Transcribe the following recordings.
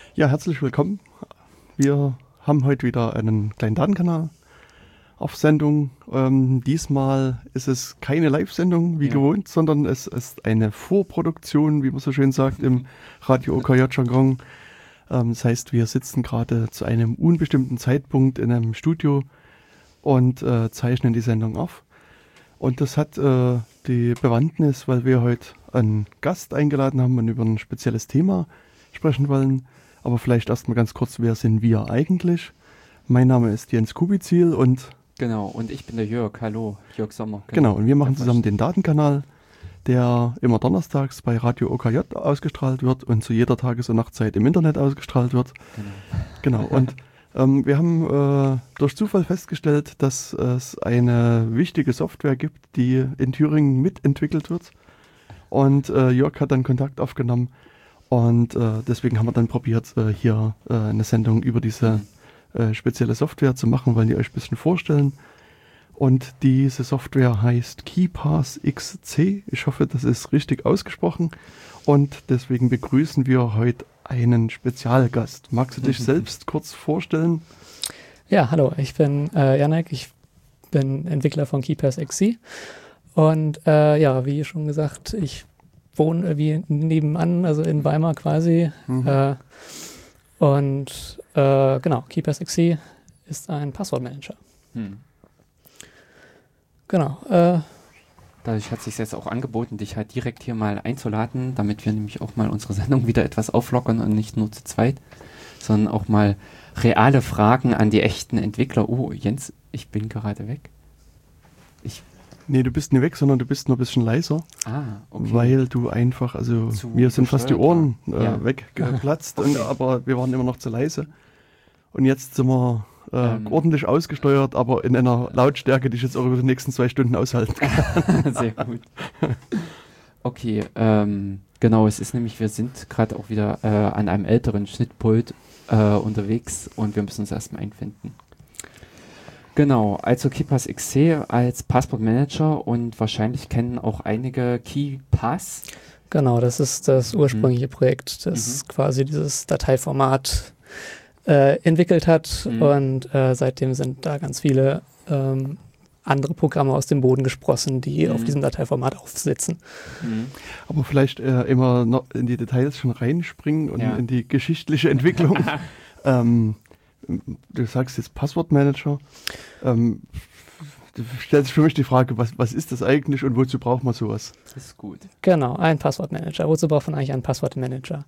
Ja, herzlich willkommen. Wir haben heute wieder einen kleinen Datenkanal auf Sendung. Diesmal ist es keine Live-Sendung wie gewohnt, sondern es ist eine Vorproduktion, wie man so schön sagt, im Radio OKJ-Jargon. Das heißt, wir sitzen gerade zu einem unbestimmten Zeitpunkt in einem Studio und zeichnen die Sendung auf. Und das hat die Bewandtnis, weil wir heute einen Gast eingeladen haben und über ein spezielles Thema sprechen wollen. Aber vielleicht erstmal ganz kurz, wer sind wir eigentlich? Mein Name ist Jens Kubizil und... Genau, und ich bin der Jörg. Hallo, Jörg Sommer. Genau, und wir machen zusammen den Datenkanal, der immer donnerstags bei Radio OKJ ausgestrahlt wird und zu jeder Tages- und Nachtzeit im Internet ausgestrahlt wird. Genau, und wir haben durch Zufall festgestellt, dass es eine wichtige Software gibt, die in Thüringen mitentwickelt wird. Und Jörg hat dann Kontakt aufgenommen. Und deswegen haben wir dann probiert, hier eine Sendung über diese spezielle Software zu machen, wollen die euch ein bisschen vorstellen. Und diese Software heißt KeyPass XC. Ich hoffe, das ist richtig ausgesprochen. Und deswegen begrüßen wir heute einen Spezialgast. Magst du dich selbst kurz vorstellen? Ja, hallo, ich bin Janek. Ich bin Entwickler von KeyPass XC. Und wie schon gesagt, ich wohne irgendwie nebenan, also in Weimar quasi. Genau, KeyPass XC ist ein Passwortmanager. Genau. Dadurch hat es sich jetzt auch angeboten, dich halt direkt hier mal einzuladen, damit wir nämlich auch mal unsere Sendung wieder etwas auflockern und nicht nur zu zweit, sondern auch mal reale Fragen an die echten Entwickler. Oh, Jens, ich bin gerade weg. Nee, du bist nicht weg, sondern du bist nur ein bisschen leiser. Okay. Weil du einfach, also mir sind fast die Ohren weggeplatzt, aber wir waren immer noch zu leise. Und jetzt sind wir ordentlich ausgesteuert, aber in einer Lautstärke, die ich jetzt auch über die nächsten 2 Stunden aushalten kann. Sehr gut. Okay, genau, es ist nämlich, wir sind gerade auch wieder an einem älteren Schnittpult unterwegs und wir müssen uns erstmal einfinden. Genau, also KeyPass XC als Passwortmanager und wahrscheinlich kennen auch einige KeyPass. Genau, das ist das ursprüngliche Projekt, das quasi dieses Dateiformat entwickelt hat und seitdem sind da ganz viele andere Programme aus dem Boden gesprossen, die auf diesem Dateiformat aufsitzen. Aber vielleicht immer noch in die Details schon reinspringen und in die geschichtliche Entwicklung. Du sagst jetzt Passwortmanager. Du stellst für mich die Frage, was ist das eigentlich und wozu braucht man sowas? Das ist gut. Genau, ein Passwortmanager. Wozu braucht man eigentlich einen Passwortmanager?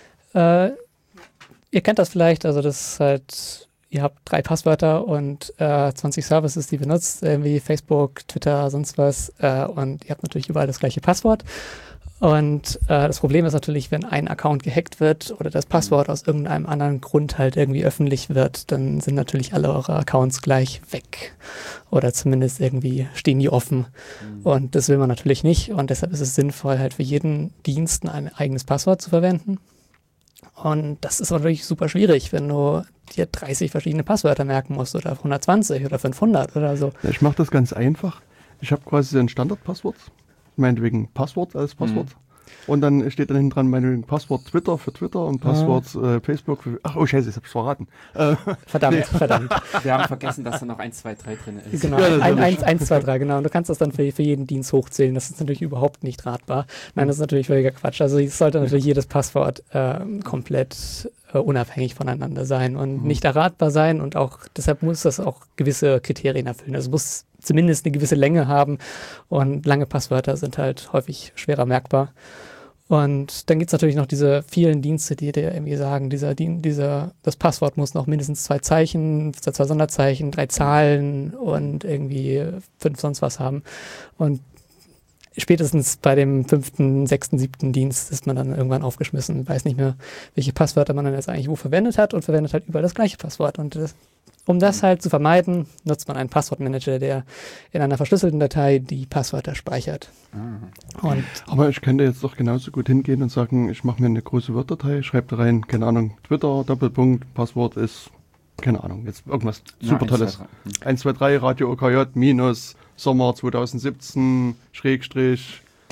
Ihr kennt das vielleicht, also das ist halt, ihr habt 3 Passwörter und 20 Services, die benutzt, irgendwie Facebook, Twitter, sonst was. Und ihr habt natürlich überall das gleiche Passwort. Und das Problem ist natürlich, wenn ein Account gehackt wird oder das Passwort aus irgendeinem anderen Grund halt irgendwie öffentlich wird, dann sind natürlich alle eure Accounts gleich weg. Oder zumindest irgendwie stehen die offen. Und das will man natürlich nicht. Und deshalb ist es sinnvoll, halt für jeden Dienst ein eigenes Passwort zu verwenden. Und das ist natürlich super schwierig, wenn du dir 30 verschiedene Passwörter merken musst oder 120 oder 500 oder so. Ja, ich mache das ganz einfach. Ich habe quasi ein Standardpasswort. Meinetwegen Passwort als Passwort. Und dann steht dann hinten dran meinetwegen Passwort Twitter für Twitter und Passwort Facebook für... Ach, oh scheiße, ich hab's verraten. Verdammt. Wir haben vergessen, dass da noch 1, 2, 3 drin ist. Genau, 1, 2, 3, genau. Und du kannst das dann für jeden Dienst hochzählen. Das ist natürlich überhaupt nicht ratbar. Nein, das ist natürlich völliger Quatsch. Also es sollte natürlich jedes Passwort komplett unabhängig voneinander sein und nicht erratbar sein. Und auch deshalb muss das auch gewisse Kriterien erfüllen. Also es muss zumindest eine gewisse Länge haben und lange Passwörter sind halt häufig schwerer merkbar. Und dann gibt es natürlich noch diese vielen Dienste, die dir irgendwie sagen, das Passwort muss noch mindestens 2 Zeichen, 2 Sonderzeichen, 3 Zahlen und irgendwie 5 sonst was haben. Und spätestens bei dem 5., 6., 7. Dienst ist man dann irgendwann aufgeschmissen, weiß nicht mehr, welche Passwörter man dann jetzt eigentlich wo verwendet hat und verwendet halt überall das gleiche Passwort. Und um das halt zu vermeiden, nutzt man einen Passwortmanager, der in einer verschlüsselten Datei die Passwörter speichert. Aber ich könnte jetzt doch genauso gut hingehen und sagen, ich mache mir eine große Word-Datei, schreibe da rein, keine Ahnung, Twitter, Doppelpunkt, Passwort ist, keine Ahnung, jetzt irgendwas super Tolles. 1, 2, 3, Radio OKJ minus Sommer 2017, Schrägstrich,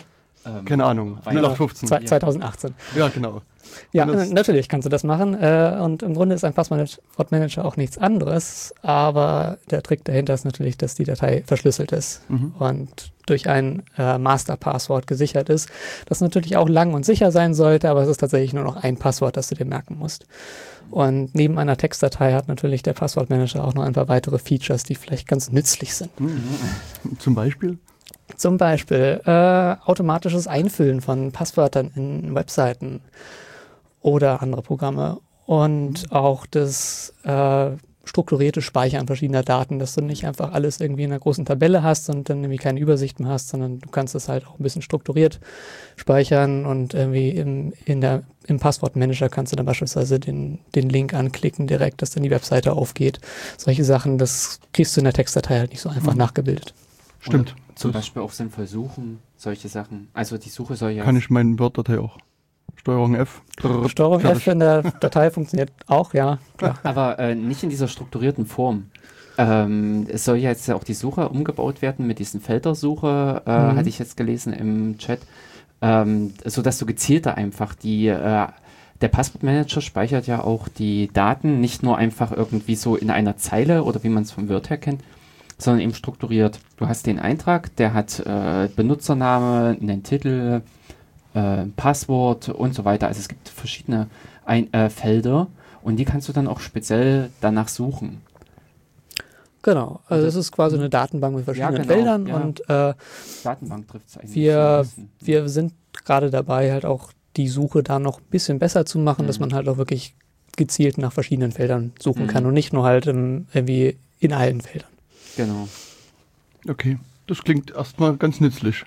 Keine Ahnung, 0815. 2018. Ja, genau. Ja, natürlich kannst du das machen. Und im Grunde ist ein Passwortmanager auch nichts anderes. Aber der Trick dahinter ist natürlich, dass die Datei verschlüsselt ist und durch ein Masterpasswort gesichert ist. Das natürlich auch lang und sicher sein sollte, aber es ist tatsächlich nur noch ein Passwort, das du dir merken musst. Und neben einer Textdatei hat natürlich der Passwortmanager auch noch ein paar weitere Features, die vielleicht ganz nützlich sind. Zum Beispiel? Zum Beispiel automatisches Einfüllen von Passwörtern in Webseiten oder andere Programme und auch das strukturierte Speichern verschiedener Daten, dass du nicht einfach alles irgendwie in einer großen Tabelle hast und dann irgendwie keine Übersicht mehr hast, sondern du kannst es halt auch ein bisschen strukturiert speichern und irgendwie im Passwortmanager kannst du dann beispielsweise den Link anklicken direkt, dass dann die Webseite aufgeht. Solche Sachen, das kriegst du in der Textdatei halt nicht so einfach nachgebildet. Stimmt. Oder zum Beispiel auch sinnvoll suchen, solche Sachen. Also die Suche soll ja... Kann ich meinen Word-Datei auch. Steuerung F. Steuerung F in der Datei funktioniert auch, ja. Klar. Aber nicht in dieser strukturierten Form. Es soll ja jetzt auch die Suche umgebaut werden mit diesen Feldersuche, hatte ich jetzt gelesen im Chat, sodass du gezielter einfach der Passwortmanager speichert ja auch die Daten nicht nur einfach irgendwie so in einer Zeile oder wie man es vom Word her kennt, sondern eben strukturiert. Du hast den Eintrag, der hat Benutzername, einen Titel, Passwort und so weiter. Also es gibt verschiedene Felder und die kannst du dann auch speziell danach suchen. Genau, also es ist quasi eine Datenbank mit verschiedenen Feldern und Datenbank trifft es eigentlich. Wir sind gerade dabei, halt auch die Suche da noch ein bisschen besser zu machen, dass man halt auch wirklich gezielt nach verschiedenen Feldern suchen kann und nicht nur halt irgendwie in allen Feldern. Genau. Okay, das klingt erstmal ganz nützlich.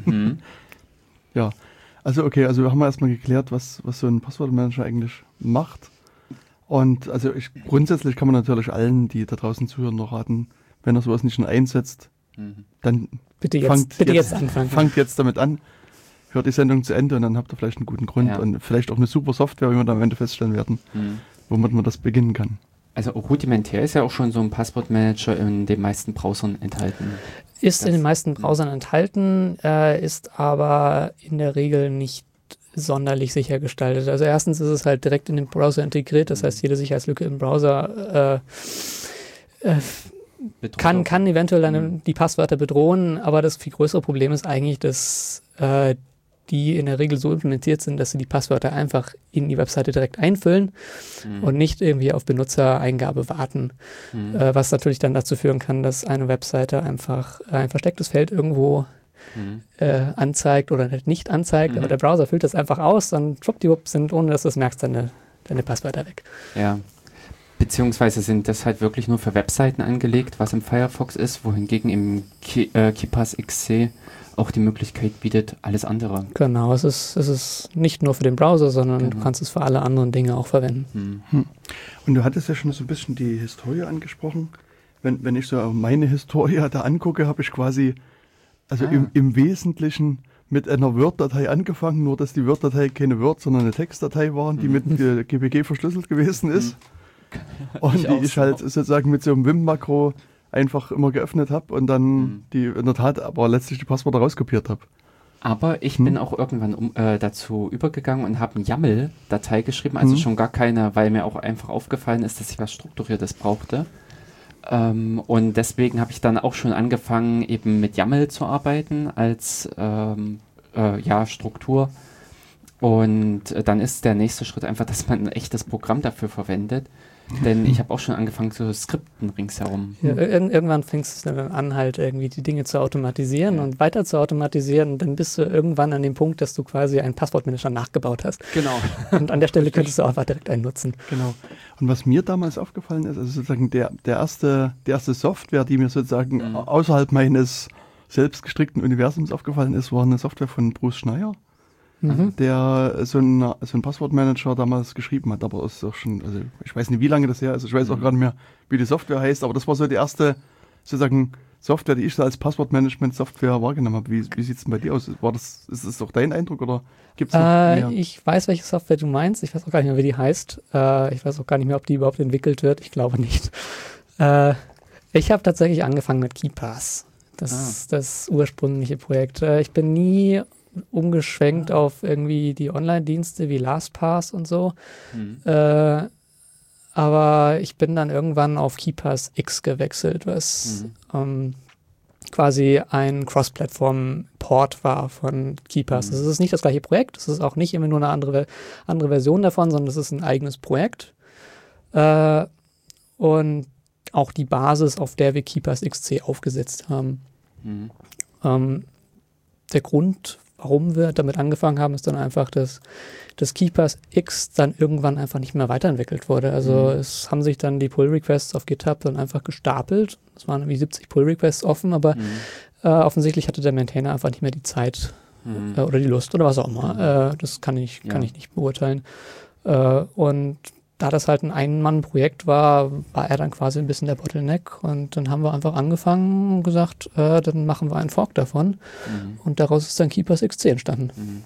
Ja, also wir haben erstmal geklärt, was so ein Passwortmanager eigentlich macht. Und also grundsätzlich kann man natürlich allen, die da draußen zuhören, noch raten, wenn er sowas nicht schon einsetzt, dann bitte jetzt anfangen. Fangt jetzt damit an, hört die Sendung zu Ende und dann habt ihr vielleicht einen guten Grund und vielleicht auch eine super Software, wie wir dann am Ende feststellen werden, womit man das beginnen kann. Also rudimentär ist ja auch schon so ein Passwortmanager in den meisten Browsern enthalten. Ist in den meisten Browsern enthalten, ist aber in der Regel nicht sonderlich sicher gestaltet. Also erstens ist es halt direkt in den Browser integriert, das heißt, jede Sicherheitslücke im Browser kann eventuell die Passwörter bedrohen, aber das viel größere Problem ist eigentlich, dass die in der Regel so implementiert sind, dass sie die Passwörter einfach in die Webseite direkt einfüllen und nicht irgendwie auf Benutzereingabe warten, was natürlich dann dazu führen kann, dass eine Webseite einfach ein verstecktes Feld irgendwo anzeigt oder nicht anzeigt, aber der Browser füllt das einfach aus, dann schwuppdiwupp sind, ohne dass du es merkst, deine Passwörter weg. Ja, beziehungsweise sind das halt wirklich nur für Webseiten angelegt, was im Firefox ist, wohingegen im KeePass XC auch die Möglichkeit bietet, alles andere. Genau, es ist nicht nur für den Browser, sondern du kannst es für alle anderen Dinge auch verwenden. Und du hattest ja schon so ein bisschen die Historie angesprochen. Wenn ich so meine Historie da angucke, habe ich quasi im Wesentlichen mit einer Word-Datei angefangen, nur dass die Word-Datei keine Word, sondern eine Textdatei war, die mit GPG verschlüsselt gewesen ist. Und die ich halt sozusagen mit so einem Vim-Makro einfach immer geöffnet habe und dann die in der Tat aber letztlich die Passwörter rauskopiert habe. Aber ich bin auch irgendwann dazu übergegangen und habe eine YAML-Datei geschrieben, also schon gar keine, weil mir auch einfach aufgefallen ist, dass ich was Strukturiertes brauchte. Und deswegen habe ich dann auch schon angefangen, eben mit YAML zu arbeiten als Struktur. Und dann ist der nächste Schritt einfach, dass man ein echtes Programm dafür verwendet. Denn ich habe auch schon angefangen zu skripten ringsherum. Ja, irgendwann fängst du dann an, halt irgendwie die Dinge zu automatisieren und weiter zu automatisieren. Und dann bist du irgendwann an dem Punkt, dass du quasi einen Passwortmanager nachgebaut hast. Genau. Und an der Stelle könntest du auch einfach direkt einen nutzen. Genau. Und was mir damals aufgefallen ist, also sozusagen die erste Software, die mir sozusagen außerhalb meines selbstgestrickten Universums aufgefallen ist, war eine Software von Bruce Schneier. Der so ein Passwortmanager damals geschrieben hat, aber es ist auch schon, also ich weiß nicht, wie lange das her ist, ich weiß auch gar nicht mehr, wie die Software heißt, aber das war so die erste, sozusagen, Software, die ich so als Passwortmanagement-Software wahrgenommen habe. Wie sieht es denn bei dir aus? Ist das auch dein Eindruck oder gibt es noch mehr? Ich weiß, welche Software du meinst, ich weiß auch gar nicht mehr, wie die heißt, ich weiß auch gar nicht mehr, ob die überhaupt entwickelt wird, ich glaube nicht. Ich habe tatsächlich angefangen mit KeePass, das ursprüngliche Projekt. Ich bin nie umgeschwenkt auf irgendwie die Online-Dienste wie LastPass und so. Aber ich bin dann irgendwann auf KeePass X gewechselt, was quasi ein Cross-Plattform-Port war von KeePass. Das ist nicht das gleiche Projekt, das ist auch nicht immer nur eine andere Version davon, sondern das ist ein eigenes Projekt. Und auch die Basis, auf der wir KeePass XC aufgesetzt haben. Der Grund, warum wir damit angefangen haben, ist dann einfach, dass das KeePass X dann irgendwann einfach nicht mehr weiterentwickelt wurde. Also es haben sich dann die Pull-Requests auf GitHub dann einfach gestapelt. Es waren irgendwie 70 Pull-Requests offen, aber offensichtlich hatte der Maintainer einfach nicht mehr die Zeit oder die Lust oder was auch immer. Das kann ich nicht beurteilen. Und da das halt ein Ein-Mann-Projekt war er dann quasi ein bisschen der Bottleneck und dann haben wir einfach angefangen und gesagt, dann machen wir einen Fork davon und daraus ist dann KeePass XC entstanden.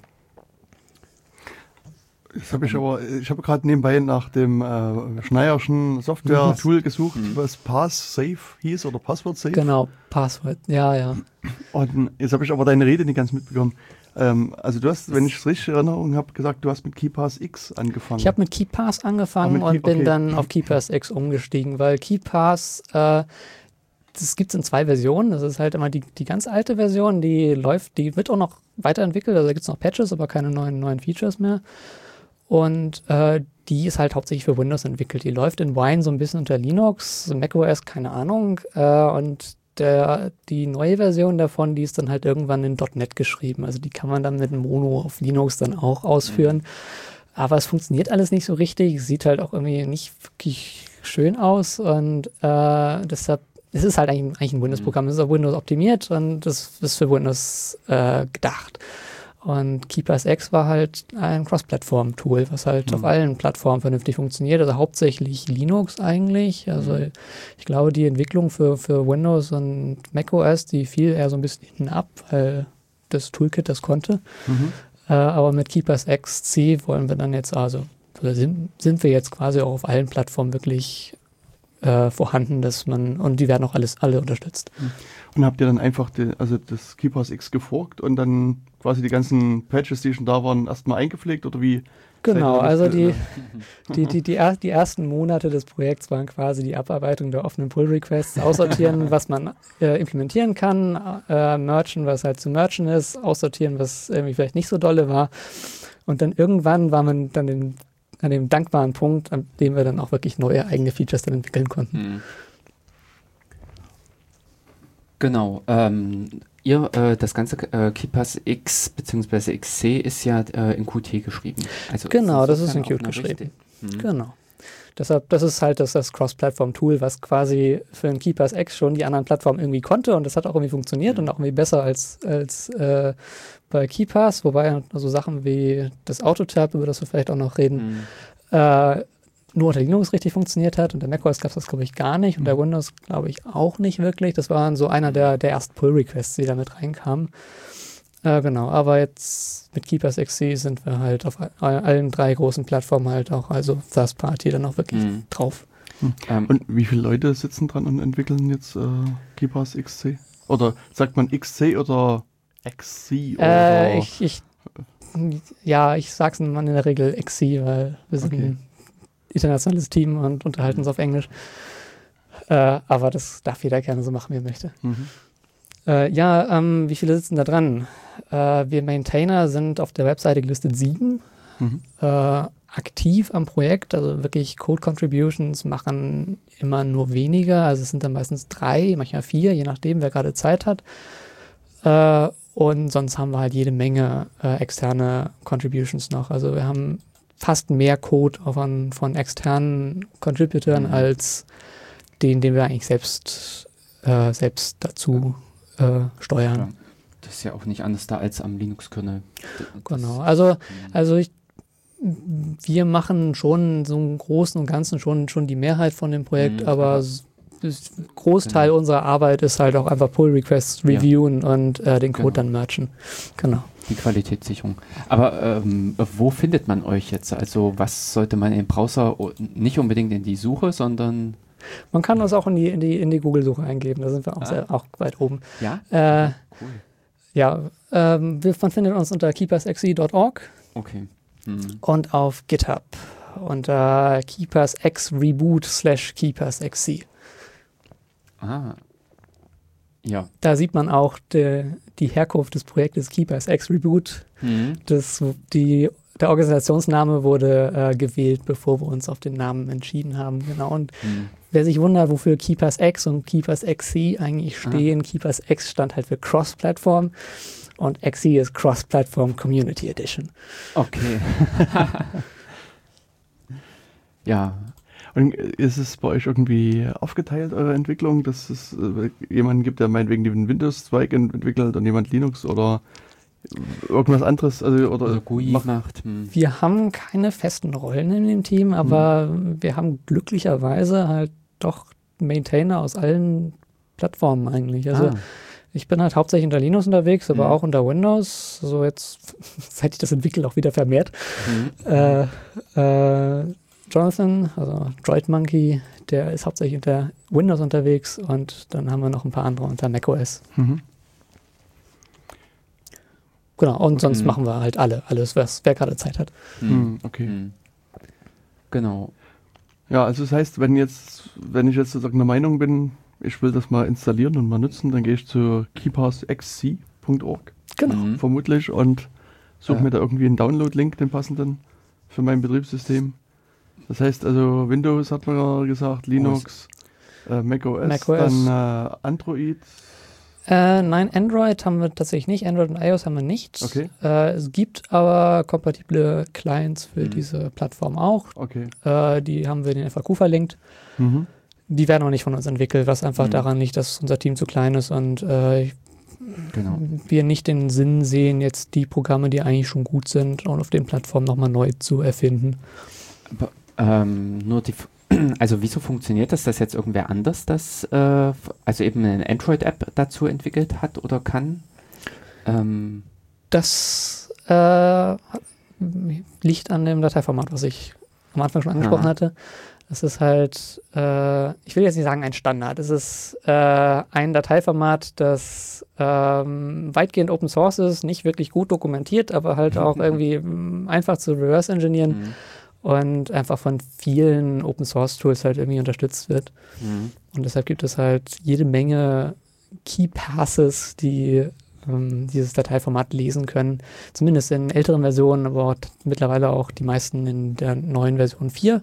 Ich habe gerade nebenbei nach dem Schneierschen Software-Tool gesucht, was PassSafe hieß oder Password Safe. Genau, Passwort, ja. Und jetzt habe ich aber deine Rede nicht ganz mitbekommen. Also du hast, wenn ich es richtig in Erinnerung habe, gesagt, du hast mit KeePass X angefangen. Ich habe mit KeePass angefangen und bin dann auf KeePass X umgestiegen, weil KeePass, das gibt es in 2 Versionen. Das ist halt immer die ganz alte Version, die wird auch noch weiterentwickelt, also da gibt es noch Patches, aber keine neuen Features mehr. Und die ist halt hauptsächlich für Windows entwickelt. Die läuft in Wine so ein bisschen unter Linux, macOS, keine Ahnung. Und die neue Version davon, die ist dann halt irgendwann in .NET geschrieben. Also die kann man dann mit Mono auf Linux dann auch ausführen. Aber es funktioniert alles nicht so richtig. Es sieht halt auch irgendwie nicht wirklich schön aus. Und deshalb, es ist halt eigentlich ein Windows-Programm. Es ist auf Windows optimiert und das ist für Windows gedacht. Und KeePass X war halt ein Cross-Plattform-Tool, was halt auf allen Plattformen vernünftig funktioniert, also hauptsächlich Linux eigentlich. Also ich glaube, die Entwicklung für Windows und macOS, die fiel eher so ein bisschen hinten ab, weil das Toolkit das konnte. Aber mit KeePass XC wollen wir dann jetzt sind wir jetzt quasi auch auf allen Plattformen wirklich vorhanden, und die werden auch alle unterstützt. Und habt ihr dann einfach das KeePass X geforkt und dann quasi die ganzen Patches, die schon da waren, erstmal eingepflegt oder wie? Genau, also die ersten Monate des Projekts waren quasi die Abarbeitung der offenen Pull-Requests, aussortieren, was man implementieren kann, merchen, was halt zu merchen ist, aussortieren, was irgendwie vielleicht nicht so dolle war. Und dann irgendwann war man dann an dem dankbaren Punkt, an dem wir dann auch wirklich neue eigene Features dann entwickeln konnten. Genau. Das ganze KeePass X bzw. XC ist ja in Qt geschrieben. Also genau, das ist in Qt geschrieben. Genau. Deshalb, das ist halt das Cross-Plattform-Tool, was quasi für ein KeePass X schon die anderen Plattformen irgendwie konnte und das hat auch irgendwie funktioniert und auch irgendwie besser als bei KeePass, wobei so Sachen wie das Autotab, über das wir vielleicht auch noch reden, nur unter Linux richtig funktioniert hat und der macOS gab es das, glaube ich, gar nicht und der Windows, glaube ich, auch nicht wirklich. Das war so einer der ersten Pull-Requests, die da mit reinkamen. Genau, aber jetzt mit KeePass XC sind wir halt auf allen 3 großen Plattformen halt auch, also First Party dann auch wirklich drauf. Und wie viele Leute sitzen dran und entwickeln jetzt KeePass XC? Oder sagt man XC oder XC? Oder? Ich sag's in der Regel XC, weil wir sind ein internationales Team und unterhalten uns auf Englisch. Aber das darf jeder gerne so machen, wie er möchte. Wie viele sitzen da dran? Wir Maintainer sind auf der Webseite gelistet 7. Aktiv am Projekt, also wirklich Code Contributions machen immer nur weniger. Also es sind dann meistens 3, manchmal 4, je nachdem, wer gerade Zeit hat. Und sonst haben wir halt jede Menge externe Contributions noch. Also wir haben fast mehr Code von externen Contributern als den wir eigentlich selbst dazu steuern. Ja, das ist ja auch nicht anders da als am Linux-Kernel. Genau, wir machen schon so im Großen und Ganzen schon die Mehrheit von dem Projekt, aber das Großteil unserer Arbeit ist halt auch einfach Pull-Requests reviewen und den Code dann merchen. Genau. Die Qualitätssicherung. Aber wo findet man euch jetzt? Also was sollte man im Browser, nicht unbedingt in die Suche, sondern... Man kann uns auch in die Google-Suche eingeben, da sind wir auch weit oben. Ja? Cool. Ja, man findet uns unter keepersxe.org Okay. und auf GitHub unter keepersx-reboot/keepersxe. Ja. Da sieht man auch die Herkunft des Projektes Keepersx Reboot. Der Organisationsname wurde gewählt, bevor wir uns auf den Namen entschieden haben. Genau. Und wer sich wundert, wofür KeepersX und KeepersXE eigentlich stehen, KeepersX stand halt für Cross-Platform und XE ist Cross-Platform Community Edition. Okay. Ja. Und ist es bei euch irgendwie aufgeteilt, eure Entwicklung, dass es jemanden gibt, der meinetwegen den Windows-Zweig entwickelt und jemand Linux oder irgendwas anderes? Also, oder GUI macht. Wir haben keine festen Rollen in dem Team, aber wir haben glücklicherweise halt doch Maintainer aus allen Plattformen eigentlich. Also ich bin halt hauptsächlich unter Linux unterwegs, aber auch unter Windows. So jetzt, seit ich das entwickle, auch wieder vermehrt. Jonathan, also Droid Monkey, der ist hauptsächlich unter Windows unterwegs und dann haben wir noch ein paar andere unter macOS. Genau, und sonst machen wir halt alles, wer gerade Zeit hat. Okay. Genau. Ja, also das heißt, wenn ich jetzt sozusagen der Meinung bin, ich will das mal installieren und mal nutzen, dann gehe ich zu keepersxe.org. Genau. Vermutlich und suche mir da irgendwie einen Download-Link, den passenden für mein Betriebssystem. Das heißt also Windows hat man ja gesagt, Linux, macOS, dann Android. Nein, Android haben wir tatsächlich nicht. Android und iOS haben wir nicht. Okay. Es gibt aber kompatible Clients für diese Plattform auch. Okay. Die haben wir in den FAQ verlinkt. Die werden auch nicht von uns entwickelt, was einfach daran liegt, dass unser Team zu klein ist und wir nicht den Sinn sehen, jetzt die Programme, die eigentlich schon gut sind, und auf den Plattformen nochmal neu zu erfinden. Also wieso funktioniert das, dass jetzt irgendwer anders also eben eine Android-App dazu entwickelt hat oder kann? Das liegt an dem Dateiformat, was ich am Anfang schon angesprochen hatte. Das ist halt, ich will jetzt nicht sagen ein Standard, es ist ein Dateiformat, das weitgehend Open Source ist, nicht wirklich gut dokumentiert, aber halt auch irgendwie einfach zu reverse engineeren. Und einfach von vielen Open-Source-Tools halt irgendwie unterstützt wird. Und deshalb gibt es halt jede Menge Key-Passes, die dieses Dateiformat lesen können. Zumindest in älteren Versionen, aber auch mittlerweile auch die meisten in der neuen Version 4.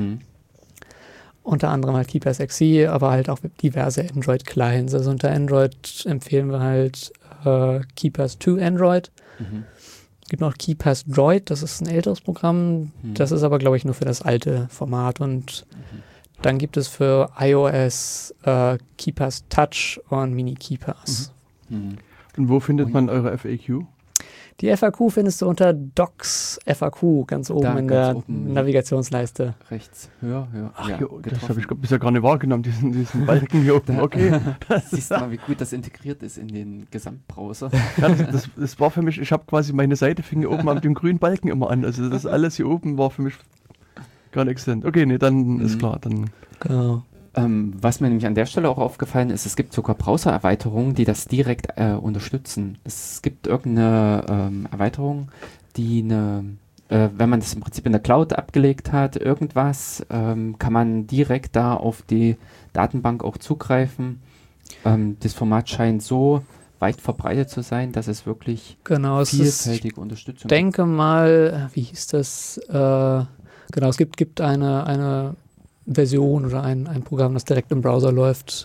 Unter anderem halt KeepersXE, aber halt auch diverse Android-Clients. Also unter Android empfehlen wir halt Keepers2 Android. Es gibt noch KeepersDroid, das ist ein älteres Programm. Das ist aber, glaube ich, nur für das alte Format. Und dann gibt es für iOS Keepers Touch und Mini Keepers. Und wo findet man eure FAQ? Die FAQ findest du unter Docs FAQ, ganz oben in der Navigationsleiste. Rechts, höher. Ach, ja, das habe ich bisher gar nicht wahrgenommen, diesen Balken hier oben. Okay. Siehst du mal, wie gut das integriert ist in den Gesamtbrowser. Ja, das war für mich, ich habe quasi meine Seite fing oben an dem grünen Balken immer an. Also das alles hier oben war für mich gar nicht existent. Okay, nee, dann ist klar. Dann genau. Was mir nämlich an der Stelle auch aufgefallen ist, es gibt sogar Browser-Erweiterungen, die das direkt unterstützen. Es gibt irgendeine Erweiterung, die wenn man das im Prinzip in der Cloud abgelegt hat, irgendwas, kann man direkt da auf die Datenbank auch zugreifen. Das Format scheint so weit verbreitet zu sein, dass es wirklich vielfältige Unterstützung gibt. Ich denke mal, wie hieß das? Genau, es gibt eine Version oder ein Programm, das direkt im Browser läuft.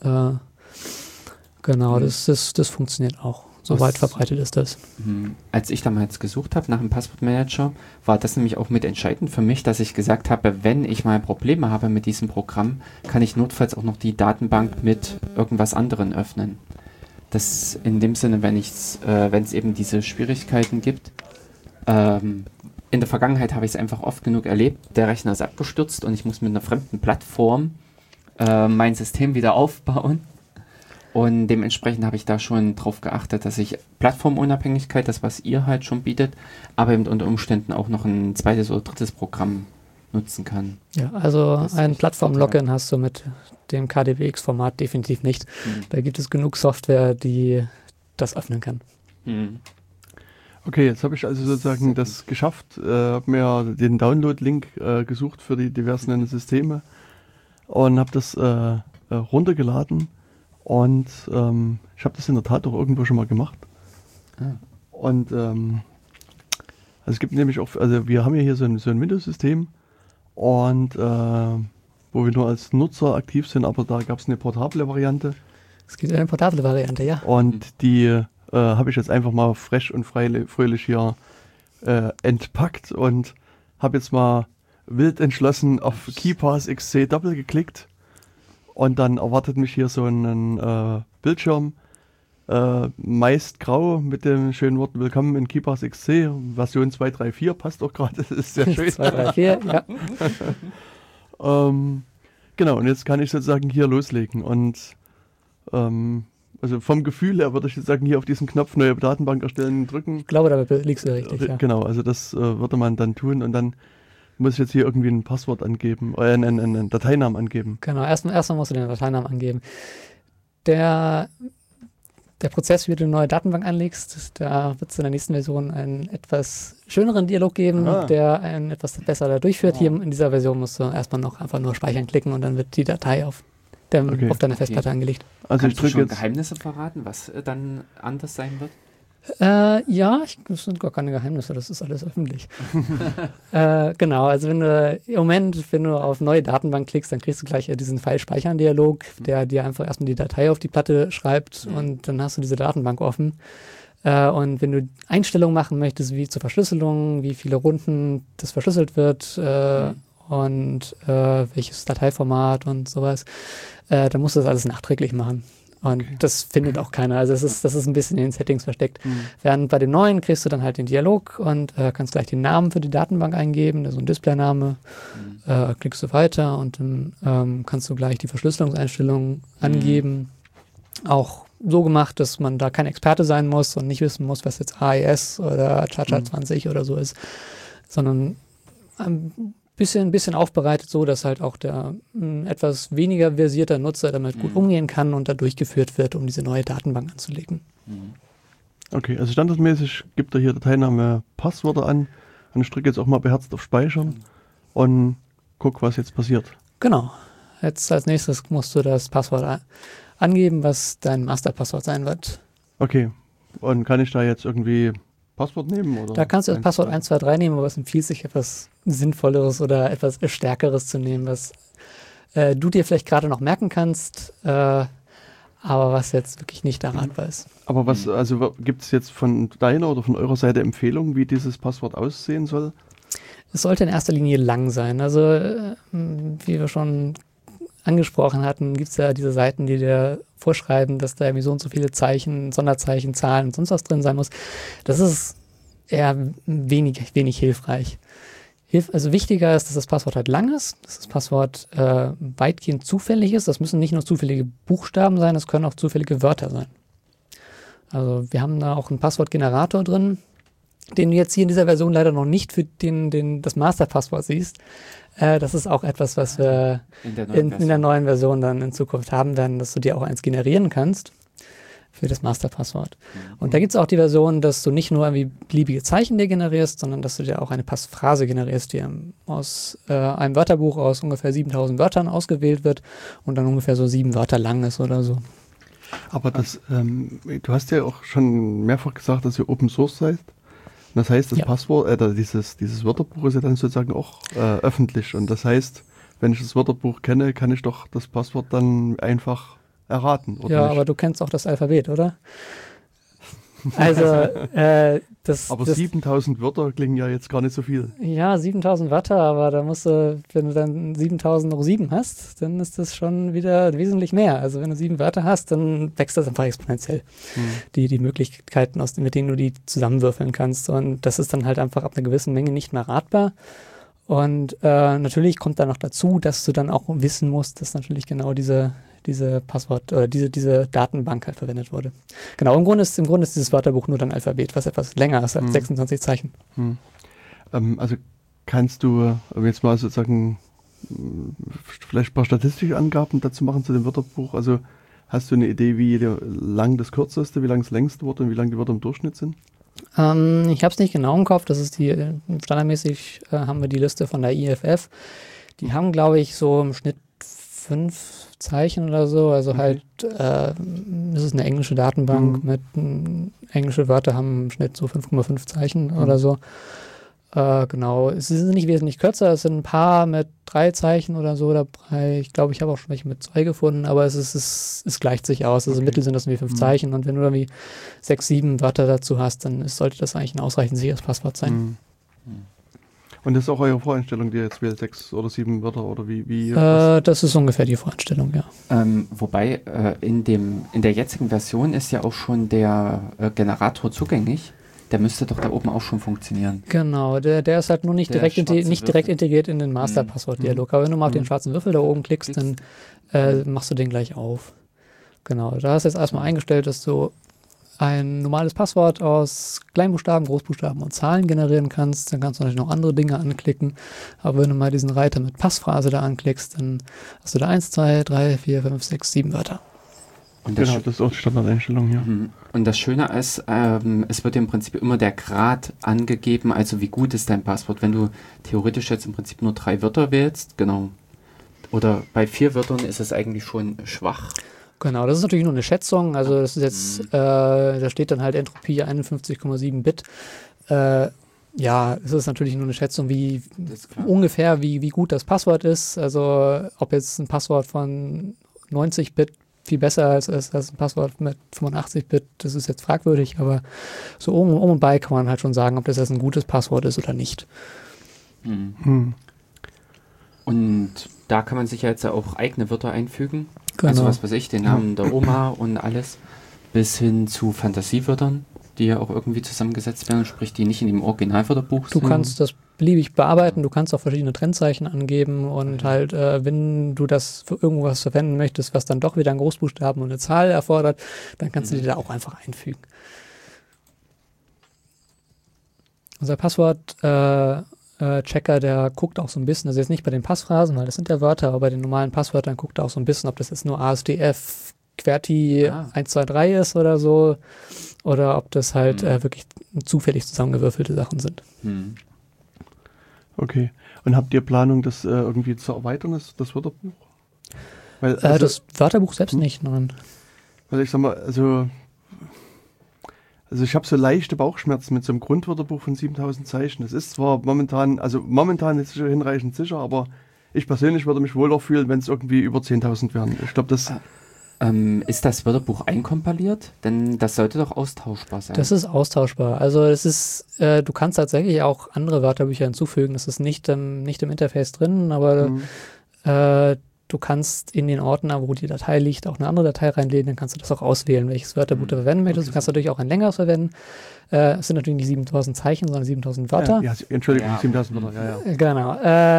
Genau, das funktioniert auch. So weit verbreitet ist das. Als ich damals gesucht habe nach einem Passwortmanager, war das nämlich auch mit entscheidend für mich, dass ich gesagt habe, wenn ich mal Probleme habe mit diesem Programm, kann ich notfalls auch noch die Datenbank mit irgendwas anderem öffnen. Das in dem Sinne, wenn es eben diese Schwierigkeiten gibt. In der Vergangenheit habe ich es einfach oft genug erlebt, der Rechner ist abgestürzt und ich muss mit einer fremden Plattform mein System wieder aufbauen. Und dementsprechend habe ich da schon drauf geachtet, dass ich Plattformunabhängigkeit, das was ihr halt schon bietet, aber eben unter Umständen auch noch ein zweites oder drittes Programm nutzen kann. Ja, also ein Plattform-Login hast du mit dem KDWX-Format definitiv nicht. Da gibt es genug Software, die das öffnen kann. Mhm. Okay, jetzt habe ich also sozusagen das geschafft, habe mir den Download-Link gesucht für die diversen Systeme und habe das runtergeladen und ich habe das in der Tat auch irgendwo schon mal gemacht. Und also es gibt nämlich auch, also wir haben ja hier so ein Windows-System und wo wir nur als Nutzer aktiv sind, aber da gab es eine portable Variante. Es gibt eine portable Variante, ja. Und die habe ich jetzt einfach mal frech und fröhlich hier entpackt und habe jetzt mal wild entschlossen auf KeePass XC Double geklickt und dann erwartet mich hier so ein Bildschirm, meist grau mit dem schönen Wort Willkommen in KeePass XC, Version 2.3.4, passt auch gerade, das ist sehr schön. 2.3.4, ja. Genau, und jetzt kann ich sozusagen hier loslegen und also vom Gefühl her würde ich jetzt sagen, hier auf diesen Knopf neue Datenbank erstellen drücken. Ich glaube, da liegst du richtig, ja. Genau, also das würde man dann tun und dann muss ich jetzt hier irgendwie ein Passwort angeben, einen Dateinamen angeben. Genau, erstmal musst du den Dateinamen angeben. Der Prozess, wie du eine neue Datenbank anlegst, da wird es in der nächsten Version einen etwas schöneren Dialog geben, der einen etwas besser da durchführt. Hier in dieser Version musst du erstmal noch einfach nur speichern klicken und dann wird die Datei auf deine Festplatte angelegt. Also kannst du schon Geheimnisse verraten, was dann anders sein wird? Ja, das sind gar keine Geheimnisse, das ist alles öffentlich. Genau, also wenn du auf neue Datenbank klickst, dann kriegst du gleich diesen File-Speichern-Dialog, der dir einfach erstmal die Datei auf die Platte schreibt und dann hast du diese Datenbank offen. Und wenn du Einstellungen machen möchtest, wie zur Verschlüsselung, wie viele Runden das verschlüsselt wird und welches Dateiformat und sowas, dann musst du das alles nachträglich machen. Und das findet auch keiner. Also das ist ein bisschen in den Settings versteckt. Während bei den neuen kriegst du dann halt den Dialog und kannst gleich den Namen für die Datenbank eingeben, das ist so ein Displayname. Klickst du weiter und dann kannst du gleich die Verschlüsselungseinstellungen angeben. Auch so gemacht, dass man da kein Experte sein muss und nicht wissen muss, was jetzt AES oder ChaCha20 oder so ist, sondern ein bisschen aufbereitet, so dass halt auch der etwas weniger versierter Nutzer damit gut umgehen kann und da durchgeführt wird, um diese neue Datenbank anzulegen. Okay, also standardmäßig gibt er hier Dateiname Passwörter an und ich drücke jetzt auch mal beherzt auf Speichern und guck, was jetzt passiert. Genau. Jetzt als nächstes musst du das Passwort angeben, was dein Masterpasswort sein wird. Okay, und kann ich da jetzt irgendwie Passwort nehmen? Oder? Da kannst du das Passwort 123 nehmen, aber es empfiehlt sich etwas Sinnvolleres oder etwas Stärkeres zu nehmen, was du dir vielleicht gerade noch merken kannst, aber was jetzt wirklich nicht erratbar ist. Aber was, also gibt es jetzt von deiner oder von eurer Seite Empfehlungen, wie dieses Passwort aussehen soll? Es sollte in erster Linie lang sein. Also wie wir schon angesprochen hatten, gibt es ja diese Seiten, die dir vorschreiben, dass da irgendwie so und so viele Zeichen, Sonderzeichen, Zahlen und sonst was drin sein muss. Das ist eher wenig hilfreich. Also wichtiger ist, dass das Passwort halt lang ist, dass das Passwort weitgehend zufällig ist. Das müssen nicht nur zufällige Buchstaben sein, das können auch zufällige Wörter sein. Also wir haben da auch einen Passwortgenerator drin, den du jetzt hier in dieser Version leider noch nicht für das Masterpasswort siehst. Das ist auch etwas, was wir in der neuen Version dann in Zukunft haben werden, dass du dir auch eins generieren kannst für das Masterpasswort. Und da gibt es auch die Version, dass du nicht nur irgendwie beliebige Zeichen dir generierst, sondern dass du dir auch eine Passphrase generierst, die aus einem Wörterbuch aus ungefähr 7000 Wörtern ausgewählt wird und dann ungefähr so 7 Wörter lang ist oder so. Aber das, du hast ja auch schon mehrfach gesagt, dass ihr Open Source seid. Das heißt, das Passwort, dieses Wörterbuch ist ja dann sozusagen auch öffentlich. Und das heißt, wenn ich das Wörterbuch kenne, kann ich doch das Passwort dann einfach erraten, oder ja, nicht? Aber du kennst auch das Alphabet, oder? Also, aber 7000 Wörter klingen ja jetzt gar nicht so viel. Ja, 7000 Wörter, aber da musst du, wenn du dann 7000 noch 7 hast, dann ist das schon wieder wesentlich mehr. Also wenn du 7 Wörter hast, dann wächst das einfach exponentiell. Die Möglichkeiten, mit denen du die zusammenwürfeln kannst. Und das ist dann halt einfach ab einer gewissen Menge nicht mehr ratbar. Und natürlich kommt da noch dazu, dass du dann auch wissen musst, dass natürlich genau diese Passwort oder diese Datenbank halt verwendet wurde. Genau, im Grunde ist dieses Wörterbuch nur dann Alphabet, was etwas länger ist als 26 Zeichen. Also kannst du jetzt mal sozusagen vielleicht ein paar Statistikangaben dazu machen zu dem Wörterbuch? Also Hast du eine Idee, wie lang das kürzeste, wie lang das längste Wort und wie lang die Wörter im Durchschnitt sind? Ich habe es nicht genau im Kopf. Das ist standardmäßig haben wir die Liste von der IFF. Die haben, glaube ich, so im Schnitt 5 Zeichen oder so. Also halt, das ist eine englische Datenbank mit englische Wörter haben im Schnitt so 5,5 Zeichen oder so. Genau, es sind nicht wesentlich kürzer, es sind ein paar mit 3 Zeichen oder so dabei. Ich glaube, ich habe auch schon welche mit 2 gefunden, aber es gleicht sich aus. Also im Mittel sind das irgendwie 5 Zeichen und wenn du irgendwie 6, 7 Wörter dazu hast, dann sollte das eigentlich ein ausreichend sicheres Passwort sein. Und das ist auch eure Voreinstellung, die jetzt wählt 6 oder 7 Wörter oder wie? Das ist ungefähr die Voreinstellung, ja. Wobei in der jetzigen Version ist ja auch schon der Generator zugänglich. Der müsste doch da oben auch schon funktionieren. Genau, der ist halt nur nicht direkt integriert in den Master-Passwort-Dialog. Aber wenn du mal auf den schwarzen Würfel da oben klickst, dann machst du den gleich auf. Genau, da hast du jetzt erstmal eingestellt, dass du ein normales Passwort aus Kleinbuchstaben, Großbuchstaben und Zahlen generieren kannst. Dann kannst du natürlich noch andere Dinge anklicken. Aber wenn du mal diesen Reiter mit Passphrase da anklickst, dann hast du da 1, 2, 3, 4, 5, 6, 7 Wörter. Und genau, das ist auch die Standardeinstellung hier. Und das Schöne ist, es wird im Prinzip immer der Grad angegeben, also wie gut ist dein Passwort. Wenn du theoretisch jetzt im Prinzip nur 3 Wörter wählst, genau, oder bei 4 Wörtern ist es eigentlich schon schwach. Genau, das ist natürlich nur eine Schätzung, also das ist jetzt, da steht dann halt Entropie 51,7 Bit. Ja, es ist natürlich nur eine Schätzung, wie ungefähr, wie gut das Passwort ist. Also ob jetzt ein Passwort von 90 Bit viel besser als ein Passwort mit 85-Bit, das ist jetzt fragwürdig, aber so um und bei kann man halt schon sagen, ob das jetzt ein gutes Passwort ist oder nicht. Und da kann man sich ja jetzt auch eigene Wörter einfügen. Genau. Also was weiß ich, den Namen der Oma und alles, bis hin zu Fantasiewörtern, die ja auch irgendwie zusammengesetzt werden, sprich die nicht in dem Originalwörterbuch sind. Du kannst das beliebig bearbeiten, du kannst auch verschiedene Trennzeichen angeben und halt, wenn du das für irgendwas verwenden möchtest, was dann doch wieder einen Großbuchstaben und eine Zahl erfordert, dann kannst du die da auch einfach einfügen. Unser Passwort-Checker, der guckt auch so ein bisschen, also jetzt nicht bei den Passphrasen, weil das sind ja Wörter, aber bei den normalen Passwörtern guckt er auch so ein bisschen, ob das jetzt nur ASDF, QWERTY 1, 2, 3 ist oder so, oder ob das halt wirklich zufällig zusammengewürfelte Sachen sind. Okay. Und habt ihr Planung, das irgendwie zu erweitern, das Wörterbuch? Weil, das Wörterbuch selbst nicht, nein. Also ich sag mal, also ich habe so leichte Bauchschmerzen mit so einem Grundwörterbuch von 7000 Zeichen. Das ist zwar momentan ist es schon hinreichend sicher, aber ich persönlich würde mich wohler fühlen, wenn es irgendwie über 10.000 wären. Ich glaube, das... ist das Wörterbuch einkompiliert? Denn das sollte doch austauschbar sein. Das ist austauschbar. Also es ist, du kannst tatsächlich auch andere Wörterbücher hinzufügen. Das ist nicht im Interface drin, aber du kannst in den Ordner, wo die Datei liegt, auch eine andere Datei reinlegen. Dann kannst du das auch auswählen, welches Wörterbuch du verwenden möchtest. Du kannst natürlich auch ein längeres verwenden. Es sind natürlich nicht 7000 Zeichen, sondern 7000 Wörter. Ja, Entschuldigung, 7000 Wörter, ja. Genau.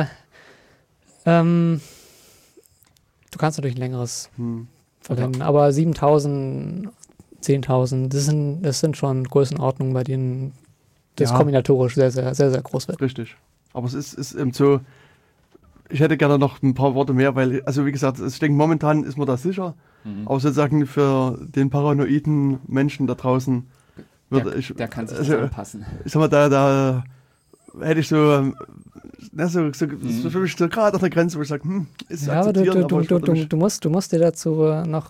Du kannst natürlich ein längeres verwenden, aber 7000, 10.000, das sind schon Größenordnungen, bei denen das kombinatorisch sehr, sehr, sehr, sehr groß wird. Richtig. Aber es ist eben so, ich hätte gerne noch ein paar Worte mehr, weil, also wie gesagt, ich denke, momentan ist man da sicher, aber sozusagen für den paranoiden Menschen da draußen der kann sich das anpassen. Ich sag mal, da hätte ich so für mich so gerade auf der Grenze, wo ich sage, ist akzeptieren, aber du musst dir dazu noch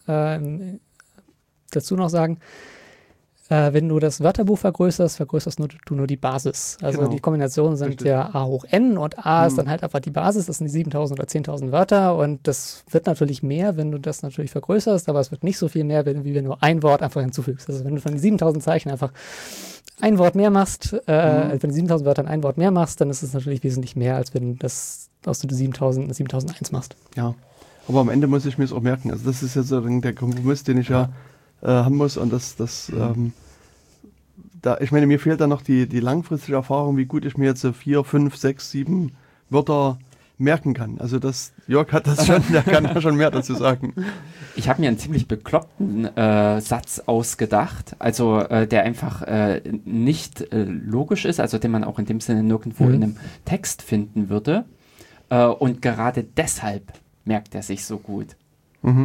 sagen, wenn du das Wörterbuch vergrößerst du nur die Basis. Also genau. Die Kombinationen sind ja A hoch n und A ist dann halt einfach die Basis, das sind die 7.000 oder 10.000 Wörter und das wird natürlich mehr, wenn du das natürlich vergrößerst, aber es wird nicht so viel mehr, wie wenn du ein Wort einfach hinzufügst. Also wenn du von den 7.000 Zeichen einfach ein Wort mehr machst, wenn du 7.000 Wörtern ein Wort mehr machst, dann ist es natürlich wesentlich mehr, als wenn du das aus den 7.001 machst. Ja, aber am Ende muss ich mir es auch merken. Also das ist ja so der Kompromiss, den ich haben muss und ich meine, mir fehlt da noch die langfristige Erfahrung, wie gut ich mir jetzt so 4, 5, 6, 7 Wörter merken kann. Also Jörg hat das schon, der kann da schon mehr dazu sagen. Ich habe mir einen ziemlich bekloppten Satz ausgedacht, also der einfach nicht logisch ist, also den man auch in dem Sinne nirgendwo in einem Text finden würde. Und gerade deshalb merkt er sich so gut.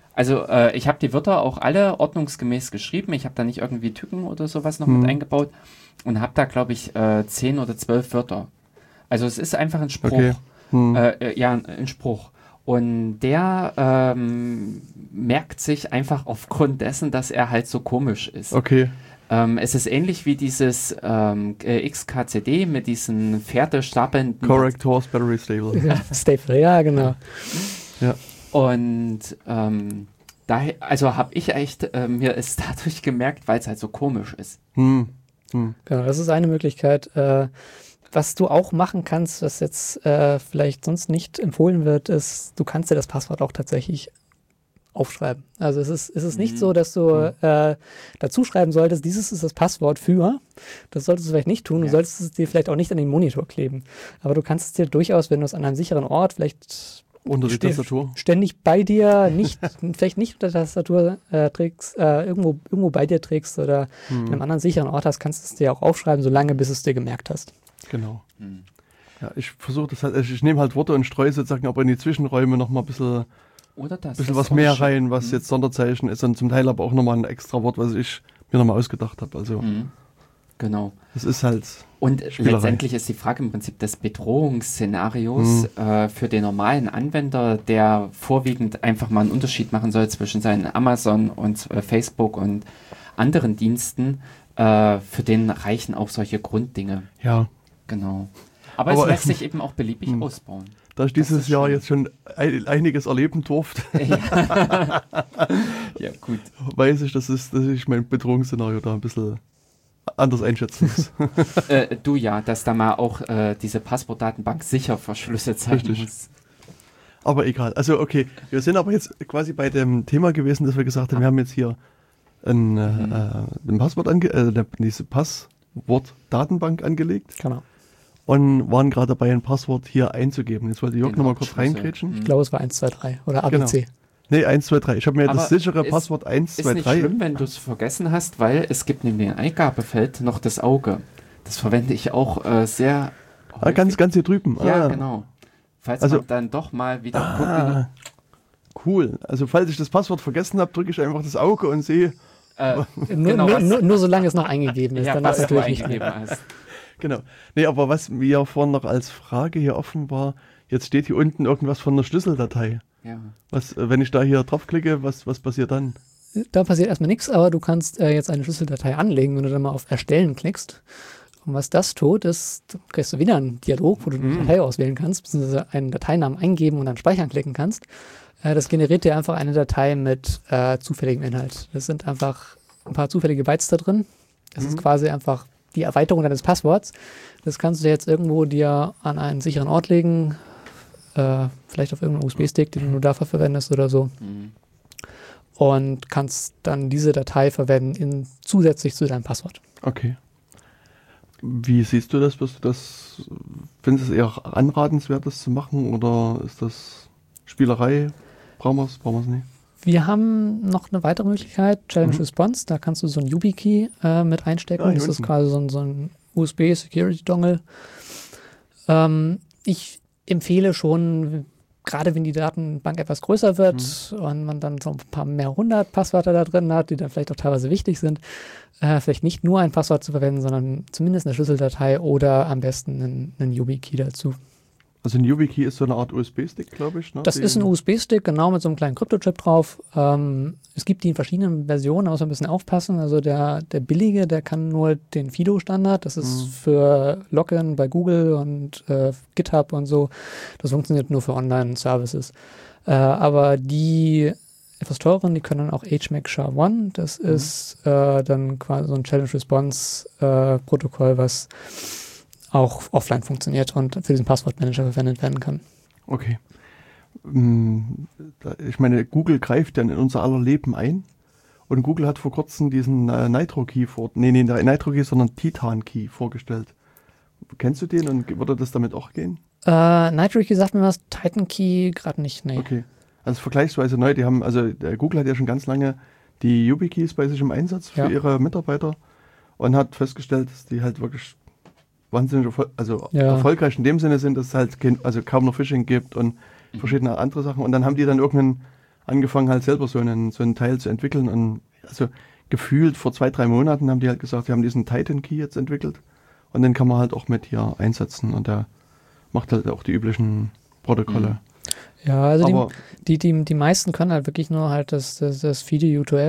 Also ich habe die Wörter auch alle ordnungsgemäß geschrieben. Ich habe da nicht irgendwie Tücken oder sowas noch mit eingebaut und habe da, glaube ich, 10 oder 12 Wörter. Also es ist einfach ein Spruch. Okay. Ein Spruch. Und der merkt sich einfach aufgrund dessen, dass er halt so komisch ist. Okay. Es ist ähnlich wie dieses XKCD mit diesen pferdestapelnden... Correct Horse Battery Stable. Ja, Staple, ja, genau. Ja. Und daher, also habe ich echt mir es dadurch gemerkt, weil es halt so komisch ist. Genau, das ist eine Möglichkeit. Was du auch machen kannst, was jetzt vielleicht sonst nicht empfohlen wird, ist, du kannst dir das Passwort auch tatsächlich aufschreiben. Also es ist nicht so, dass du dazu schreiben solltest, dieses ist das Passwort für. Das solltest du vielleicht nicht tun. Du solltest es dir vielleicht auch nicht an den Monitor kleben. Aber du kannst es dir durchaus, wenn du es an einem sicheren Ort vielleicht unter die Tastatur ständig bei dir, vielleicht nicht unter der Tastatur trägst, irgendwo bei dir trägst oder in einem anderen sicheren Ort hast, kannst du es dir auch aufschreiben, solange bis es dir gemerkt hast. Genau. Ja, ich versuche das halt, ich nehme halt Worte und streue sozusagen aber in die Zwischenräume nochmal ein bisschen, was mehr rein, was jetzt Sonderzeichen ist und zum Teil aber auch nochmal ein extra Wort, was ich mir nochmal ausgedacht habe. Also genau. Das ist halt und Spielerei. Letztendlich ist die Frage im Prinzip des Bedrohungsszenarios für den normalen Anwender, der vorwiegend einfach mal einen Unterschied machen soll zwischen seinen Amazon und Facebook und anderen Diensten, für den reichen auch solche Grunddinge. Ja. Genau. Aber es lässt sich eben auch beliebig ausbauen. Da ich dieses Jahr jetzt schon einiges erleben durfte, ja, gut. weiß ich, dass ich mein Bedrohungsszenario da ein bisschen anders einschätzen muss. Dass da mal auch diese Passwortdatenbank sicher verschlüsselt sein muss. Aber egal. Also okay, wir sind aber jetzt quasi bei dem Thema gewesen, dass wir gesagt haben, wir haben jetzt hier ein Passwort diese Passwortdatenbank angelegt. Genau. Und waren gerade dabei, ein Passwort hier einzugeben. Jetzt wollte Jörg nochmal kurz reingrätschen. Ich glaube, es war 123 oder ABC. Genau. Nee, 123. Ich habe mir das sichere Passwort 123. Ist nicht schlimm, wenn du es vergessen hast, weil es gibt neben dem Eingabefeld noch das Auge. Das verwende ich auch sehr häufig. Ganz hier drüben. Ja, genau. Falls man dann doch mal wieder gucken. Cool. Also falls ich das Passwort vergessen habe, drücke ich einfach das Auge und sehe... nur solange es noch eingegeben ist. Ja, dann was ist du natürlich eingegeben hast. Genau. Nee, aber was mir vorhin noch als Frage hier offen war, jetzt steht hier unten irgendwas von einer Schlüsseldatei. Ja. Wenn ich da hier draufklicke, was passiert dann? Da passiert erstmal nichts, aber du kannst jetzt eine Schlüsseldatei anlegen, wenn du dann mal auf Erstellen klickst. Und was das tut, ist, du kriegst wieder einen Dialog, wo du eine Datei auswählen kannst, beziehungsweise einen Dateinamen eingeben und dann Speichern klicken kannst. Das generiert dir einfach eine Datei mit zufälligem Inhalt. Das sind einfach ein paar zufällige Bytes da drin. Das ist quasi einfach die Erweiterung deines Passworts. Das kannst du jetzt irgendwo dir an einen sicheren Ort legen, vielleicht auf irgendeinen USB-Stick, den du dafür verwendest oder so. Und kannst dann diese Datei verwenden zusätzlich zu deinem Passwort. Okay. Wie siehst du das? Findest du es eher anratenswert, das zu machen, oder ist das Spielerei? Brauchen wir es nicht? Wir haben noch eine weitere Möglichkeit, Challenge Response. Da kannst du so ein YubiKey mit einstecken. Das ist quasi so ein USB-Security-Dongle. Ich empfehle schon, gerade wenn die Datenbank etwas größer wird und man dann so ein paar mehr hundert Passwörter da drin hat, die dann vielleicht auch teilweise wichtig sind, vielleicht nicht nur ein Passwort zu verwenden, sondern zumindest eine Schlüsseldatei oder am besten einen YubiKey dazu. Also ein YubiKey ist so eine Art USB-Stick, glaube ich. Ne? Das ist ein USB-Stick, genau, mit so einem kleinen Kryptochip drauf. Es gibt die in verschiedenen Versionen, da muss man ein bisschen aufpassen. Also der billige, der kann nur den FIDO-Standard. Das ist für Login bei Google und GitHub und so. Das funktioniert nur für Online-Services. Aber die etwas teureren, die können dann auch HMAC SHA-1. Das ist dann quasi so ein Challenge-Response-Protokoll, was auch offline funktioniert und für diesen Passwortmanager verwendet werden kann. Okay. Ich meine, Google greift ja in unser aller Leben ein und Google hat vor kurzem diesen Nitro-Key Nitro-Key, sondern Titan-Key vorgestellt. Kennst du den und würde das damit auch gehen? Nitro-Key sagt mir was, Titan-Key gerade nicht, nee. Okay. Also vergleichsweise neu, Google hat ja schon ganz lange die YubiKeys bei sich im Einsatz für ihre Mitarbeiter und hat festgestellt, dass die halt wirklich wahnsinnig erfolgreich in dem Sinne sind, dass es halt kaum noch Phishing gibt und verschiedene andere Sachen. Und dann haben die dann irgendeinen angefangen halt selber so einen Teil zu entwickeln. Und also gefühlt vor 2-3 Monaten haben die halt gesagt, wir haben diesen Titan Key jetzt entwickelt und den kann man halt auch mit hier einsetzen und der macht halt auch die üblichen Protokolle. Ja, also die meisten können halt wirklich nur halt das FIDO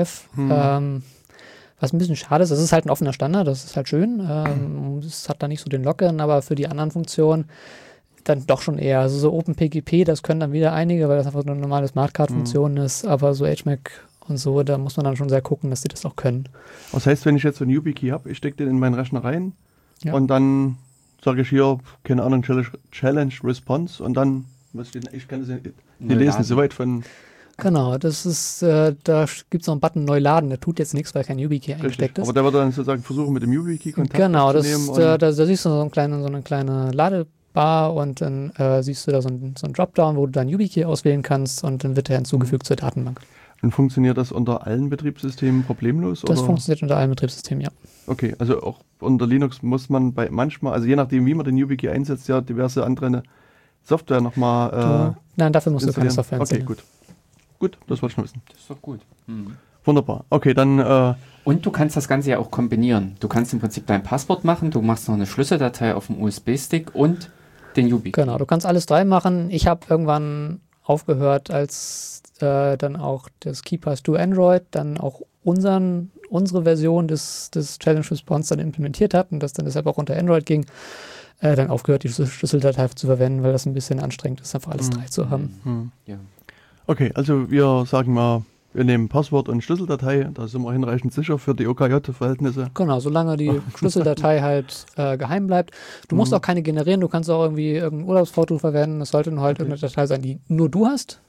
U2F, was ein bisschen schade ist. Das ist halt ein offener Standard, das ist halt schön. Es hat da nicht so den Lockeren, aber für die anderen Funktionen dann doch schon eher. Also so OpenPGP, das können dann wieder einige, weil das einfach eine normale Smartcard-Funktion ist, aber so HMAC und so, da muss man dann schon sehr gucken, dass sie das auch können. Das heißt, wenn ich jetzt so einen YubiKey habe, ich stecke den in meinen Rechner rein und dann sage ich hier, keine Ahnung, Challenge Response und dann, ich kann das die lesen soweit von... Genau, das ist, da gibt es noch einen Button neu laden, der tut jetzt nichts, weil kein YubiKey eingesteckt ist. Aber der wird dann sozusagen versuchen, mit dem YubiKey Kontakt aufzunehmen. Genau, da siehst du so eine kleine Ladebar und dann siehst du da so einen Dropdown, wo du dein YubiKey auswählen kannst und dann wird er hinzugefügt zur Datenbank. Und funktioniert das unter allen Betriebssystemen problemlos? Das funktioniert unter allen Betriebssystemen, ja. Okay, also auch unter Linux muss man manchmal, also je nachdem, wie man den YubiKey einsetzt, ja diverse andere Software nochmal nein, dafür musst du keine Software installieren. Okay, gut, das wollte ich schon wissen. Das ist doch gut. Wunderbar. Okay, dann... Und du kannst das Ganze ja auch kombinieren. Du kannst im Prinzip dein Passwort machen, du machst noch eine Schlüsseldatei auf dem USB-Stick und den YubiKey. Genau, du kannst alles 3 machen. Ich habe irgendwann aufgehört, als dann auch das KeyPass to Android dann auch unsere Version des Challenge Response dann implementiert hat und das dann deshalb auch unter Android ging, dann aufgehört, die Schlüsseldatei zu verwenden, weil das ein bisschen anstrengend ist, einfach alles 3 zu haben. Ja. Okay, also wir sagen mal, wir nehmen Passwort und Schlüsseldatei, da sind wir hinreichend sicher für die OKJ-Verhältnisse. Genau, solange die Schlüsseldatei halt geheim bleibt. Du musst auch keine generieren, du kannst auch irgendwie irgendein Urlaubsfoto verwenden, das sollte nur halt irgendeine Datei sein, die nur du hast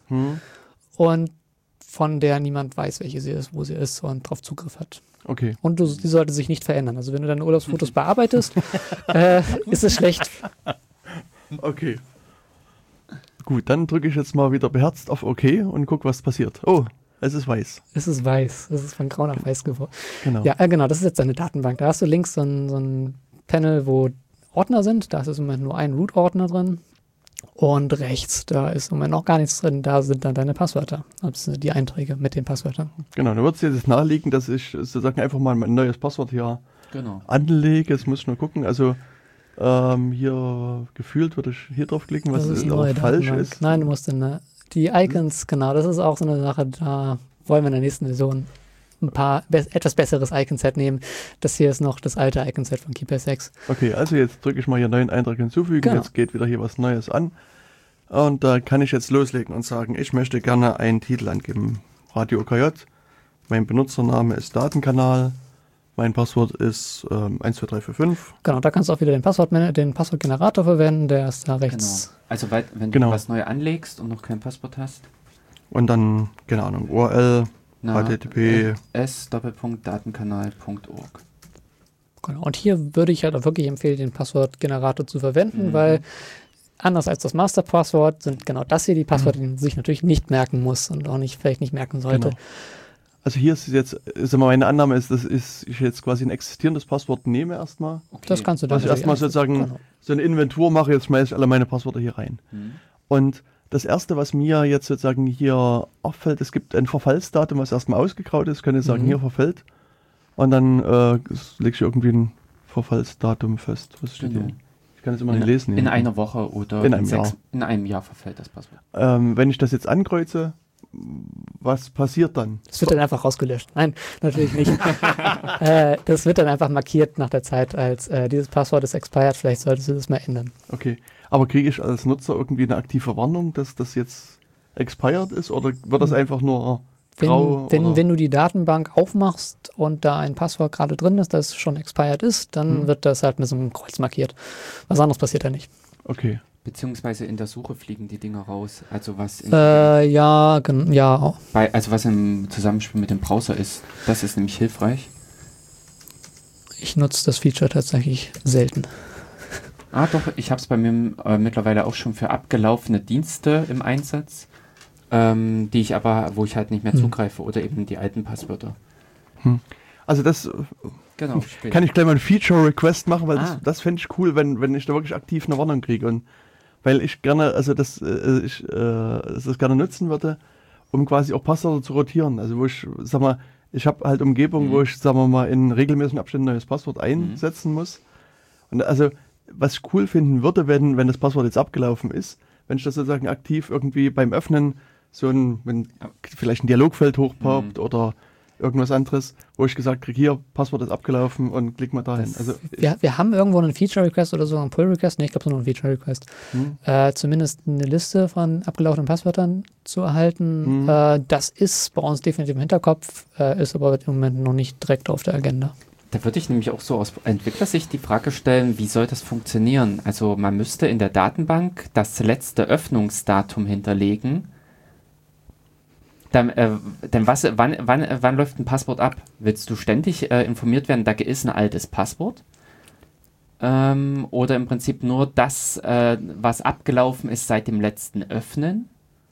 und von der niemand weiß, welche sie ist, wo sie ist und drauf Zugriff hat. Okay. Und die sollte sich nicht verändern. Also wenn du deine Urlaubsfotos bearbeitest, ist es schlecht. Okay. Gut, dann drücke ich jetzt mal wieder beherzt auf OK und gucke, was passiert. Oh, es ist weiß. Es ist weiß. Es ist von grau nach weiß geworden. Genau. Ja, genau, das ist jetzt deine Datenbank. Da hast du links so ein Panel, wo Ordner sind. Da ist im Moment nur ein Root-Ordner drin. Und rechts, da ist im Moment noch gar nichts drin. Da sind dann deine Passwörter. Also die Einträge mit den Passwörtern. Genau, da wird es jetzt naheliegen, dass ich sozusagen einfach mal mein neues Passwort hier anlege. Jetzt muss ich nur gucken. Also hier gefühlt würde ich hier draufklicken, was ist aber falsch ist. Nein, du musst die Icons, genau, das ist auch so eine Sache, da wollen wir in der nächsten Version ein paar etwas besseres Icon-Set nehmen. Das hier ist noch das alte Icon-Set von KeyPass 6. Okay, also jetzt drücke ich mal hier neuen Eintrag hinzufügen. Genau. Jetzt geht wieder hier was Neues an. Und da kann ich jetzt loslegen und sagen, ich möchte gerne einen Titel angeben. Radio OKJ. Mein Benutzername ist Datenkanal. Mein Passwort ist 12345. Genau, da kannst du auch wieder den Passwortgenerator verwenden. Der ist da rechts. Genau. Also wenn du was neu anlegst und noch kein Passwort hast. Und dann, keine Ahnung, URL, http s.datenkanal.org. Genau. Und hier würde ich halt auch wirklich empfehlen, den Passwortgenerator zu verwenden, weil anders als das Masterpasswort sind genau das hier die Passwörter, die man sich natürlich nicht merken muss und auch vielleicht nicht merken sollte. Genau. Also hier ist jetzt, meine Annahme ist, dass ich jetzt quasi ein existierendes Passwort nehme erstmal. Okay. Das kannst du dann. Also erstmal sozusagen so eine Inventur mache, jetzt schmeiße ich alle meine Passwörter hier rein. Und das erste, was mir jetzt sozusagen hier auffällt, es gibt ein Verfallsdatum, was erstmal ausgegraut ist, kann ich sagen, hier verfällt. Und dann lege ich irgendwie ein Verfallsdatum fest. Was steht hier? Ich kann es immer nicht lesen. In einer Woche oder in einem Jahr. In einem Jahr verfällt das Passwort. Wenn ich das jetzt ankreuze, was passiert dann? Das wird dann einfach rausgelöscht. Nein, natürlich nicht. Das wird dann einfach markiert nach der Zeit als dieses Passwort ist expired, vielleicht solltest du das mal ändern. Okay, aber kriege ich als Nutzer irgendwie eine aktive Warnung, dass das jetzt expired ist oder wird das einfach nur grau? Wenn du die Datenbank aufmachst und da ein Passwort gerade drin ist, das schon expired ist, dann wird das halt mit so einem Kreuz markiert. Was anderes passiert da nicht. Okay. Beziehungsweise in der Suche fliegen die Dinger raus. Also was also was im Zusammenspiel mit dem Browser ist, das ist nämlich hilfreich. Ich nutze das Feature tatsächlich selten. Doch, ich habe es bei mir mittlerweile auch schon für abgelaufene Dienste im Einsatz, wo ich halt nicht mehr zugreife oder eben die alten Passwörter. Also das kann ich gleich mal ein Feature-Request machen, weil das fände ich cool, wenn ich da wirklich aktiv eine Warnung kriege und weil ich gerne, das gerne nutzen würde um quasi auch Passwörter zu rotieren. Also wo ich, sag mal, ich habe halt Umgebungen, wo ich, sagen wir mal, in regelmäßigen Abständen ein neues Passwort einsetzen muss. Und also, was ich cool finden würde, wenn das Passwort jetzt abgelaufen ist, wenn ich das sozusagen aktiv irgendwie beim Öffnen wenn vielleicht ein Dialogfeld hochpoppt oder irgendwas anderes, wo ich gesagt kriege, hier, Passwort ist abgelaufen und klick mal dahin. Also wir haben irgendwo einen Feature-Request oder so, einen Pull-Request, ich glaube, so nur einen Feature-Request. Zumindest eine Liste von abgelaufenen Passwörtern zu erhalten. Das ist bei uns definitiv im Hinterkopf, ist aber im Moment noch nicht direkt auf der Agenda. Da würde ich nämlich auch so aus Entwicklersicht die Frage stellen, wie soll das funktionieren? Also man müsste in der Datenbank das letzte Öffnungsdatum hinterlegen. Dann wann läuft ein Passwort ab? Willst du ständig informiert werden, da ist ein altes Passwort? Oder im Prinzip nur das, was abgelaufen ist seit dem letzten Öffnen?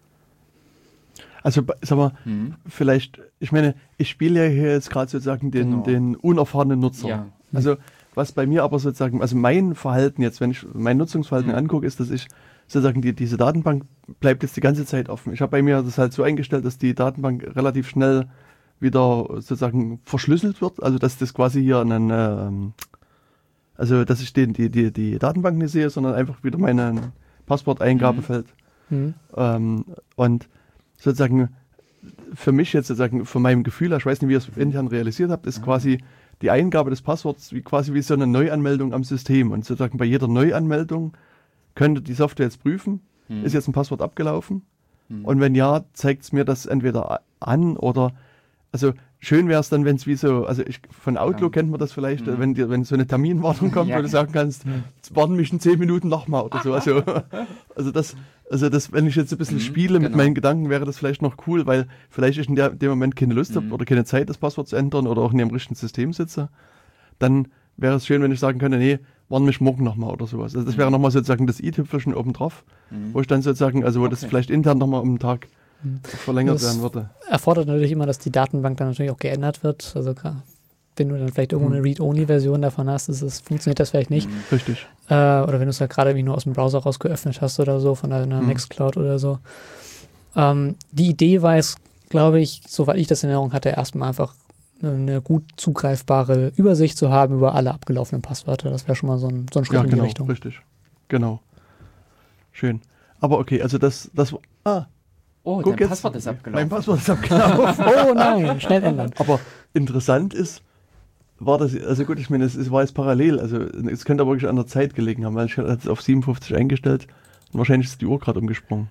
Also, sag mal, vielleicht, ich meine, ich spiele ja hier jetzt gerade sozusagen den unerfahrenen Nutzer. Ja. Also, was bei mir aber sozusagen, also mein Verhalten jetzt, wenn ich mein Nutzungsverhalten angucke, ist, dass ich sozusagen diese Datenbank bleibt jetzt die ganze Zeit offen. Ich habe bei mir das halt so eingestellt, dass die Datenbank relativ schnell wieder sozusagen verschlüsselt wird. Also, dass das quasi hier also, dass ich die Datenbank nicht sehe, sondern einfach wieder mein Passworteingabefeld. Und sozusagen für mich jetzt sozusagen, von meinem Gefühl, ich weiß nicht, wie ihr es intern realisiert habt, ist quasi die Eingabe des Passworts quasi wie so eine Neuanmeldung am System. Und sozusagen bei jeder Neuanmeldung könnte die Software jetzt prüfen, ist jetzt ein Passwort abgelaufen? Und wenn ja, zeigt es mir das entweder an oder, also schön wäre es dann, wenn es wie so, also von Outlook kennt man das vielleicht, wenn so eine Terminwartung kommt, wo du sagen kannst, warten mich in 10 Minuten nochmal oder so. Also das, wenn ich jetzt ein bisschen spiele mit meinen Gedanken, wäre das vielleicht noch cool, weil vielleicht ich in dem Moment keine Lust habe oder keine Zeit, das Passwort zu ändern oder auch in dem richtigen System sitze. Dann wäre es schön, wenn ich sagen könnte, nee, warten mich morgen nochmal oder sowas. Also das wäre nochmal sozusagen das i-Tüpfelchen obendrauf, wo ich dann sozusagen, also wo das vielleicht intern nochmal um den Tag verlängert werden würde. Erfordert natürlich immer, dass die Datenbank dann natürlich auch geändert wird. Also wenn du dann vielleicht irgendwo eine Read-Only-Version davon hast, funktioniert das vielleicht nicht. Richtig. Oder wenn du es halt gerade nur aus dem Browser raus geöffnet hast oder so, von einer Nextcloud oder so. Die Idee war es, glaube ich, soweit ich das in Erinnerung hatte, erstmal einfach eine gut zugreifbare Übersicht zu haben über alle abgelaufenen Passwörter. Das wäre schon mal so ein Schritt in die Richtung. Richtig. Genau. Schön. Aber okay, also das Oh, dein Passwort ist abgelaufen. Mein Passwort ist abgelaufen. Oh nein, schnell ändern. Aber interessant war das, also gut, ich meine, es war jetzt parallel, also es könnte aber wirklich an der Zeit gelegen haben, weil ich hatte es auf 57 eingestellt und wahrscheinlich ist die Uhr gerade umgesprungen.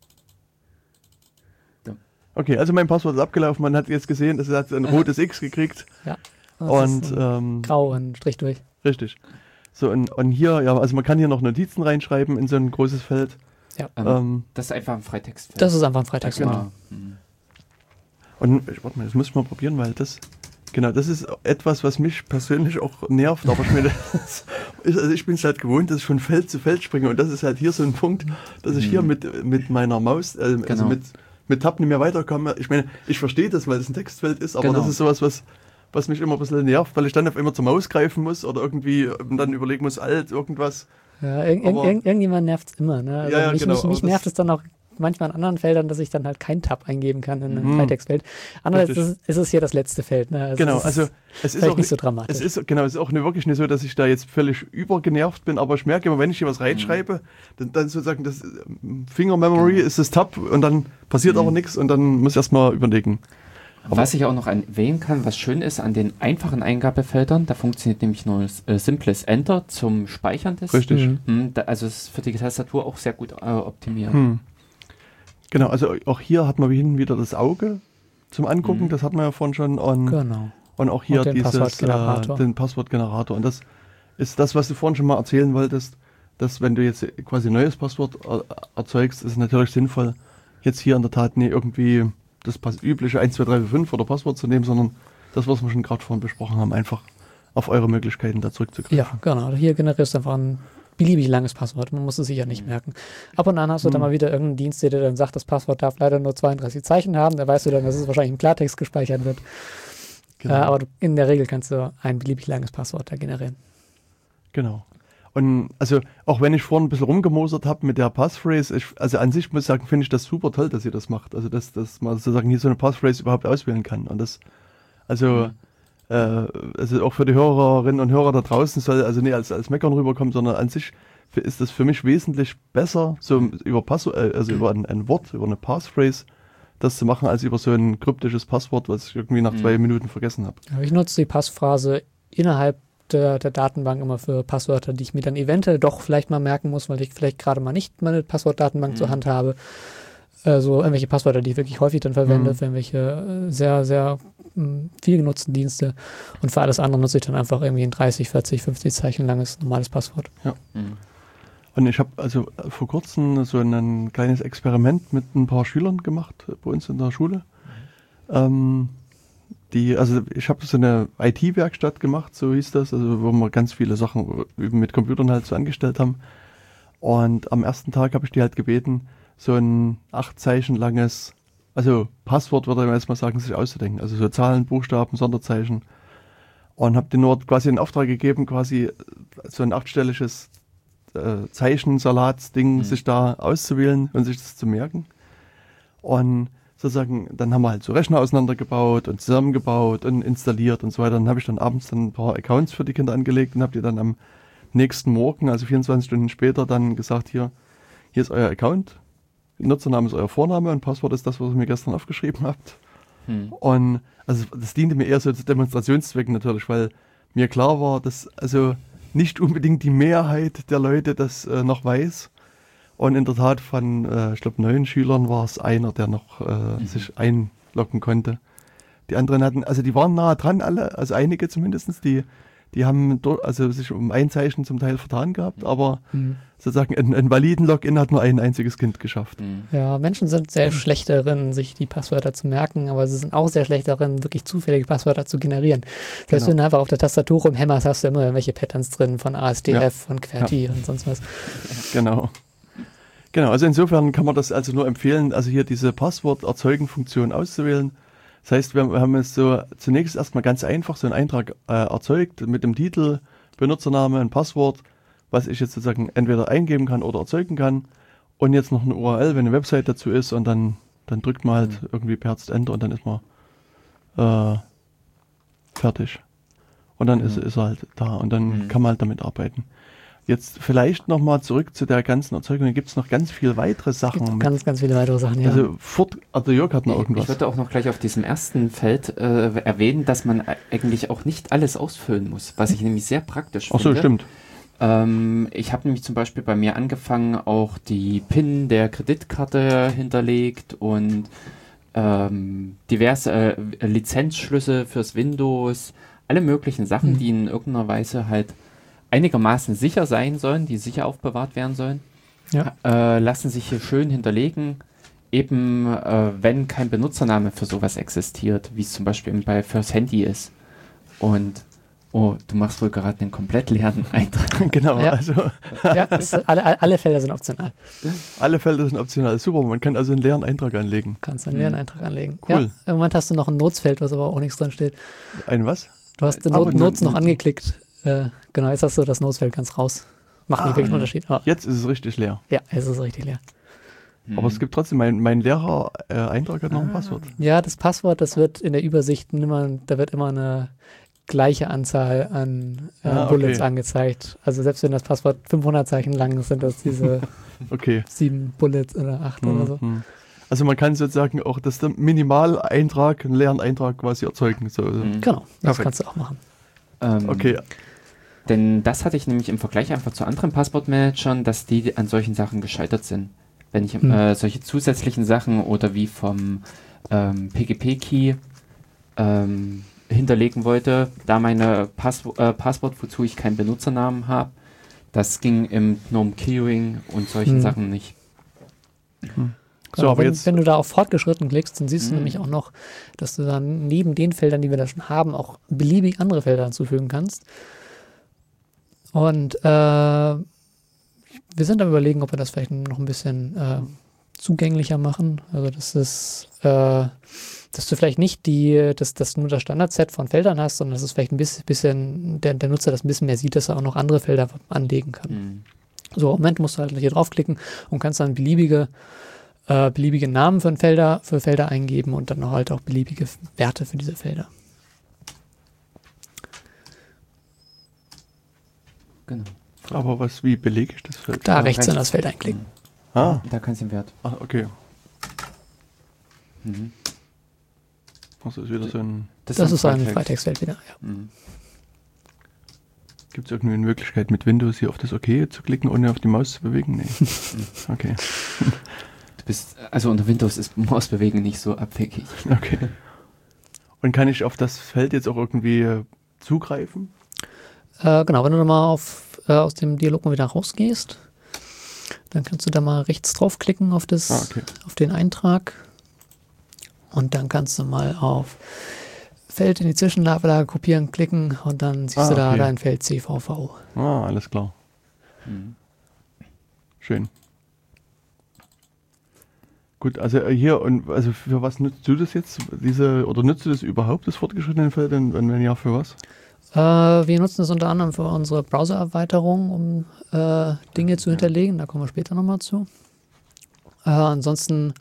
Ja. Okay, also mein Passwort ist abgelaufen, man hat jetzt gesehen, es hat ein rotes X gekriegt. Ja. Und grau, ein Strich durch. Richtig. So, und hier, ja, also man kann hier noch Notizen reinschreiben in so ein großes Feld. Ja. Das ist einfach ein Freitextfeld. Das ist einfach ein Freitextfeld. Genau. Und warte mal, das muss ich mal probieren, weil das ist etwas, was mich persönlich auch nervt, aber ich meine, also ich bin es halt gewohnt, dass ich von Feld zu Feld springe und das ist halt hier so ein Punkt, dass ich hier mit meiner Maus, also mit Tab nicht mehr weiterkomme. Ich meine, ich verstehe das, weil es ein Textfeld ist, aber das ist sowas, was mich immer ein bisschen nervt, weil ich dann auf immer zur Maus greifen muss oder irgendwie dann überlegen muss, irgendwas. Ja, irgendjemand nervt es immer. Ne? Also mich nervt es dann auch manchmal in anderen Feldern, dass ich dann halt keinen Tab eingeben kann in einem Freitextfeld. Andererseits ist es hier das letzte Feld. Ne? Also es ist auch nicht so dramatisch. Es ist auch wirklich nicht so, dass ich da jetzt völlig übergenervt bin, aber ich merke immer, wenn ich hier was reinschreibe, dann sozusagen das Finger-Memory ist das Tab und dann passiert aber nichts und dann muss ich erstmal überlegen. Aber was ich auch noch erwähnen kann, was schön ist an den einfachen Eingabefeldern, da funktioniert nämlich nur simples Enter zum Speichern des. Richtig. Also ist für die Tastatur auch sehr gut optimiert. Genau, also auch hier hat man hinten wieder das Auge zum Angucken, das hat man ja vorhin schon. Genau. Und auch hier den Passwortgenerator. Und das ist das, was du vorhin schon mal erzählen wolltest, dass wenn du jetzt quasi ein neues Passwort erzeugst, ist es natürlich sinnvoll, jetzt hier in der Tat nicht irgendwie das übliche 1, 2, 3, 4, 5 oder Passwort zu nehmen, sondern das, was wir schon gerade vorhin besprochen haben, einfach auf eure Möglichkeiten da zurückzugreifen. Ja, genau. Hier generierst du einfach ein beliebig langes Passwort. Man muss es sich ja nicht merken. Ab und an hast du dann mal wieder irgendeinen Dienst, der dir dann sagt, das Passwort darf leider nur 32 Zeichen haben. Da weißt du dann, dass es wahrscheinlich im Klartext gespeichert wird. Genau. Aber in der Regel kannst du ein beliebig langes Passwort da generieren. Genau. Und also auch wenn ich vorhin ein bisschen rumgemosert habe mit der Passphrase, also an sich muss ich sagen, finde ich das super toll, dass ihr das macht. Also dass man sozusagen hier so eine Passphrase überhaupt auswählen kann. Und das, also auch für die Hörerinnen und Hörer da draußen soll also nicht als Meckern rüberkommen, sondern an sich ist das für mich wesentlich besser, so über über ein Wort, über eine Passphrase das zu machen, als über so ein kryptisches Passwort, was ich irgendwie nach 2 Minuten vergessen habe. Ja, ich nutze die Passphrase innerhalb der Datenbank immer für Passwörter, die ich mir dann eventuell doch vielleicht mal merken muss, weil ich vielleicht gerade mal nicht meine Passwortdatenbank zur Hand habe. So irgendwelche Passwörter, die ich wirklich häufig dann verwende, für irgendwelche sehr, sehr viel genutzten Dienste. Und für alles andere nutze ich dann einfach irgendwie ein 30, 40, 50 Zeichen langes normales Passwort. Ja. Und ich habe also vor kurzem so ein kleines Experiment mit ein paar Schülern gemacht bei uns in der Schule. Ich habe so eine IT-Werkstatt gemacht, so hieß das, also wo wir ganz viele Sachen mit Computern halt so angestellt haben. Und am ersten Tag habe ich die halt gebeten, so ein 8 Zeichen langes, also Passwort würde ich jetzt mal sagen, sich auszudenken. Also so Zahlen, Buchstaben, Sonderzeichen. Und habe denen nur quasi einen Auftrag gegeben, quasi so ein 8-stelliges Zeichensalatsding sich da auszuwählen und sich das zu merken. Und sozusagen, dann haben wir halt so Rechner auseinandergebaut und zusammengebaut und installiert und so weiter. Dann habe ich dann abends dann ein paar Accounts für die Kinder angelegt und habe die dann am nächsten Morgen, also 24 Stunden später, dann gesagt, hier ist euer Account, Nutzername ist euer Vorname und Passwort ist das, was ihr mir gestern aufgeschrieben habt. Und also das diente mir eher so zu Demonstrationszwecken natürlich, weil mir klar war, dass also nicht unbedingt die Mehrheit der Leute das noch weiß. Und in der Tat von, ich glaube, 9 Schülern war es einer, der noch sich einloggen konnte. Die anderen hatten, also die waren nahe dran alle, also einige zumindest, die haben sich um ein Zeichen zum Teil vertan gehabt, aber sozusagen einen validen Login hat nur ein einziges Kind geschafft. Ja, Menschen sind sehr schlecht darin, sich die Passwörter zu merken, aber sie sind auch sehr schlecht darin, wirklich zufällige Passwörter zu generieren. Selbst wenn du einfach auf der Tastatur rumhämmerst, hast du immer irgendwelche Patterns drin von ASDF, von QWERTY und sonst was. Genau, also insofern kann man das also nur empfehlen, also hier diese Passwort-Erzeugen-Funktion auszuwählen. Das heißt, wir haben jetzt so zunächst erstmal ganz einfach so einen Eintrag erzeugt mit dem Titel, Benutzername, ein Passwort, was ich jetzt sozusagen entweder eingeben kann oder erzeugen kann. Und jetzt noch eine URL, wenn eine Website dazu ist und dann drückt man halt irgendwie per Enter und dann ist man fertig. Und dann ist er halt da und dann kann man halt damit arbeiten. Jetzt vielleicht nochmal zurück zu der ganzen Erzeugung. Da gibt es noch ganz viele weitere Sachen. Ganz viele weitere Sachen, ja. Also Jörg hat noch irgendwas. Ich würde auch noch gleich auf diesem ersten Feld erwähnen, dass man eigentlich auch nicht alles ausfüllen muss, was ich nämlich sehr praktisch finde. Ach so, stimmt. Ich habe nämlich zum Beispiel bei mir angefangen, auch die PIN der Kreditkarte hinterlegt und diverse Lizenzschlüsse fürs Windows, alle möglichen Sachen, die in irgendeiner Weise halt einigermaßen sicher sein sollen, die sicher aufbewahrt werden sollen, lassen sich hier schön hinterlegen, eben wenn kein Benutzername für sowas existiert, wie es zum Beispiel fürs Handy ist. Und du machst wohl gerade einen komplett leeren Eintrag. Genau, ja. also alle Felder sind optional. Alle Felder sind optional, super, man kann also einen leeren Eintrag anlegen. Kannst einen leeren Eintrag anlegen. Cool. Ja, im Moment hast du noch ein Notesfeld, was aber auch nichts drin steht. Ein was? Du hast die Notes noch angeklickt. Genau, jetzt hast du das Notesfeld ganz raus. Macht nicht wirklich einen Unterschied. Aber jetzt ist es richtig leer. Ja, jetzt ist es richtig leer. Aber es gibt trotzdem, mein leerer Eintrag hat noch ein Passwort. Ja, das Passwort, das wird in der Übersicht da wird immer eine gleiche Anzahl an Bullets angezeigt. Also selbst wenn das Passwort 500 Zeichen lang ist, sind das diese 7 Bullets oder 8 oder so. Also man kann sozusagen auch das Minimaleintrag, einen leeren Eintrag quasi erzeugen. So. Genau, das kannst du auch machen. Okay. Denn das hatte ich nämlich im Vergleich einfach zu anderen Passwortmanagern, dass die an solchen Sachen gescheitert sind. Wenn ich solche zusätzlichen Sachen oder wie vom PGP-Key hinterlegen wollte, da meine Passwort, wozu ich keinen Benutzernamen habe, das ging im GNOME Keyring und solchen Sachen nicht. So, aber wenn du da auf Fortgeschritten klickst, dann siehst du nämlich auch noch, dass du dann neben den Feldern, die wir da schon haben, auch beliebig andere Felder hinzufügen kannst. Und wir sind am Überlegen, ob wir das vielleicht noch ein bisschen zugänglicher machen. Also das ist, dass du vielleicht nicht dass du nur das Standardset von Feldern hast, sondern dass es vielleicht ein bisschen der Nutzer das ein bisschen mehr sieht, dass er auch noch andere Felder anlegen kann. Mhm. So, im Moment musst du halt hier draufklicken und kannst dann beliebige Namen für Felder eingeben und dann halt auch beliebige Werte für diese Felder. Genau. Aber wie belege ich das Feld? Da rechts in das Feld einklicken. Ah, Da kannst du den Wert. okay. Mhm. Also ist wieder so ein... Das ist ein Freitextfeld wieder, ja. Mhm. Gibt es irgendwie eine Möglichkeit, mit Windows hier auf das OK zu klicken, ohne auf die Maus zu bewegen? Nee. Okay. Also unter Windows ist Mausbewegen nicht so abwegig. Okay. Und kann ich auf das Feld jetzt auch irgendwie zugreifen? Genau, wenn du nochmal aus dem Dialog mal wieder rausgehst, dann kannst du da mal rechts draufklicken auf auf den Eintrag und dann kannst du mal auf Feld in die Zwischenablage kopieren klicken und dann siehst du da dein Feld CVV. Alles klar. Mhm. Schön. Gut, also hier, und also für was nutzt du das jetzt, oder nutzt du das überhaupt, das fortgeschrittene Feld, und wenn ja, für was? Wir nutzen es unter anderem für unsere Browser-Erweiterung, um Dinge zu hinterlegen. Da kommen wir später nochmal zu. Ansonsten,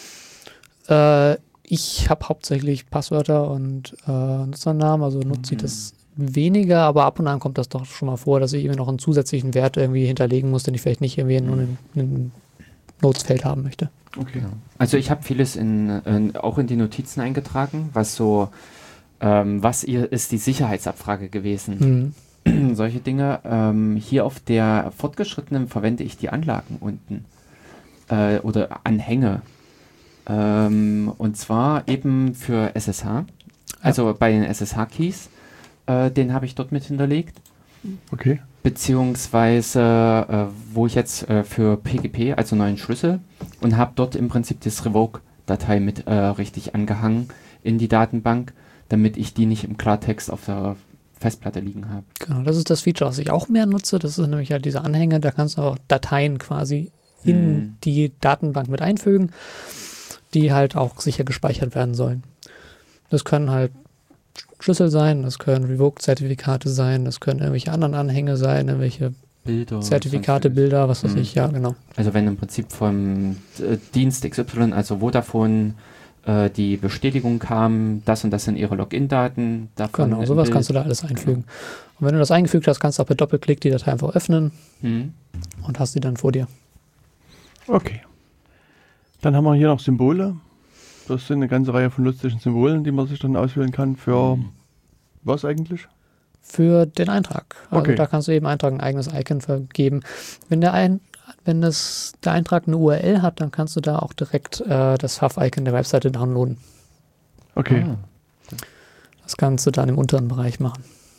ich habe hauptsächlich Passwörter und Nutzernamen, also nutze ich das weniger, aber ab und an kommt das doch schon mal vor, dass ich irgendwie noch einen zusätzlichen Wert irgendwie hinterlegen muss, den ich vielleicht nicht irgendwie nur in ein Notes-Feld haben möchte. Okay. Ja. Also ich habe vieles auch in die Notizen eingetragen, was ist die Sicherheitsabfrage gewesen. Solche Dinge. Hier auf der fortgeschrittenen verwende ich die Anlagen unten oder Anhänge. Und zwar eben für SSH. Also bei den SSH-Keys, den habe ich dort mit hinterlegt. Okay. Beziehungsweise, wo ich jetzt für PGP, also neuen Schlüssel, und habe dort im Prinzip das Revoke-Datei mit richtig angehangen in die Datenbank, damit ich die nicht im Klartext auf der Festplatte liegen habe. Genau, das ist das Feature, was ich auch mehr nutze. Das ist nämlich halt diese Anhänge, da kannst du auch Dateien quasi in die Datenbank mit einfügen, die halt auch sicher gespeichert werden sollen. Das können halt Schlüssel sein, das können Revoke-Zertifikate sein, das können irgendwelche anderen Anhänge sein, irgendwelche Bilder, Zertifikate, Bilder, was weiß ich, ja, genau. Also wenn im Prinzip vom Dienst XY, also Vodafone, die Bestätigung kam, das und das sind ihre Login-Daten. Genau, sowas kannst du da alles einfügen. Genau. Und wenn du das eingefügt hast, kannst du auch per Doppelklick die Datei einfach öffnen und hast die dann vor dir. Okay. Dann haben wir hier noch Symbole. Das sind eine ganze Reihe von lustigen Symbolen, die man sich dann auswählen kann. Für was eigentlich? Für den Eintrag. Also okay. Da kannst du eben Eintrag ein eigenes Icon vergeben. Wenn der Eintrag eine URL hat, dann kannst du da auch direkt das Fav-Icon der Webseite downloaden. Okay. Das kannst du dann im unteren Bereich machen.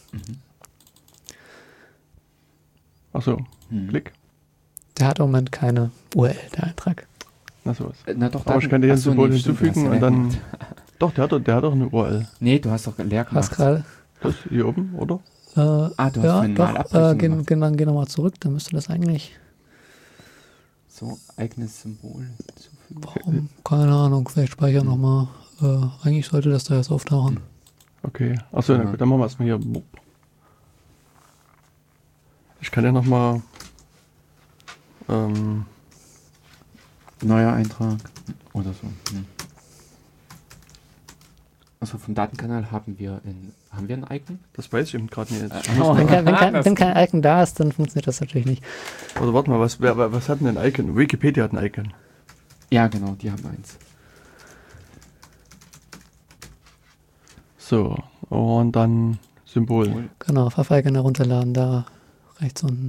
Achso, Klick. Der hat im Moment keine URL, der Eintrag. Na sowas. Na doch, aber ich kann dir ein Symbol hinzufügen und dann... Doch, der hat doch eine URL. Nee, du hast doch leer gemacht. Hast gerade... Das hier oben, oder? Du hast ja, doch, geh nochmal zurück, dann müsste das eigentlich... So, eigenes Symbol hinzufügen. Warum? Keine Ahnung, vielleicht speichern nochmal. Eigentlich sollte das da jetzt auftauchen. Okay, achso, na gut, dann machen wir erstmal hier... Ich kann ja nochmal... Neuer Eintrag oder so. Also vom Datenkanal haben wir ein Icon? Das weiß ich eben gerade nicht. Wenn kein Icon da ist, dann funktioniert das natürlich nicht. Also warte mal, was hat denn ein Icon? Wikipedia hat ein Icon. Ja, genau, die haben eins. So, und dann Symbol. Genau, Fav-Icon herunterladen, da rechts unten.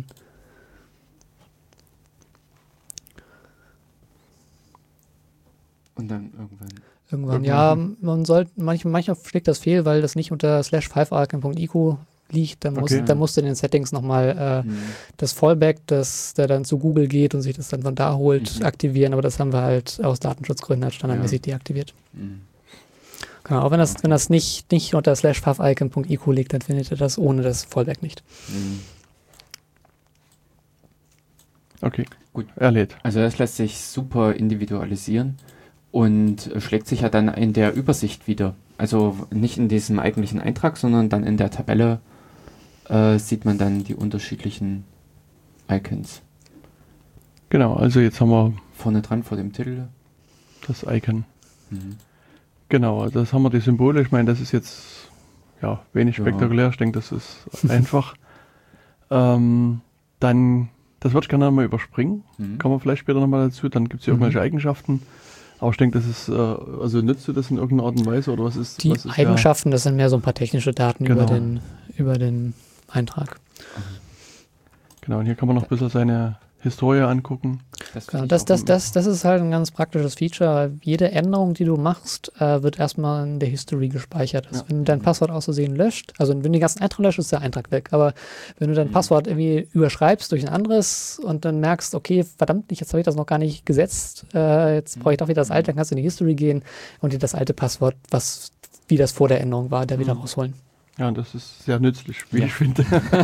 Und dann irgendwann. Ja, man sollte, manchmal schlägt das fehl, weil das nicht unter /5icon.ico liegt. Dann musst du in den Settings nochmal das Fallback, der dann zu Google geht und sich das dann von da holt, aktivieren. Aber das haben wir halt aus Datenschutzgründen halt standardmäßig deaktiviert. Genau, auch wenn das nicht unter /5icon.ico liegt, dann findet ihr das ohne das Fallback nicht. Okay. erlädt. Also das lässt sich super individualisieren und schlägt sich ja dann in der Übersicht wieder. Also nicht in diesem eigentlichen Eintrag, sondern dann in der Tabelle sieht man dann die unterschiedlichen Icons. Genau, also jetzt haben wir Vorne dran vor dem Titel. das Icon. Genau, also das haben wir die Symbole. Ich meine, das ist jetzt wenig spektakulär. Ich denke, das ist einfach. Dann, das würde ich gerne nochmal überspringen. Kann man vielleicht später nochmal dazu. Dann gibt es irgendwelche Eigenschaften. Aber ich denke, das ist, also nutzt du das in irgendeiner Art und Weise? Oder was ist Die Eigenschaften, das sind mehr so ein paar technische Daten über den Eintrag. Genau, und hier kann man noch ein bisschen seine Historie angucken. Das ist halt ein ganz praktisches Feature. Jede Änderung, die du machst, wird erstmal in der History gespeichert. Also wenn du dein Passwort aus Versehen löscht, also wenn du den ganzen Eintrag löscht, ist der Eintrag weg. Aber wenn du dein Passwort irgendwie überschreibst durch ein anderes und dann merkst, okay, verdammt, jetzt habe ich das noch gar nicht gesetzt, jetzt brauche ich doch wieder das alte, dann kannst du in die History gehen und dir das alte Passwort, wie das vor der Änderung war, wieder rausholen. Ja, das ist sehr nützlich, wie ich finde.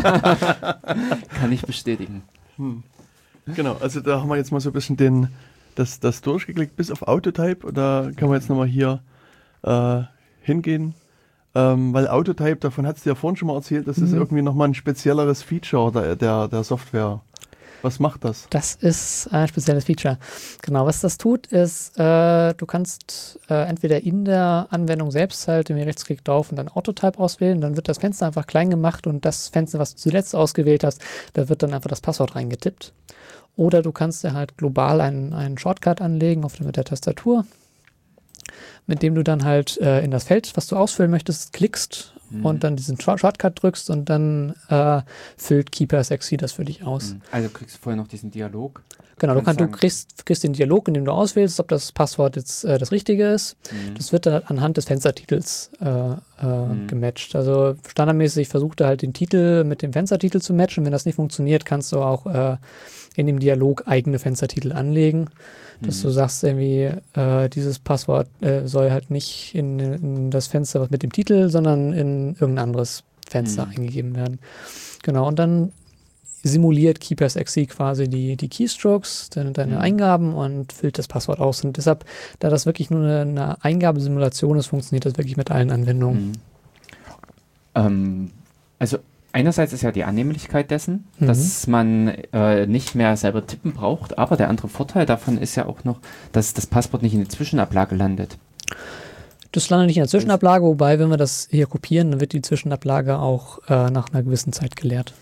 Kann ich bestätigen. Genau, also da haben wir jetzt mal so ein bisschen das durchgeklickt bis auf Autotype und da kann man jetzt nochmal hier hingehen, weil Autotype, davon hat es dir ja vorhin schon mal erzählt, das ist irgendwie nochmal ein spezielleres Feature der Software. Was macht das? Das ist ein spezielles Feature. Genau, was das tut, ist, du kannst entweder in der Anwendung selbst halt mit Rechtsklick drauf und dann Autotype auswählen, dann wird das Fenster einfach klein gemacht und das Fenster, was du zuletzt ausgewählt hast, da wird dann einfach das Passwort reingetippt. Oder du kannst dir halt global einen Shortcut anlegen mit der Tastatur, mit dem du dann halt in das Feld, was du ausfüllen möchtest, klickst und dann diesen Shortcut drückst und dann füllt KeeperSXC das für dich aus. Also kriegst du vorher noch diesen Dialog. Genau, du kriegst den Dialog, in dem du auswählst, ob das Passwort jetzt das Richtige ist. Das wird dann anhand des Fenstertitels gematcht. Also standardmäßig versucht er halt den Titel mit dem Fenstertitel zu matchen. Wenn das nicht funktioniert, kannst du auch in dem Dialog eigene Fenstertitel anlegen. Dass du sagst irgendwie, dieses Passwort soll halt nicht in das Fenster mit dem Titel, sondern in irgendein anderes Fenster eingegeben werden. Genau, und dann simuliert KeeperSXC quasi die Keystrokes, deine Eingaben und füllt das Passwort aus. Und deshalb, da das wirklich nur eine Eingabesimulation ist, funktioniert das wirklich mit allen Anwendungen. Also einerseits ist ja die Annehmlichkeit dessen, dass man nicht mehr selber tippen braucht, aber der andere Vorteil davon ist ja auch noch, dass das Passwort nicht in der Zwischenablage landet. Das landet nicht in der Zwischenablage, wobei, wenn wir das hier kopieren, dann wird die Zwischenablage auch nach einer gewissen Zeit geleert.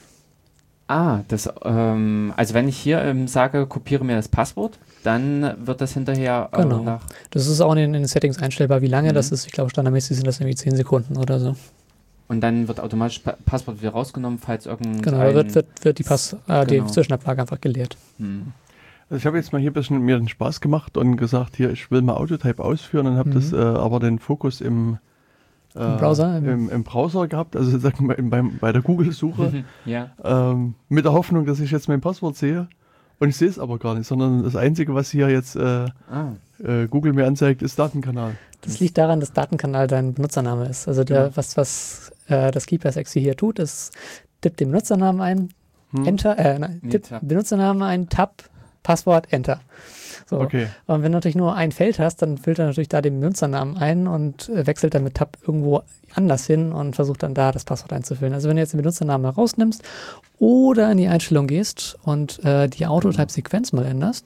Also wenn ich hier sage, kopiere mir das Passwort, dann wird das hinterher nach... Das ist auch in den Settings einstellbar, wie lange das ist. Ich glaube, standardmäßig sind das irgendwie 10 Sekunden oder so. Und dann wird automatisch Passwort wieder rausgenommen, falls irgendein... Genau, da wird die Zwischenablage einfach geleert. Also ich habe jetzt mal hier ein bisschen mir den Spaß gemacht und gesagt, hier, ich will mal Autotype ausführen und habe das aber den Fokus im Browser? Im Browser gehabt, also sagen wir bei der Google-Suche, mit der Hoffnung, dass ich jetzt mein Passwort sehe und ich sehe es aber gar nicht, sondern das Einzige, was hier jetzt Google mir anzeigt, ist Datenkanal. Das liegt daran, dass Datenkanal dein Benutzername ist. Also was das KeeperSXC hier tut, ist, tippt den Benutzernamen ein, tippt Benutzernamen ein, Tab, Passwort, Enter. So. Okay. Und wenn du natürlich nur ein Feld hast, dann füllt er natürlich da den Benutzernamen ein und wechselt dann mit Tab irgendwo anders hin und versucht dann da das Passwort einzufüllen. Also wenn du jetzt den Benutzernamen herausnimmst oder in die Einstellung gehst und die Autotype-Sequenz mal änderst,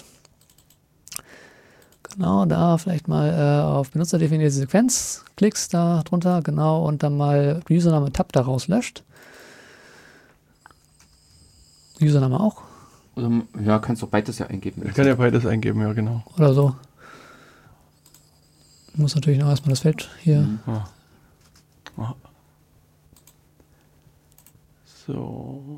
genau, da vielleicht mal auf benutzerdefinierte Sequenz klickst da drunter, genau, und dann mal Username Tab daraus löscht. Username auch. Ja, kannst du beides ja eingeben. Ich kann ja beides eingeben, ja, genau. Oder so. Du musst natürlich noch erstmal das Feld hier. So.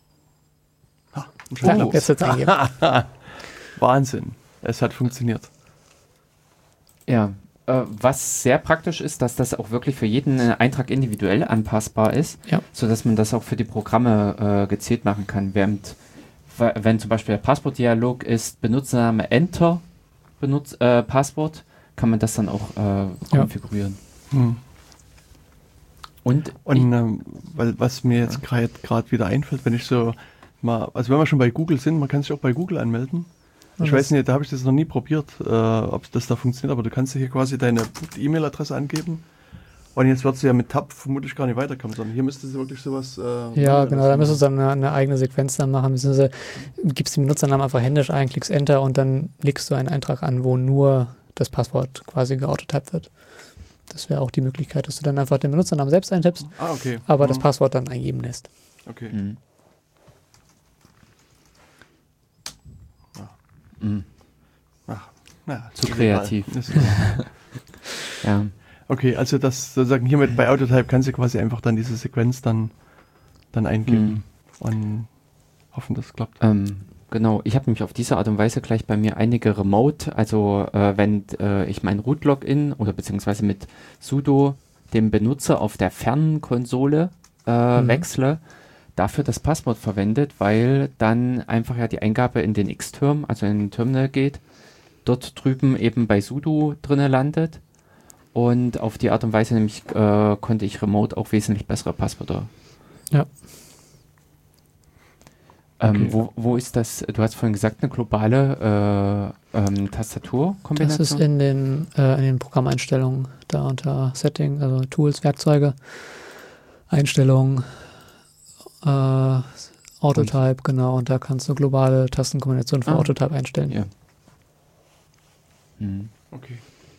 Jetzt wird's eingeben. Wahnsinn. Es hat funktioniert. Ja, was sehr praktisch ist, dass das auch wirklich für jeden Eintrag individuell anpassbar ist, sodass man das auch für die Programme gezielt machen kann. Wenn zum Beispiel der Passwortdialog ist Benutzername Enter, Passwort, kann man das dann auch konfigurieren. Und weil was mir jetzt gerade wieder einfällt, wenn ich so also wenn wir schon bei Google sind, man kann sich auch bei Google anmelden. Ich weiß nicht, da habe ich das noch nie probiert, ob das da funktioniert, aber du kannst hier quasi deine E-Mail-Adresse angeben. Und jetzt wird sie ja mit Tab vermutlich gar nicht weiterkommen, sondern hier müsste sie wirklich sowas... ja, genau, da müsstest du dann eine eigene Sequenz dann machen, beziehungsweise gibst den Benutzernamen einfach händisch ein, klickst Enter und dann legst du einen Eintrag an, wo nur das Passwort quasi geautotyped wird. Das wäre auch die Möglichkeit, dass du dann einfach den Benutzernamen selbst eintippst, okay. aber das Passwort dann eingeben lässt. Okay. Mhm. Ach, na, zu kreativ. Ja. Okay, also das sozusagen hiermit bei Autotype kannst du quasi einfach dann diese Sequenz dann eingeben und hoffen, das klappt. Genau, ich habe nämlich auf diese Art und Weise gleich bei mir einige Remote, also wenn ich mein Root-Login oder beziehungsweise mit sudo dem Benutzer auf der fernen Konsole wechsle, dafür das Passwort verwendet, weil dann einfach ja die Eingabe in den Xterm, also in den Terminal geht, dort drüben eben bei sudo drinne landet und auf die Art und Weise nämlich konnte ich remote auch wesentlich bessere Passwörter. Ja. Okay. Wo ist das? Du hast vorhin gesagt, eine globale Tastaturkombination? Das ist in den Programmeinstellungen, da unter Setting, also Tools, Werkzeuge, Einstellungen, Autotype, genau, und da kannst du globale Tastenkombination für Autotype einstellen. Ja. Okay.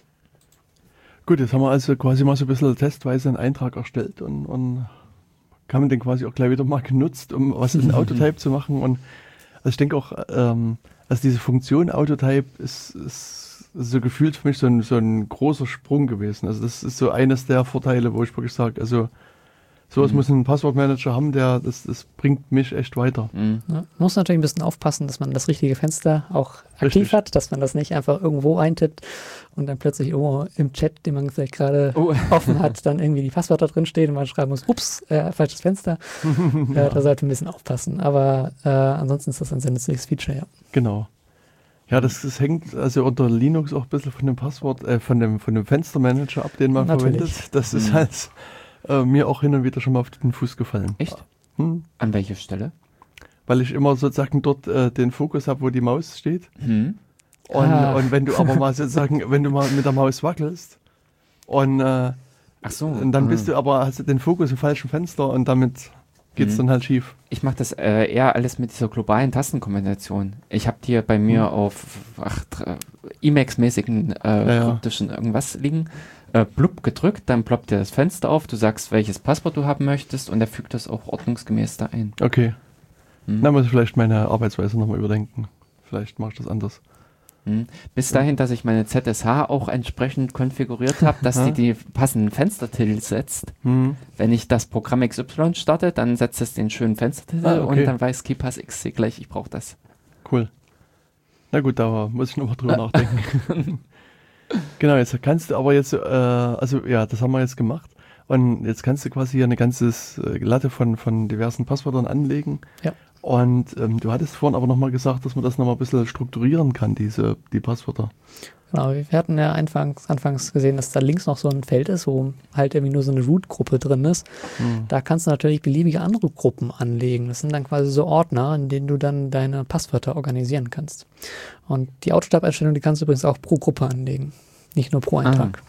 Gut, jetzt haben wir also quasi mal so ein bisschen testweise einen Eintrag erstellt und haben den quasi auch gleich wieder mal genutzt, um was in Autotype zu machen. Und also ich denke auch, also diese Funktion Autotype ist so gefühlt für mich so ein großer Sprung gewesen. Also das ist so eines der Vorteile, wo ich wirklich sage, also sowas muss ein Passwortmanager haben, das bringt mich echt weiter. Ja, muss natürlich ein bisschen aufpassen, dass man das richtige Fenster auch aktiv hat, dass man das nicht einfach irgendwo eintippt und dann plötzlich irgendwo im Chat, den man vielleicht gerade offen hat, dann irgendwie die Passwörter drinstehen und man schreiben muss, ups, falsches Fenster. Da sollte man ein bisschen aufpassen. Aber ansonsten ist das ein sehr nützliches Feature, ja. Genau. Ja, das hängt also unter Linux auch ein bisschen von dem Passwort, von dem Fenstermanager ab, den man verwendet. Das ist halt mir auch hin und wieder schon mal auf den Fuß gefallen. Echt? An welcher Stelle? Weil ich immer sozusagen dort den Fokus habe, wo die Maus steht. Und wenn du aber mal sozusagen, wenn du mal mit der Maus wackelst und dann bist du aber, hast du den Fokus im falschen Fenster und damit geht's dann halt schief. Ich mache das eher alles mit dieser globalen Tastenkombination. Ich habe hier bei mir auf Emacs-mäßigen kryptischen irgendwas liegen. Blub gedrückt, dann ploppt dir das Fenster auf, du sagst, welches Passwort du haben möchtest und er fügt das auch ordnungsgemäß da ein. Okay. Dann muss ich vielleicht meine Arbeitsweise nochmal überdenken. Vielleicht mache ich das anders. Bis dahin, dass ich meine ZSH auch entsprechend konfiguriert habe, dass die passenden Fenstertitel setzt. Wenn ich das Programm XY starte, dann setzt es den schönen Fenstertitel und dann weiß KeyPass XC gleich, ich brauche das. Cool. Na gut, da muss ich nochmal drüber nachdenken. Genau, jetzt kannst du aber jetzt, also ja, das haben wir jetzt gemacht. Und jetzt kannst du quasi hier eine ganze Latte von diversen Passwörtern anlegen. Ja. Und du hattest vorhin aber nochmal gesagt, dass man das nochmal ein bisschen strukturieren kann, die Passwörter. Genau, wir hatten ja anfangs gesehen, dass da links noch so ein Feld ist, wo halt irgendwie nur so eine Root-Gruppe drin ist. Da kannst du natürlich beliebige andere Gruppen anlegen. Das sind dann quasi so Ordner, in denen du dann deine Passwörter organisieren kannst. Und die Autotype-Einstellung, die kannst du übrigens auch pro Gruppe anlegen, nicht nur pro Eintrag.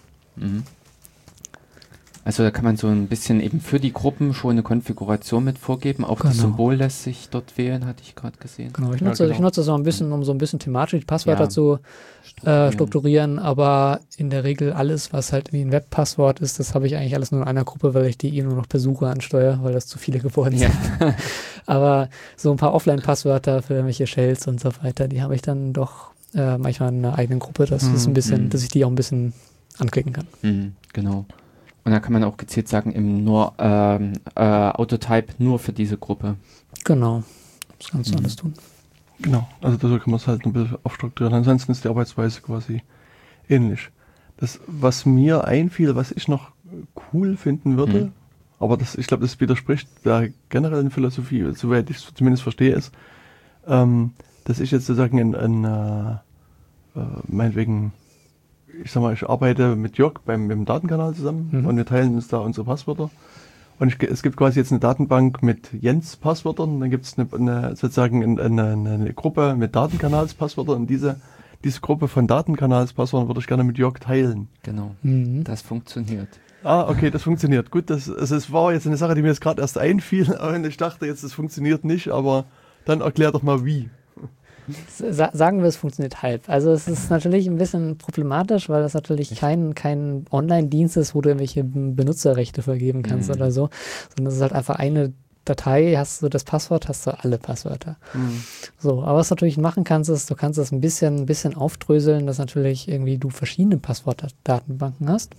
Also da kann man so ein bisschen eben für die Gruppen schon eine Konfiguration mit vorgeben. Auch das Symbol lässt sich dort wählen, hatte ich gerade gesehen. Genau, ich nutze das auch ein bisschen, um so ein bisschen thematisch die Passwörter zu strukturieren, aber in der Regel alles, was halt wie ein Webpasswort ist, das habe ich eigentlich alles nur in einer Gruppe, weil ich die nur noch per Suche ansteuere, weil das zu viele geworden sind. Aber so ein paar Offline-Passwörter für irgendwelche Shells und so weiter, die habe ich dann doch manchmal in einer eigenen Gruppe, das ist ein bisschen, dass ich die auch ein bisschen anklicken kann. Genau. Und da kann man auch gezielt sagen, im nur Autotype nur für diese Gruppe. Genau. Das kannst du alles tun. Genau. Also da kann man es halt ein bisschen aufstrukturieren. Ansonsten ist die Arbeitsweise quasi ähnlich. Das, was mir einfiel, was ich noch cool finden würde, aber ich glaube, das widerspricht der generellen Philosophie, soweit ich es zumindest verstehe, ist, dass ich jetzt sozusagen meinetwegen, ich sag mal, ich arbeite mit Jörg beim Datenkanal zusammen und wir teilen uns da unsere Passwörter. Und es gibt quasi jetzt eine Datenbank mit Jens-Passwörtern, dann gibt es sozusagen eine Gruppe mit Datenkanalspasswörtern und diese Gruppe von Datenkanalspasswörtern würde ich gerne mit Jörg teilen. Genau, das funktioniert. Ah, okay, das funktioniert. Gut, es war jetzt eine Sache, die mir jetzt gerade erst einfiel und ich dachte jetzt, das funktioniert nicht, aber dann erklär doch mal wie. Sagen wir, es funktioniert halb. Also es ist natürlich ein bisschen problematisch, weil das natürlich kein Online-Dienst ist, wo du irgendwelche Benutzerrechte vergeben kannst oder so, sondern es ist halt einfach eine Datei, hast du das Passwort, hast du alle Passwörter. So, aber was du natürlich machen kannst, ist, du kannst das ein bisschen aufdröseln, dass natürlich irgendwie du verschiedene Passwortdatenbanken hast,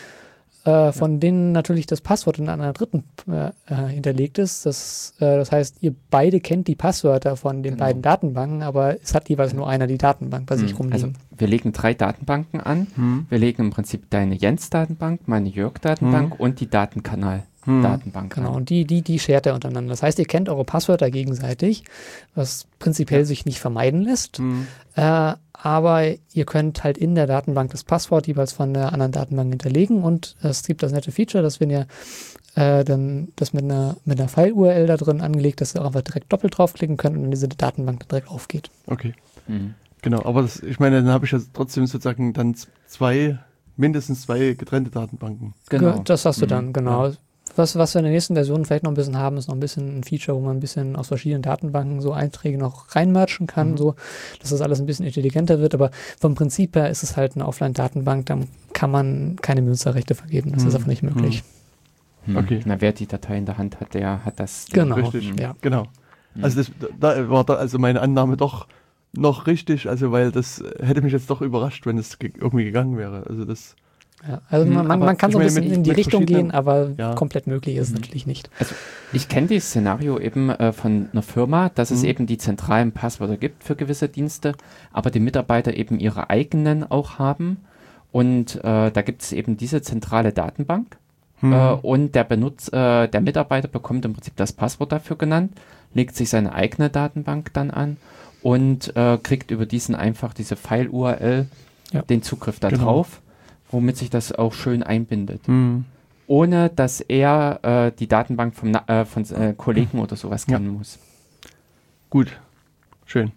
von denen natürlich das Passwort in einer dritten hinterlegt ist. Das heißt, ihr beide kennt die Passwörter von den beiden Datenbanken, aber es hat jeweils nur einer die Datenbank bei sich rumliegen. Also wir legen 3 Datenbanken an. Wir legen im Prinzip deine Jens-Datenbank, meine Jörg-Datenbank und die Datenkanal-Datenbank Genau, an. und die shared er untereinander. Das heißt, ihr kennt eure Passwörter gegenseitig, was prinzipiell sich nicht vermeiden lässt. Aber ihr könnt halt in der Datenbank das Passwort jeweils von der anderen Datenbank hinterlegen und es gibt das nette Feature, dass wenn ihr dann das mit einer File-URL da drin angelegt, dass ihr auch einfach direkt doppelt draufklicken könnt und dann diese Datenbank dann direkt aufgeht. Okay. Genau, aber ich meine, dann habe ich ja trotzdem sozusagen dann mindestens zwei getrennte Datenbanken. Genau. Das hast du dann, genau. Ja. Was wir in der nächsten Version vielleicht noch ein bisschen haben, ist noch ein bisschen ein Feature, wo man ein bisschen aus verschiedenen Datenbanken so Einträge noch reinmerchen kann, so, dass das alles ein bisschen intelligenter wird. Aber vom Prinzip her ist es halt eine Offline-Datenbank, da kann man keine Benutzerrechte vergeben. Das ist einfach nicht möglich. Okay. Na, wer die Datei in der Hand hat, der hat das. Genau. Richtig. Ja. Genau. Also da war also meine Annahme doch noch richtig, also weil das hätte mich jetzt doch überrascht, wenn es irgendwie gegangen wäre. Also das. Ja, also man kann so ein bisschen in die Richtung gehen, aber komplett möglich ist es natürlich nicht. Also ich kenne dieses Szenario eben von einer Firma, dass es eben die zentralen Passwörter gibt für gewisse Dienste, aber die Mitarbeiter eben ihre eigenen auch haben. Und da gibt es eben diese zentrale Datenbank und der Mitarbeiter bekommt im Prinzip das Passwort dafür genannt, legt sich seine eigene Datenbank dann an und kriegt über diese File-URL den Zugriff da drauf. Womit sich das auch schön einbindet. Ohne, dass er die Datenbank von Kollegen oder sowas kennen muss. Gut. Schön.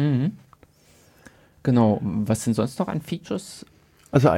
Genau. Was sind sonst noch an Features? Also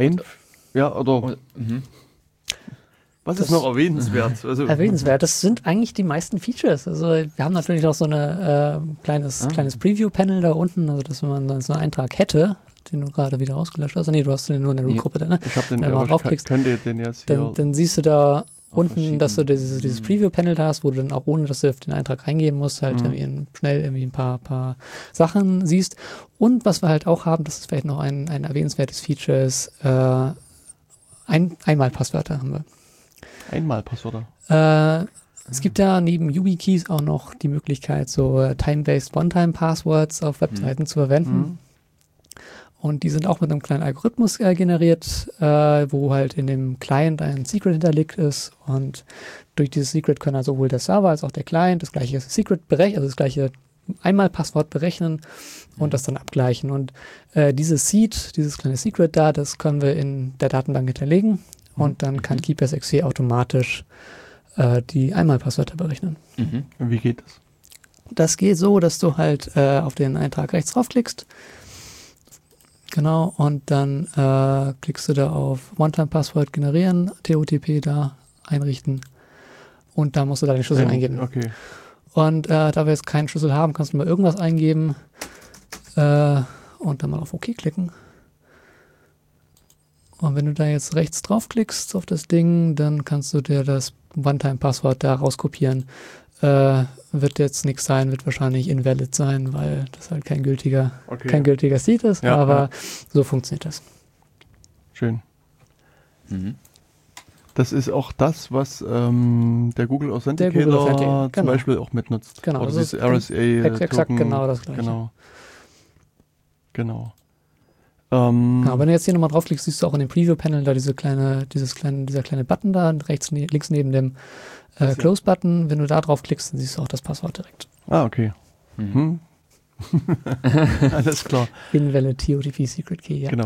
was ist noch erwähnenswert? Also erwähnenswert, das sind eigentlich die meisten Features. Also wir haben natürlich noch so ein kleines Preview-Panel da unten, also dass wenn man so einen Eintrag hätte, den du gerade wieder ausgelöscht hast. Nee, du hast den nur in der Root-Gruppe. Ne? Ich habe den, aber könnt ihr den jetzt hier dann siehst du da unten, dass du dieses Preview-Panel hast, wo du dann auch, ohne dass du auf den Eintrag reingeben musst, halt schnell irgendwie ein paar Sachen siehst. Und was wir halt auch haben, das ist vielleicht noch ein erwähnenswertes Feature, ist Einmalpasswörter haben wir. Einmalpasswörter? Es gibt ja neben YubiKeys auch noch die Möglichkeit, so Time-Based One-Time-Passwords auf Webseiten zu verwenden. Und die sind auch mit einem kleinen Algorithmus generiert, wo halt in dem Client ein Secret hinterlegt ist. Und durch dieses Secret können also sowohl der Server als auch der Client das gleiche Secret berechnen, also das gleiche Einmalpasswort berechnen und das dann abgleichen. Und dieses kleine Secret da, das können wir in der Datenbank hinterlegen. Und dann kann KeePassXC automatisch die Einmalpasswörter berechnen. Und wie geht das? Das geht so, dass du halt auf den Eintrag rechts draufklickst. Genau, und dann klickst du da auf One-Time-Passwort generieren, TOTP da einrichten und da musst du da den Schlüssel eingeben. Okay. Und da wir jetzt keinen Schlüssel haben, kannst du mal irgendwas eingeben und dann mal auf OK klicken. Und wenn du da jetzt rechts draufklickst auf das Ding, dann kannst du dir das One-Time-Passwort da rauskopieren. Wird jetzt nichts sein, wird wahrscheinlich invalid sein, weil das halt kein gültiger Seed ist, aber so funktioniert das. Schön. Das ist auch das, was der Google Authenticator zum Beispiel auch mitnutzt. Genau. Oder dieses RSA exakt genau das gleiche. Genau. Wenn du jetzt hier nochmal draufklickst, siehst du auch in dem Preview-Panel da dieser kleine Button da, links neben dem Close-Button. Wenn du da draufklickst, dann siehst du auch das Passwort direkt. Ah, okay. Alles klar. Invalid TOTP Secret Key, ja. Genau.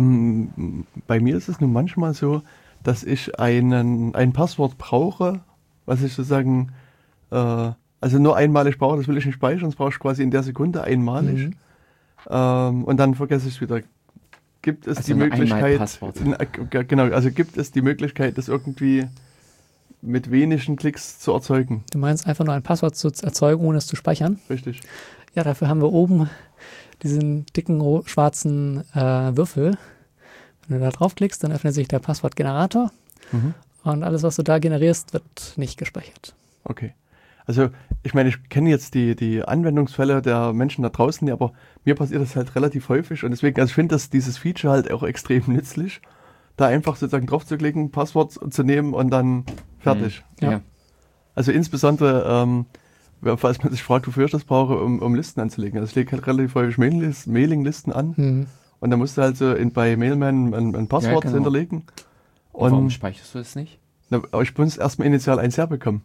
Bei mir ist es nun manchmal so, dass ich ein Passwort brauche, was ich sozusagen, also nur einmalig brauche, das will ich nicht speichern, das brauche ich quasi in der Sekunde einmalig. Und dann vergesse ich es wieder. Gibt es Also die Möglichkeit, Einmalpasswort. also gibt es die Möglichkeit, das irgendwie mit wenigen Klicks zu erzeugen? Du meinst einfach nur ein Passwort zu erzeugen, ohne es zu speichern? Richtig. Ja, dafür haben wir oben diesen dicken schwarzen Würfel. Wenn du da draufklickst, dann öffnet sich der Passwortgenerator und alles, was du da generierst, wird nicht gespeichert. Okay. Also ich meine, ich kenne jetzt die Anwendungsfälle der Menschen da draußen, aber mir passiert das halt relativ häufig und deswegen, also ich finde dieses Feature halt auch extrem nützlich, da einfach sozusagen drauf zu klicken, Passwort zu nehmen und dann fertig. Ja. Also insbesondere, falls man sich fragt, wofür ich das brauche, um Listen anzulegen. Also ich lege halt relativ häufig Mailinglisten an und dann musst du halt so bei Mailman ein Passwort hinterlegen. Und warum speicherst du das nicht? Aber ich muss erstmal initial eins herbekommen.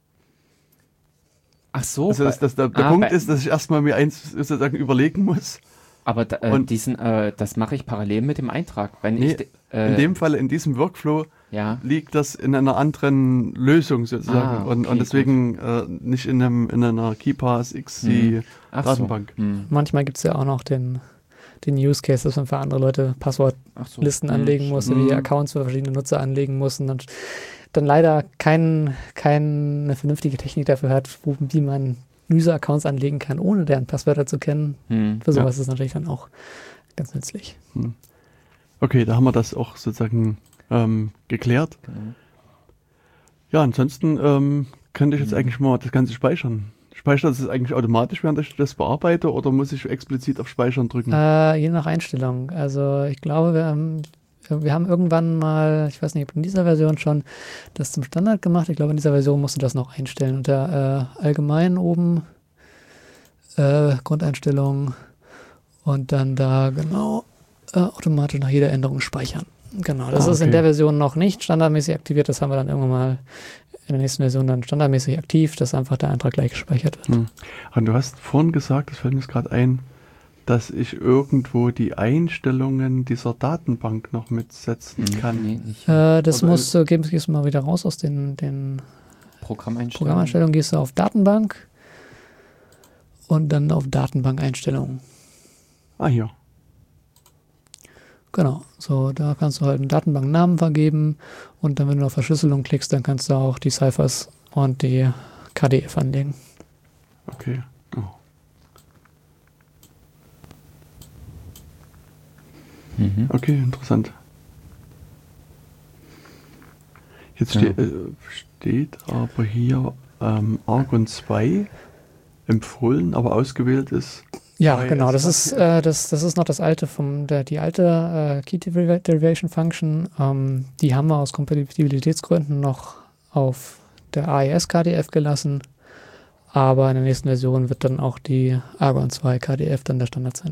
Ach so. Also der Punkt ist, dass ich erstmal mir eins sozusagen überlegen muss. Aber das mache ich parallel mit dem Eintrag. Wenn in dem Fall, in diesem Workflow, liegt das in einer anderen Lösung sozusagen und deswegen nicht in einer KeePass XC Datenbank. So. Manchmal gibt es ja auch noch den Use Case, dass man für andere Leute Passwortlisten anlegen muss, oder die Accounts für verschiedene Nutzer anlegen muss und dann leider keine vernünftige Technik dafür hat, wie man User-Accounts anlegen kann, ohne deren Passwörter zu kennen. Für sowas ist es natürlich dann auch ganz nützlich. Okay, da haben wir das auch sozusagen geklärt. Ja, ansonsten könnte ich jetzt eigentlich mal das Ganze speichern. Speichert das eigentlich automatisch, während ich das bearbeite, oder muss ich explizit auf Speichern drücken? Je nach Einstellung. Also ich glaube, wir haben irgendwann mal, ich weiß nicht, ob in dieser Version schon das zum Standard gemacht. Ich glaube, in dieser Version musst du das noch einstellen. Unter allgemein oben Grundeinstellungen und dann da automatisch nach jeder Änderung speichern. Genau, das ist in der Version noch nicht standardmäßig aktiviert. Das haben wir dann irgendwann mal in der nächsten Version dann standardmäßig aktiv, dass einfach der Eintrag gleich gespeichert wird. Und du hast vorhin gesagt, das fällt mir gerade ein, dass ich irgendwo die Einstellungen dieser Datenbank noch mitsetzen kann. Nee, nicht. Das musst du, gehst du mal wieder raus aus den Programmeinstellungen, gehst du auf Datenbank und dann auf Datenbank-Einstellungen. Hier. Genau, so da kannst du halt einen Datenbanknamen vergeben und dann, wenn du auf Verschlüsselung klickst, dann kannst du auch die Ciphers und die KDF anlegen. Okay. Okay, interessant. Jetzt steht aber hier Argon 2 empfohlen, aber ausgewählt ist. Ja, genau, das ist noch das alte die alte Key Derivation Function. Die haben wir aus Kompatibilitätsgründen noch auf der AES KDF gelassen, aber in der nächsten Version wird dann auch die Argon 2 KDF dann der Standard sein.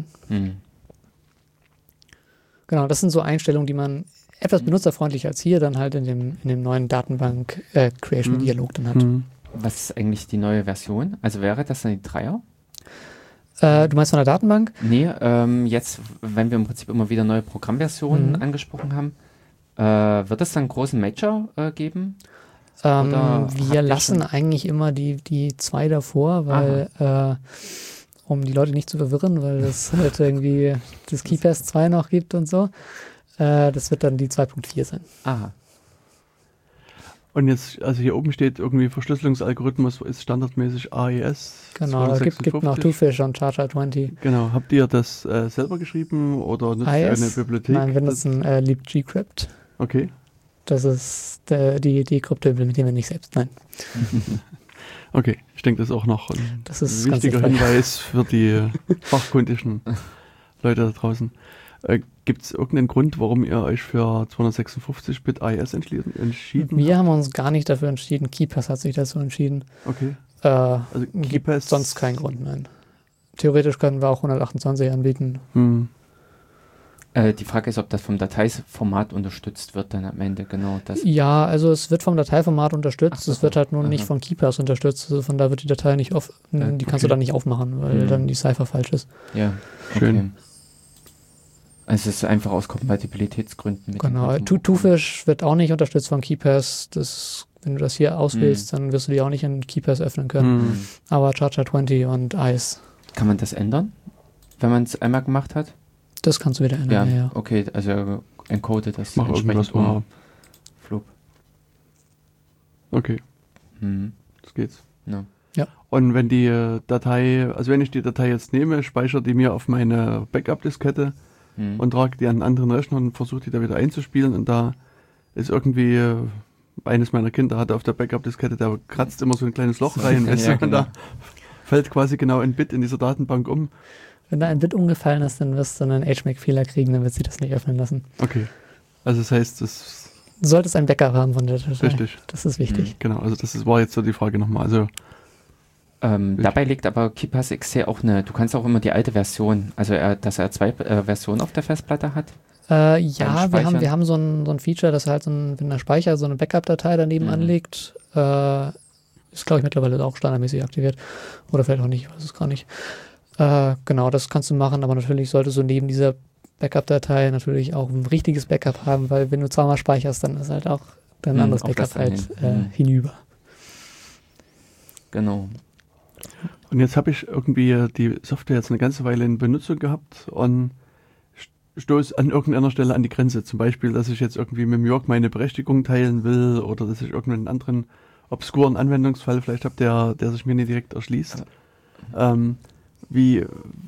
Genau, das sind so Einstellungen, die man etwas benutzerfreundlicher als hier dann halt in dem neuen Datenbank Creation Dialog dann hat. Was ist eigentlich die neue Version? Also wäre das dann die 3er? Du meinst von der Datenbank? Nee, jetzt, wenn wir im Prinzip immer wieder neue Programmversionen angesprochen haben, wird es dann einen großen Major geben? Wir lassen eigentlich immer die 2 davor, weil um die Leute nicht zu verwirren, weil es halt irgendwie das KeePass 2 noch gibt und so. Das wird dann die 2.4 sein. Aha. Und jetzt, also hier oben steht irgendwie Verschlüsselungsalgorithmus ist standardmäßig AES. Genau, da gibt noch Twofish und CharChar20. Genau, habt ihr das selber geschrieben oder nutzt ihr eine Bibliothek? Nein, wir nutzen libgcrypt. Okay. Das ist die Krypto implementieren wir nicht selbst, nein. Okay, ich denke, das ist auch noch ein wichtiger Hinweis für die fachkundischen Leute da draußen. Gibt es irgendeinen Grund, warum ihr euch für 256-Bit AES entschieden habt? Wir haben uns gar nicht dafür entschieden. KeePass hat sich dazu entschieden. Okay. Also gibt sonst keinen Grund, nein. Theoretisch können wir auch 128 anbieten. Die Frage ist, ob das vom Dateiformat unterstützt wird dann am Ende, genau. Ja, also es wird vom Dateiformat unterstützt, es wird halt nur nicht von KeePass unterstützt, also von da wird die Datei nicht die kannst du dann nicht aufmachen, weil dann die Cipher falsch ist. Ja, schön. Also es ist einfach aus Kompatibilitätsgründen. Genau, Twofish wird auch nicht unterstützt von KeePass, wenn du das hier auswählst, dann wirst du die auch nicht in KeePass öffnen können. Aber Charger 20 und Ice. Kann man das ändern, wenn man es einmal gemacht hat? Das kannst du wieder ändern, ja. Okay, also encode das. Mach irgendwas mal. Flop. Okay. Das geht's. No. Ja. Und wenn die Datei, also wenn ich die Datei jetzt nehme, speichere die mir auf meine Backup-Diskette und trage die an einen anderen Rechner und versuche die da wieder einzuspielen, und da ist irgendwie eines meiner Kinder hatte auf der Backup-Diskette, der kratzt immer so ein kleines Loch rein, weißt du, und da fällt quasi genau ein Bit in dieser Datenbank um. Wenn da ein Bit umgefallen ist, dann wirst du einen HMAC-Fehler kriegen, dann wird sie das nicht öffnen lassen. Okay. Also das heißt, du solltest ein Backup haben von der Datei. Richtig. Das ist wichtig. Genau, also war jetzt so die Frage nochmal. Also dabei liegt aber KeePass XC auch du kannst auch immer die alte Version, also dass er 2 Versionen auf der Festplatte hat. Ja, wir haben so ein Feature, dass halt wenn der Speicher so eine Backup-Datei daneben anlegt, ist, glaube ich, mittlerweile auch standardmäßig aktiviert. Oder vielleicht auch nicht, ich weiß es gar nicht. Genau, das kannst du machen, aber natürlich solltest du neben dieser Backup-Datei natürlich auch ein richtiges Backup haben, weil wenn du zweimal speicherst, dann ist halt auch ein anderes Backup halt hinüber. Genau. Und jetzt habe ich irgendwie die Software jetzt eine ganze Weile in Benutzung gehabt und stoße an irgendeiner Stelle an die Grenze. Zum Beispiel, dass ich jetzt irgendwie mit Jörg meine Berechtigung teilen will oder dass ich irgendeinen anderen obskuren Anwendungsfall vielleicht habe, der sich mir nicht direkt erschließt. Wie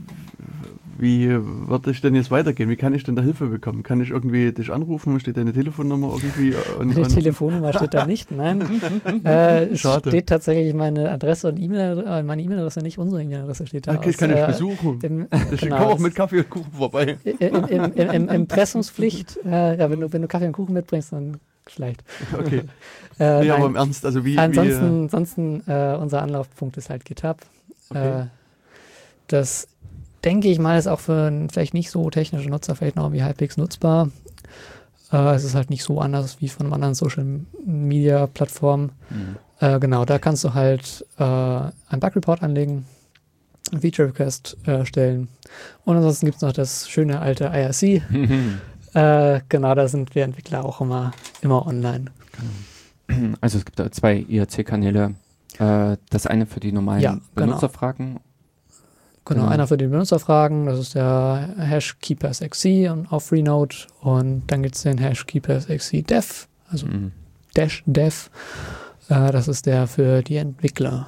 wird es denn jetzt weitergehen? Wie kann ich denn da Hilfe bekommen? Kann ich irgendwie dich anrufen? Steht deine Telefonnummer irgendwie? Die Telefonnummer steht da nicht, nein. Es steht tatsächlich meine Adresse und meine E-Mail-Adresse, nicht unsere E-Mail-Adresse steht da. Okay, ich kann dich besuchen. Ich komme auch mit Kaffee und Kuchen vorbei. Impressumspflicht, wenn du Kaffee und Kuchen mitbringst, dann vielleicht. Okay. Nee, aber im Ernst, also ansonsten unser Anlaufpunkt ist halt GitHub. Okay. Das denke ich mal, ist auch für vielleicht nicht so technische Nutzer vielleicht noch irgendwie halbwegs nutzbar. Es ist halt nicht so anders wie von einem anderen Social-Media-Plattform. Genau, da kannst du halt einen Bug-Report anlegen, einen Feature-Request stellen. Und ansonsten gibt es noch das schöne alte IRC. Genau, da sind wir Entwickler auch immer online. Also es gibt da 2 IRC-Kanäle. Das eine für die normalen Benutzerfragen. Genau, einer für die Benutzerfragen, das ist der Hash KeePassXC und auf Freenode, und dann gibt es den Hash KeePassXC Dev, also -dev, das ist der für die Entwickler.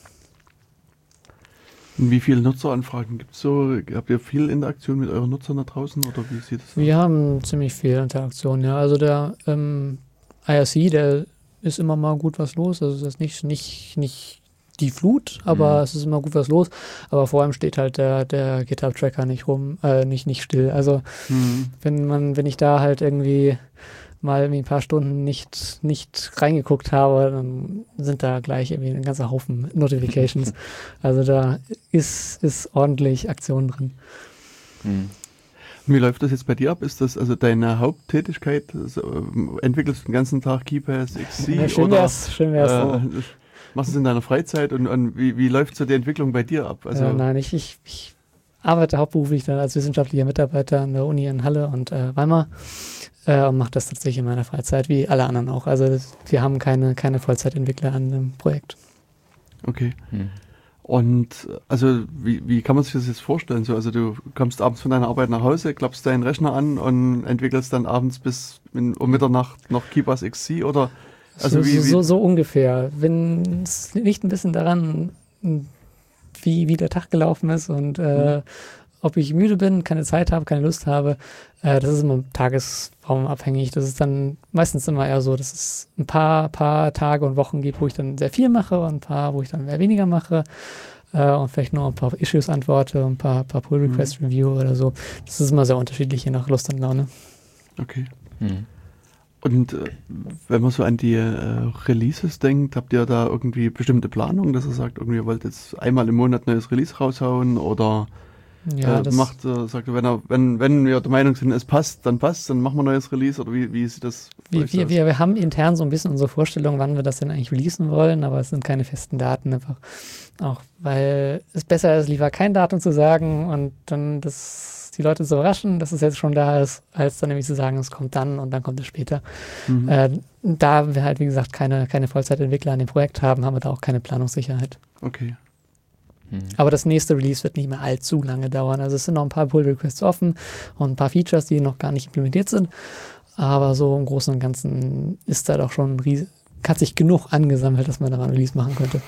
Und wie viele Nutzeranfragen gibt es so? Habt ihr viel Interaktion mit euren Nutzern da draußen oder wie sieht es aus? Wir haben ziemlich viel Interaktion, ja. Also der IRC, der ist immer mal gut was los, also das ist nicht die Flut, aber es ist immer gut was los. Aber vor allem steht halt der GitHub-Tracker nicht nicht still. Also wenn ich da halt irgendwie mal ein paar Stunden nicht reingeguckt habe, dann sind da gleich irgendwie ein ganzer Haufen Notifications. Also da ist ordentlich Aktion drin. Wie läuft das jetzt bei dir ab? Ist das also deine Haupttätigkeit? Entwickelst du den ganzen Tag KeePass XC? Ja, schön wär's. Machst du es in deiner Freizeit und wie läuft so die Entwicklung bei dir ab? Also nein, ich arbeite hauptberuflich dann als wissenschaftlicher Mitarbeiter an der Uni in Halle und Weimar und mache das tatsächlich in meiner Freizeit, wie alle anderen auch. Also wir haben keine Vollzeitentwickler an dem Projekt. Okay. Und also wie kann man sich das jetzt vorstellen? So, also du kommst abends von deiner Arbeit nach Hause, klappst deinen Rechner an und entwickelst dann abends bis um Mitternacht noch KeePass XC oder also so ungefähr. Wenn es liegt ein bisschen daran, wie der Tag gelaufen ist und ob ich müde bin, keine Zeit habe, keine Lust habe. Das ist immer tagesraumabhängig. Das ist dann meistens immer eher so, dass es ein paar Tage und Wochen gibt, wo ich dann sehr viel mache und ein paar, wo ich dann mehr weniger mache und vielleicht nur ein paar Issues antworte und ein paar Pull-Request Review oder so. Das ist immer sehr unterschiedlich, je nach Lust und Laune. Okay. Und wenn man so an die Releases denkt, habt ihr da irgendwie bestimmte Planungen, dass ihr sagt, irgendwie ihr wollt jetzt einmal im Monat ein neues Release raushauen oder sagt ihr, wenn wir der Meinung sind, es passt, dann machen wir ein neues Release oder wie sieht das aus? Wir haben intern so ein bisschen unsere Vorstellung, wann wir das denn eigentlich releasen wollen, aber es sind keine festen Daten einfach. Auch weil es besser ist, lieber kein Datum zu sagen und dann die Leute zu überraschen, dass es jetzt schon da ist, als dann nämlich zu sagen, es kommt dann und dann kommt es später. Da wir halt, wie gesagt, keine Vollzeitentwickler an dem Projekt haben, haben wir da auch keine Planungssicherheit. Okay. Aber das nächste Release wird nicht mehr allzu lange dauern. Also es sind noch ein paar Pull-Requests offen und ein paar Features, die noch gar nicht implementiert sind. Aber so im Großen und Ganzen ist da doch schon hat sich genug angesammelt, dass man da mal ein Release machen könnte.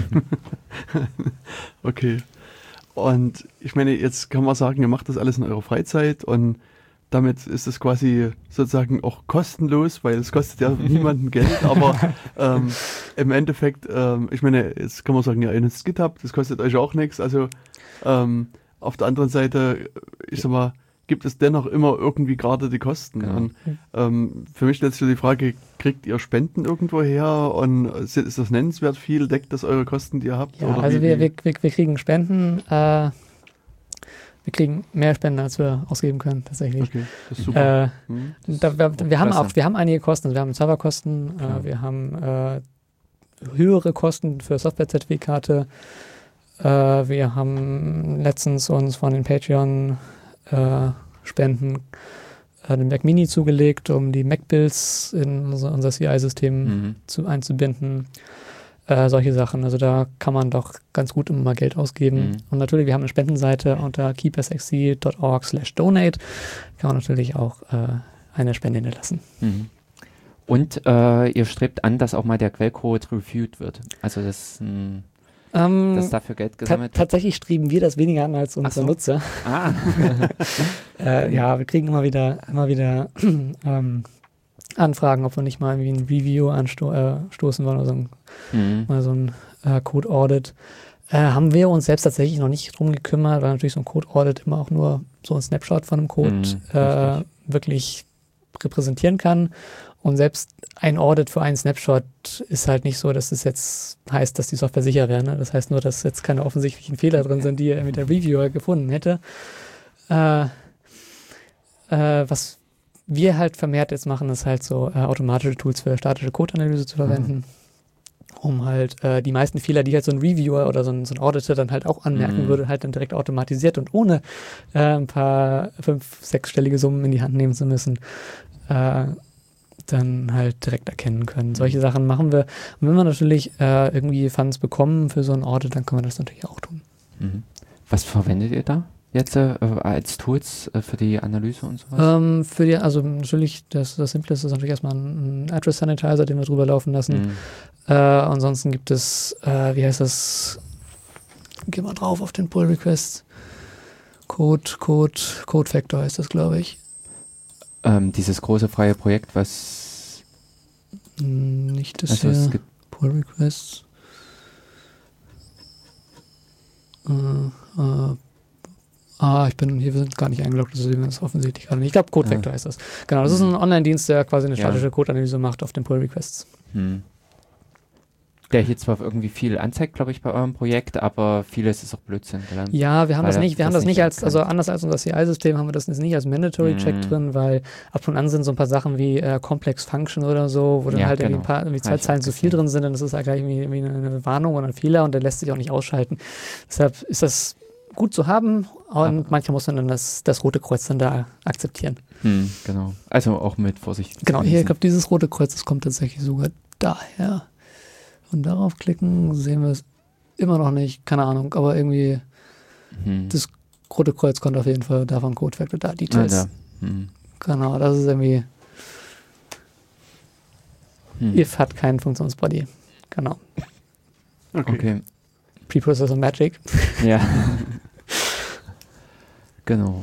Okay. Und ich meine, jetzt kann man sagen, ihr macht das alles in eurer Freizeit und damit ist es quasi sozusagen auch kostenlos, weil es kostet ja niemanden Geld, aber im Endeffekt, ich meine, jetzt kann man sagen, ja, ihr nutzt GitHub, das kostet euch auch nichts, also auf der anderen Seite, ich sag mal, gibt es dennoch immer irgendwie gerade die Kosten. Genau. Und für mich stellt sich die Frage, kriegt ihr Spenden irgendwo her und ist das nennenswert viel? Deckt das eure Kosten, die ihr habt? Ja, oder also wir kriegen Spenden. Wir kriegen mehr Spenden, als wir ausgeben können, tatsächlich. Okay, das ist super. Wir haben einige Kosten. Also wir haben Serverkosten, wir haben höhere Kosten für Softwarezertifikate. Wir haben letztens uns von den Patreon Spenden den Mac Mini zugelegt, um die Mac-Builds in unser CI-System einzubinden. Solche Sachen. Also da kann man doch ganz gut immer mal Geld ausgeben. Und natürlich, wir haben eine Spendenseite unter keepersxc.org/donate. Kann man natürlich auch eine Spende hinterlassen. Und ihr strebt an, dass auch mal der Quellcode reviewed wird. Also dass dafür Geld gesammelt wird. Tatsächlich streben wir das weniger an als unsere Nutzer. Ja, wir kriegen immer wieder Anfragen, ob wir nicht mal irgendwie ein Review anstoßen wollen oder mal so ein Code-Audit. Haben wir uns selbst tatsächlich noch nicht drum gekümmert, weil natürlich so ein Code-Audit immer auch nur so ein Snapshot von einem Code wirklich repräsentieren kann. Und selbst ein Audit für einen Snapshot ist halt nicht so, dass es jetzt heißt, dass die Software sicher wäre. Ne? Das heißt nur, dass jetzt keine offensichtlichen Fehler drin sind, die er mit der Reviewer gefunden hätte. Was wir halt vermehrt jetzt machen, ist halt so automatische Tools für statische Code-Analyse zu verwenden, um halt die meisten Fehler, die halt so ein Reviewer oder so ein Auditor dann halt auch anmerken würde, halt dann direkt automatisiert und ohne ein paar 5-, 6-stellige Summen in die Hand nehmen zu müssen, dann halt direkt erkennen können. Solche Sachen machen wir. Und wenn wir natürlich irgendwie Funds bekommen für so ein Audit, dann können wir das natürlich auch tun. Was verwendet ihr da jetzt als Tools für die Analyse und sowas? Also natürlich, das Simpleste ist natürlich erstmal ein Address Sanitizer, den wir drüber laufen lassen. Ansonsten gibt es, wie heißt das? Geh mal drauf auf den Pull Request. Code Factor heißt das, glaube ich. Dieses große freie Projekt, was nicht das also hier. Pull Requests. Wir sind gar nicht eingeloggt, das sehen wir das offensichtlich gerade nicht. Ich glaube, Code Factor heißt das. Genau, das ist ein Online-Dienst, der quasi eine statische Code-Analyse macht auf den Pull Requests. Der hier zwar irgendwie viel anzeigt, glaube ich, bei eurem Projekt, aber vieles ist auch Blödsinn. Ja, wir haben das nicht als, also anders als unser CI-System haben wir das nicht als Mandatory-Check drin, weil ab und an sind so ein paar Sachen wie Complex Function oder so, wo dann halt irgendwie 2 Zeilen zu viel drin sind, dann ist das halt gleich irgendwie eine Warnung oder ein Fehler und der lässt sich auch nicht ausschalten. Deshalb ist das gut zu haben und manchmal muss man dann das Rote Kreuz dann da akzeptieren. Genau. Also auch mit Vorsicht. Genau, hier, ich glaube, dieses Rote Kreuz, das kommt tatsächlich sogar daher. Und darauf klicken, sehen wir es immer noch nicht, keine Ahnung, aber irgendwie das Rote Kreuz kommt auf jeden Fall davon Code Factor da, Details. Genau, das ist irgendwie if hat keinen Funktionsbody. Genau. Okay. Preprocessor Magic. Ja. Genau.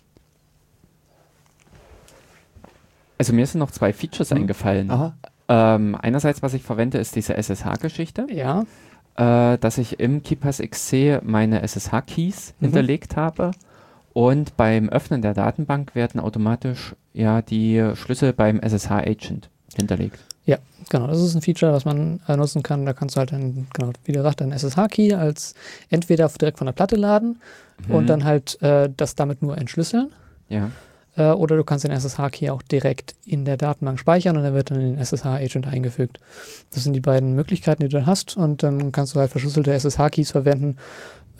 Also mir sind noch 2 Features eingefallen. Einerseits, was ich verwende, ist diese SSH-Geschichte. Ja. Dass ich im keepersxc meine SSH-Keys hinterlegt habe und beim Öffnen der Datenbank werden automatisch die Schlüssel beim SSH-Agent hinterlegt. Ja, genau. Das ist ein Feature, was man nutzen kann. Da kannst du halt dann, genau, wie gesagt, einen SSH-Key als entweder direkt von der Platte laden und dann halt das damit nur entschlüsseln. Ja. Oder du kannst den SSH-Key auch direkt in der Datenbank speichern und er wird dann in den SSH-Agent eingefügt. Das sind die beiden Möglichkeiten, die du dann hast und dann kannst du halt verschlüsselte SSH-Keys verwenden,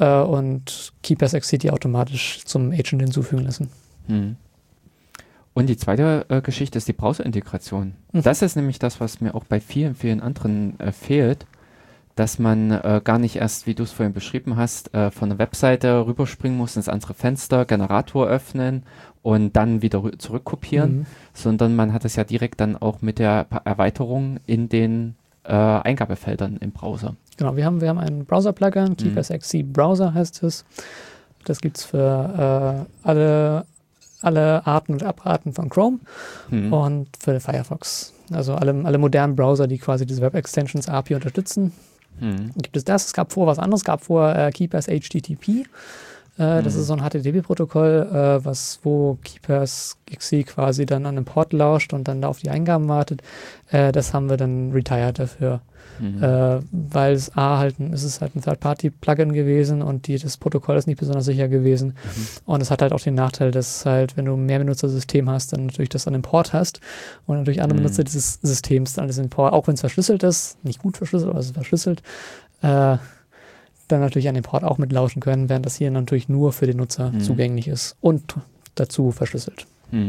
und KeePassXC die automatisch zum Agent hinzufügen lassen. Und die zweite Geschichte ist die Browser-Integration. Das ist nämlich das, was mir auch bei vielen, vielen anderen fehlt, dass man gar nicht erst, wie du es vorhin beschrieben hast, von der Webseite rüberspringen muss ins andere Fenster, Generator öffnen und dann wieder zurückkopieren, sondern man hat es ja direkt dann auch mit der Erweiterung in den Eingabefeldern im Browser. Genau, wir haben ein Browser-Plugin, KeePassXC Browser heißt es. Das gibt es für alle Arten und Abarten von Chrome und für Firefox. Also alle modernen Browser, die quasi diese Web-Extensions API unterstützen, gibt es das. Es gab vorher was anderes, es gab vorher KeePass HTTP. Das ist so ein HTTP-Protokoll, wo KeePassXC quasi dann an einem Port lauscht und dann da auf die Eingaben wartet. Das haben wir dann retired dafür. Weil es es ist halt ein Third-Party-Plugin gewesen und das Protokoll ist nicht besonders sicher gewesen. Und es hat halt auch den Nachteil, dass halt, wenn du ein Mehrbenutzersystem hast, dann natürlich das an dem Port hast und natürlich andere Benutzer dieses Systems dann das Port, auch wenn es verschlüsselt ist, nicht gut verschlüsselt, aber es ist verschlüsselt, dann natürlich an den Port auch mitlauschen können, während das hier natürlich nur für den Nutzer zugänglich ist und dazu verschlüsselt.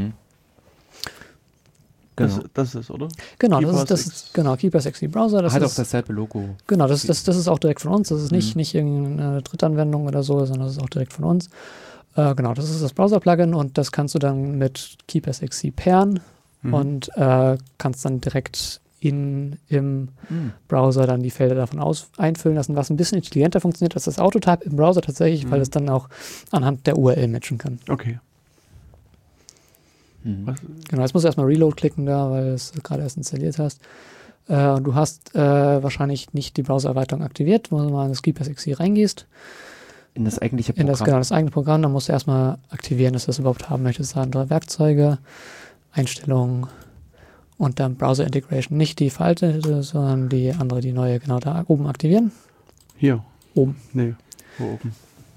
Genau. Das ist, oder? Genau, das ist KeePassXC Browser. Das hat ist auch dasselbe Logo. Genau, das ist auch direkt von uns. Das ist nicht irgendeine Drittanwendung oder so, sondern das ist auch direkt von uns. Genau, das ist das Browser-Plugin und das kannst du dann mit KeePassXC pairen und kannst dann direkt im Browser dann die Felder davon einfüllen lassen, was ein bisschen intelligenter funktioniert als das Autotype im Browser tatsächlich, weil es dann auch anhand der URL matchen kann. Okay. Genau, jetzt musst du erstmal Reload klicken da, weil du es gerade erst installiert hast. Du hast wahrscheinlich nicht die Browser-Erweiterung aktiviert, wo du mal in das KeePassXC reingehst. In das eigentliche Programm. Das eigene Programm, dann musst du erstmal aktivieren, dass du das überhaupt haben möchtest. Andere Werkzeuge, Einstellungen und dann Browser Integration. Nicht die veraltete, sondern die andere, die neue, genau da oben aktivieren. Hier? Oben. Nee, wo oben?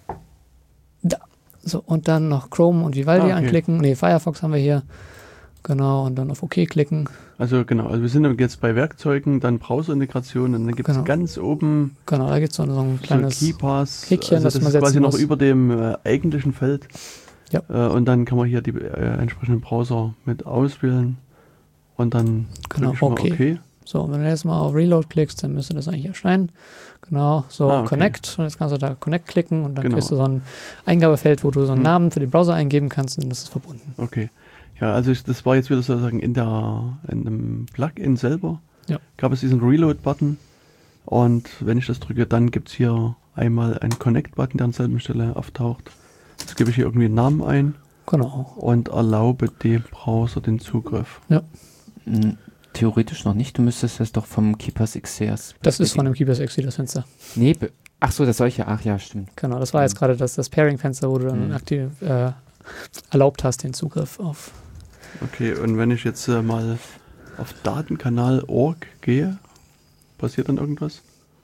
Da. So, und dann noch Chrome und Vivaldi anklicken. Nee, Firefox haben wir hier. Genau, und dann auf OK klicken. Also genau, wir sind jetzt bei Werkzeugen, dann Browser-Integration und dann gibt es ganz oben da gibt es so ein kleines Häkchen, das ist quasi noch über dem eigentlichen Feld. Ja. Und dann kann man hier die entsprechenden Browser mit auswählen und dann OK. So, und wenn du jetzt mal auf Reload klickst, dann müsste das eigentlich erscheinen. Genau, so Connect. Und jetzt kannst du da Connect klicken und dann kriegst du so ein Eingabefeld, wo du so einen Namen für den Browser eingeben kannst und das ist verbunden. Okay. Ja, also das war jetzt wieder sozusagen in dem Plugin selber. Ja. Gab es diesen Reload-Button und wenn ich das drücke, dann gibt es hier einmal einen Connect-Button, der an derselben Stelle auftaucht. Jetzt gebe ich hier irgendwie einen Namen ein. Genau. Und erlaube dem Browser den Zugriff. Ja. Theoretisch noch nicht, du müsstest das doch vom KeePassXC erst. Das ist von dem KeePassXC das Fenster. Nee, ach so, das solche, ach ja, stimmt. Genau, das war jetzt gerade das Pairing-Fenster, wo du dann aktiv erlaubt hast, den Zugriff auf. Okay, und wenn ich jetzt mal auf Datenkanal.org gehe, passiert dann irgendwas?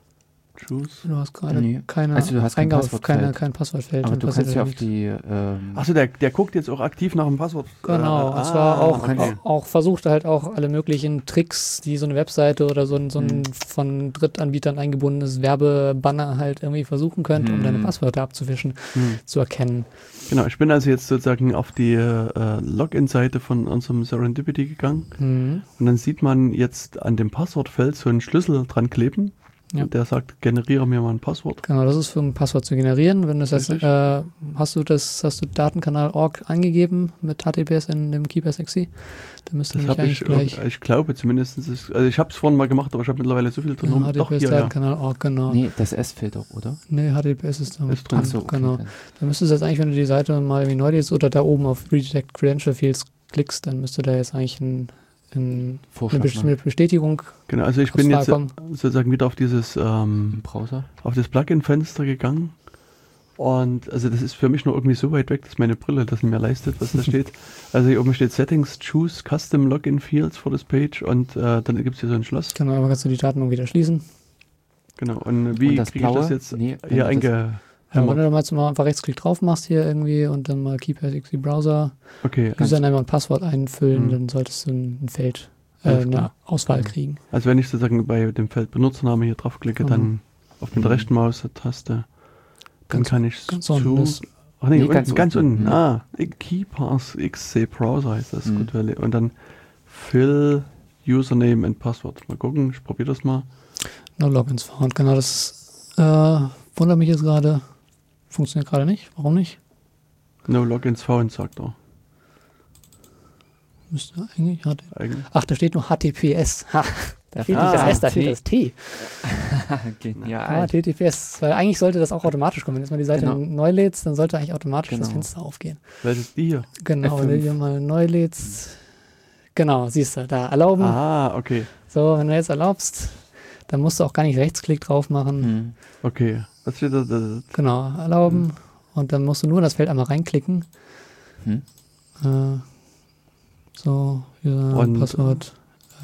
Du hast gerade keine Eingabe, kein Passwortfeld. Aber du kannst ja auf die... Achso, der guckt jetzt auch aktiv nach dem Passwort. Genau, und zwar auch versucht halt auch alle möglichen Tricks, die so eine Webseite oder so ein von Drittanbietern eingebundenes Werbebanner halt irgendwie versuchen könnte, um deine Passwörter abzuwischen, zu erkennen. Genau, ich bin also jetzt sozusagen auf die Login-Seite von unserem Serendipity gegangen und dann sieht man jetzt an dem Passwortfeld so einen Schlüssel dran kleben. Ja. Und der sagt, generiere mir mal ein Passwort. Genau, das ist für ein Passwort zu generieren. Wenn du das jetzt, hast du Datenkanal.org angegeben mit HTTPS in dem KeePassXC? Dann müsste das eigentlich gleich. Ich glaube zumindest, also ich habe es vorhin mal gemacht, aber ich habe mittlerweile so viel drin. HTTPS Datenkanal.org, genau. Nee, das S fehlt doch, oder? Nee, HTTPS ist da drin. Achso, okay, genau. Dann müsstest du jetzt eigentlich, wenn du die Seite mal irgendwie neu liest oder da oben auf Redetect Credential Fields klickst, dann müsste da jetzt eigentlich eine Bestätigung. Genau, also ich bin jetzt sozusagen wieder auf dieses Browser, auf das Plugin-Fenster gegangen und also das ist für mich noch irgendwie so weit weg, dass meine Brille das nicht mehr leistet, was da steht. Also hier oben steht Settings, Choose Custom Login Fields for this page und dann gibt es hier so ein Schloss. Genau, aber kannst du die Daten wieder schließen. Genau, und wie kriege ich das jetzt hier eingehämmert? Ja, wenn du mal einfach Rechtsklick drauf machst hier irgendwie und dann mal KeePassXC Browser, Username und Passwort einfüllen, dann solltest du ein Feld, eine Auswahl kriegen. Also wenn ich sozusagen bei dem Feld Benutzername hier draufklicke, dann auf mit der rechten Maustaste, Dann kann ich ganz unten ist. Ach nee, ganz unten. unten. KeyPass XC Browser heißt das. Gut, und dann Fill Username and Passwort. Mal gucken, ich probiere das mal. No Logins found, genau, das wundert mich jetzt gerade. Funktioniert gerade nicht. Warum nicht? No Logins found, sagt er. Müsste eigentlich. Ach, da steht nur HTTPS. Ha, da fehlt nicht das S, da fehlt das T. Genial. HTTPS. Weil eigentlich sollte das auch automatisch kommen. Wenn du mal die Seite neu lädst, dann sollte eigentlich automatisch das Fenster aufgehen. Welches die hier? Genau, wenn du hier mal neu lädst. Genau, siehst du, da erlauben. Okay. So, wenn du jetzt erlaubst, dann musst du auch gar nicht Rechtsklick drauf machen. Okay. Was steht da? Genau, erlauben. Und dann musst du nur in das Feld einmal reinklicken. So, hier Passwort.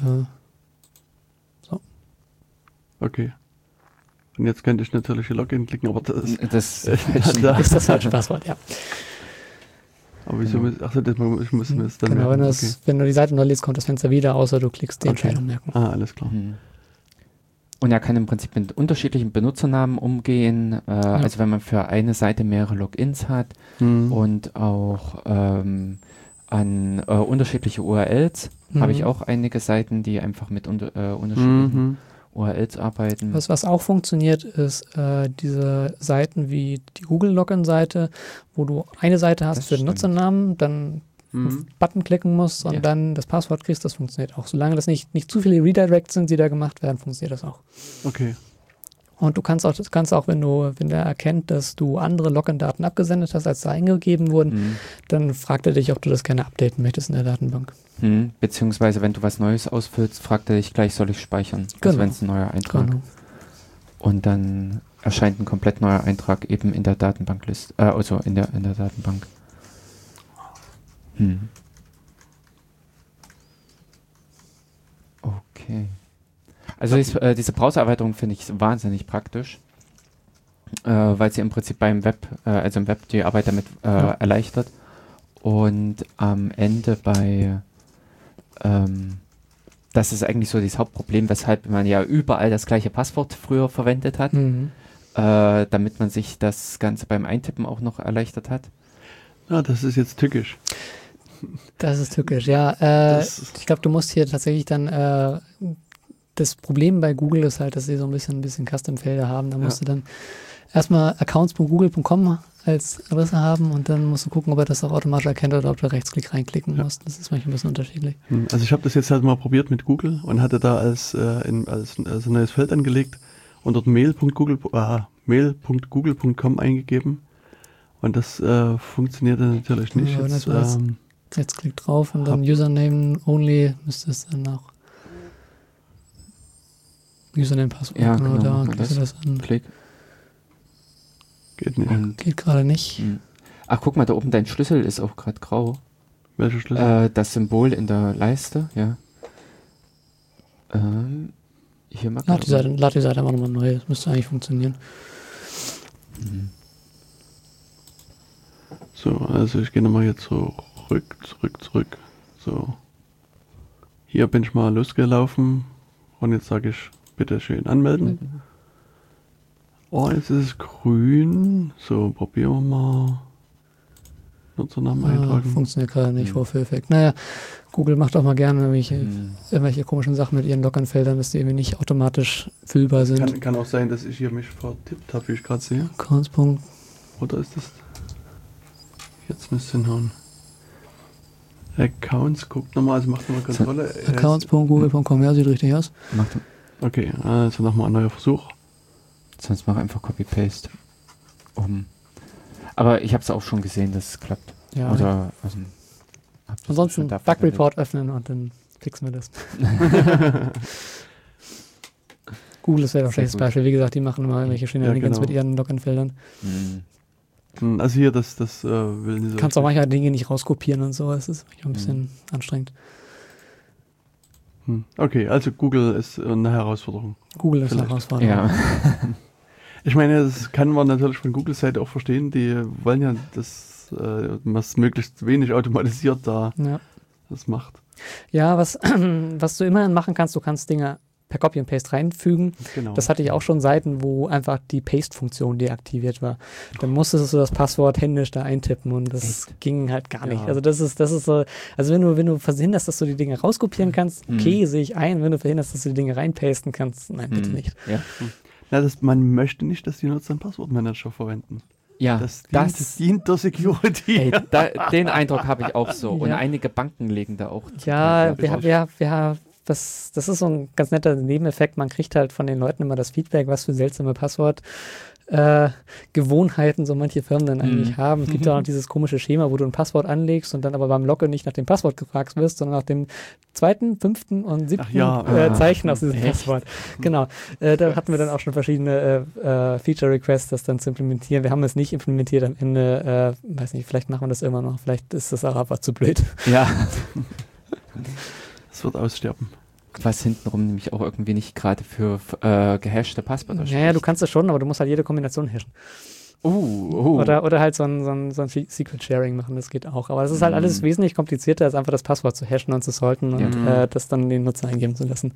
So. Okay. Und jetzt könnte ich natürlich hier Login klicken, aber das ist das falsche Passwort, ja. Aber wieso ich muss mir das dann genau, merken. Wenn du die Seite neu liest, kommt das Fenster wieder, außer du klickst den Pfeil ummerken. Alles klar. Und er kann im Prinzip mit unterschiedlichen Benutzernamen umgehen. Also wenn man für eine Seite mehrere Logins hat und auch an unterschiedliche URLs, habe ich auch einige Seiten, die einfach mit unterschiedlichen URLs arbeiten. Was auch funktioniert, ist diese Seiten wie die Google-Login-Seite, wo du eine Seite hast für den Nutzernamen, dann einen Button klicken musst und dann das Passwort kriegst, das funktioniert auch. Solange das nicht zu viele Redirects sind, die da gemacht werden, funktioniert das auch. Okay. Und du kannst auch, wenn er erkennt, dass du andere Login-Daten abgesendet hast, als da eingegeben wurden, dann fragt er dich, ob du das gerne updaten möchtest in der Datenbank. Beziehungsweise, wenn du was Neues ausfüllst, fragt er dich gleich, soll ich speichern? Genau. Also wenn es ein neuer Eintrag. Genau. Und dann erscheint ein komplett neuer Eintrag eben in der Datenbankliste, also in der Datenbank. Okay. Also diese Browser-Erweiterung finde ich erwahnsinnig praktisch, weil sie im Prinzip beim Web, also im Web die Arbeit damit erleichtert und am Ende das ist eigentlich so das Hauptproblem, weshalb man ja überall das gleiche Passwort früher verwendet hat, damit man sich das Ganze beim Eintippen auch noch erleichtert hat. Ja, das ist jetzt tückisch. Das ist tückisch, ja. Ich glaube, du musst hier tatsächlich dann das Problem bei Google ist halt, dass sie so ein bisschen Custom-Felder haben. Da musst du dann erstmal accounts.google.com als Adresse haben und dann musst du gucken, ob er das auch automatisch erkennt oder ob du Rechtsklick reinklicken musst. Das ist manchmal ein bisschen unterschiedlich. Also ich habe das jetzt halt mal probiert mit Google und hatte da als neues Feld angelegt und dort mail.google.com eingegeben und das funktionierte natürlich nicht. Ja, Rechtsklick drauf und dann Username only müsste es dann auch Username, Passwort, da klickst du das an. Klick. Geht nicht. Geht gerade nicht. Ach, guck mal, da oben dein Schlüssel ist auch gerade grau. Welcher Schlüssel? Das Symbol in der Leiste, ja. Hier mal Lad die Seite aber nochmal neu, das müsste eigentlich funktionieren. So, also ich gehe nochmal hier zurück. So. Hier bin ich mal losgelaufen und jetzt sage ich bitte schön anmelden. Oh, jetzt ist es grün. So, probieren wir mal. Nutzernamen eintragen. Funktioniert gerade nicht, Vorführeffekt. Naja, Google macht auch mal gerne irgendwelche komischen Sachen mit ihren Login-Feldern, dass die irgendwie nicht automatisch füllbar sind. Kann auch sein, dass ich hier mich vertippt habe, wie ich gerade sehe. Accounts. Oder ist das... Jetzt müsste es hinhauen. Accounts, guckt nochmal, also macht nochmal Kontrolle. Accounts.google.com, ja, sieht richtig aus. Okay, also nochmal ein neuer Versuch. Sonst mach einfach Copy-Paste. Aber ich habe es auch schon gesehen, dass es klappt. Ja. Oder, ansonsten Bug-Report öffnen und dann fixen wir das. Google ist ja ein schlechtes Beispiel. Wie gesagt, die machen immer irgendwelche Shenanigans mit ihren Login-Feldern. Also hier, das will nicht so. Kannst auch manchmal Dinge nicht rauskopieren und so. Es ist manchmal ein bisschen anstrengend. Okay, also Google ist eine Herausforderung. Google ist eine Herausforderung. Ja. Ich meine, das kann man natürlich von Googles-Seite auch verstehen. Die wollen ja, dass was möglichst wenig automatisiert da das macht. Ja, was du immerhin machen kannst, du kannst Dinge per Copy and Paste reinfügen. Genau. Das hatte ich auch schon Seiten, wo einfach die Paste-Funktion deaktiviert war. Dann musstest du das Passwort händisch da eintippen und das ging halt gar nicht. Also das ist so, also wenn du verhinderst, dass du die Dinge rauskopieren kannst, okay, sehe ich ein. Wenn du verhinderst, dass du die Dinge reinpasten kannst, nein, bitte nicht. Ja. Na, man möchte nicht, dass die Nutzer einen Passwortmanager verwenden. Ja, das dient der Security. Ey, den Eindruck habe ich auch so. Und einige Banken legen da auch. Ja, das ist so ein ganz netter Nebeneffekt. Man kriegt halt von den Leuten immer das Feedback, was für seltsame Passwortgewohnheiten so manche Firmen dann eigentlich haben. Es gibt ja auch dieses komische Schema, wo du ein Passwort anlegst und dann aber beim Login nicht nach dem Passwort gefragt wirst, sondern nach dem 2., 5. und 7. Zeichen aus diesem Passwort. Genau. Da hatten wir dann auch schon verschiedene Feature-Requests, das dann zu implementieren. Wir haben es nicht implementiert am Ende. Weiß nicht, vielleicht machen wir das immer noch. Vielleicht ist das auch einfach zu blöd. Ja. Es wird aussterben. Was hintenrum nämlich auch irgendwie nicht gerade für gehashte Passwörter spricht. Ja, du kannst das schon, aber du musst halt jede Kombination hashen. Oder halt so ein Secret-Sharing machen, das geht auch. Aber das ist halt alles wesentlich komplizierter, als einfach das Passwort zu hashen und zu salten und das dann den Nutzer eingeben zu lassen.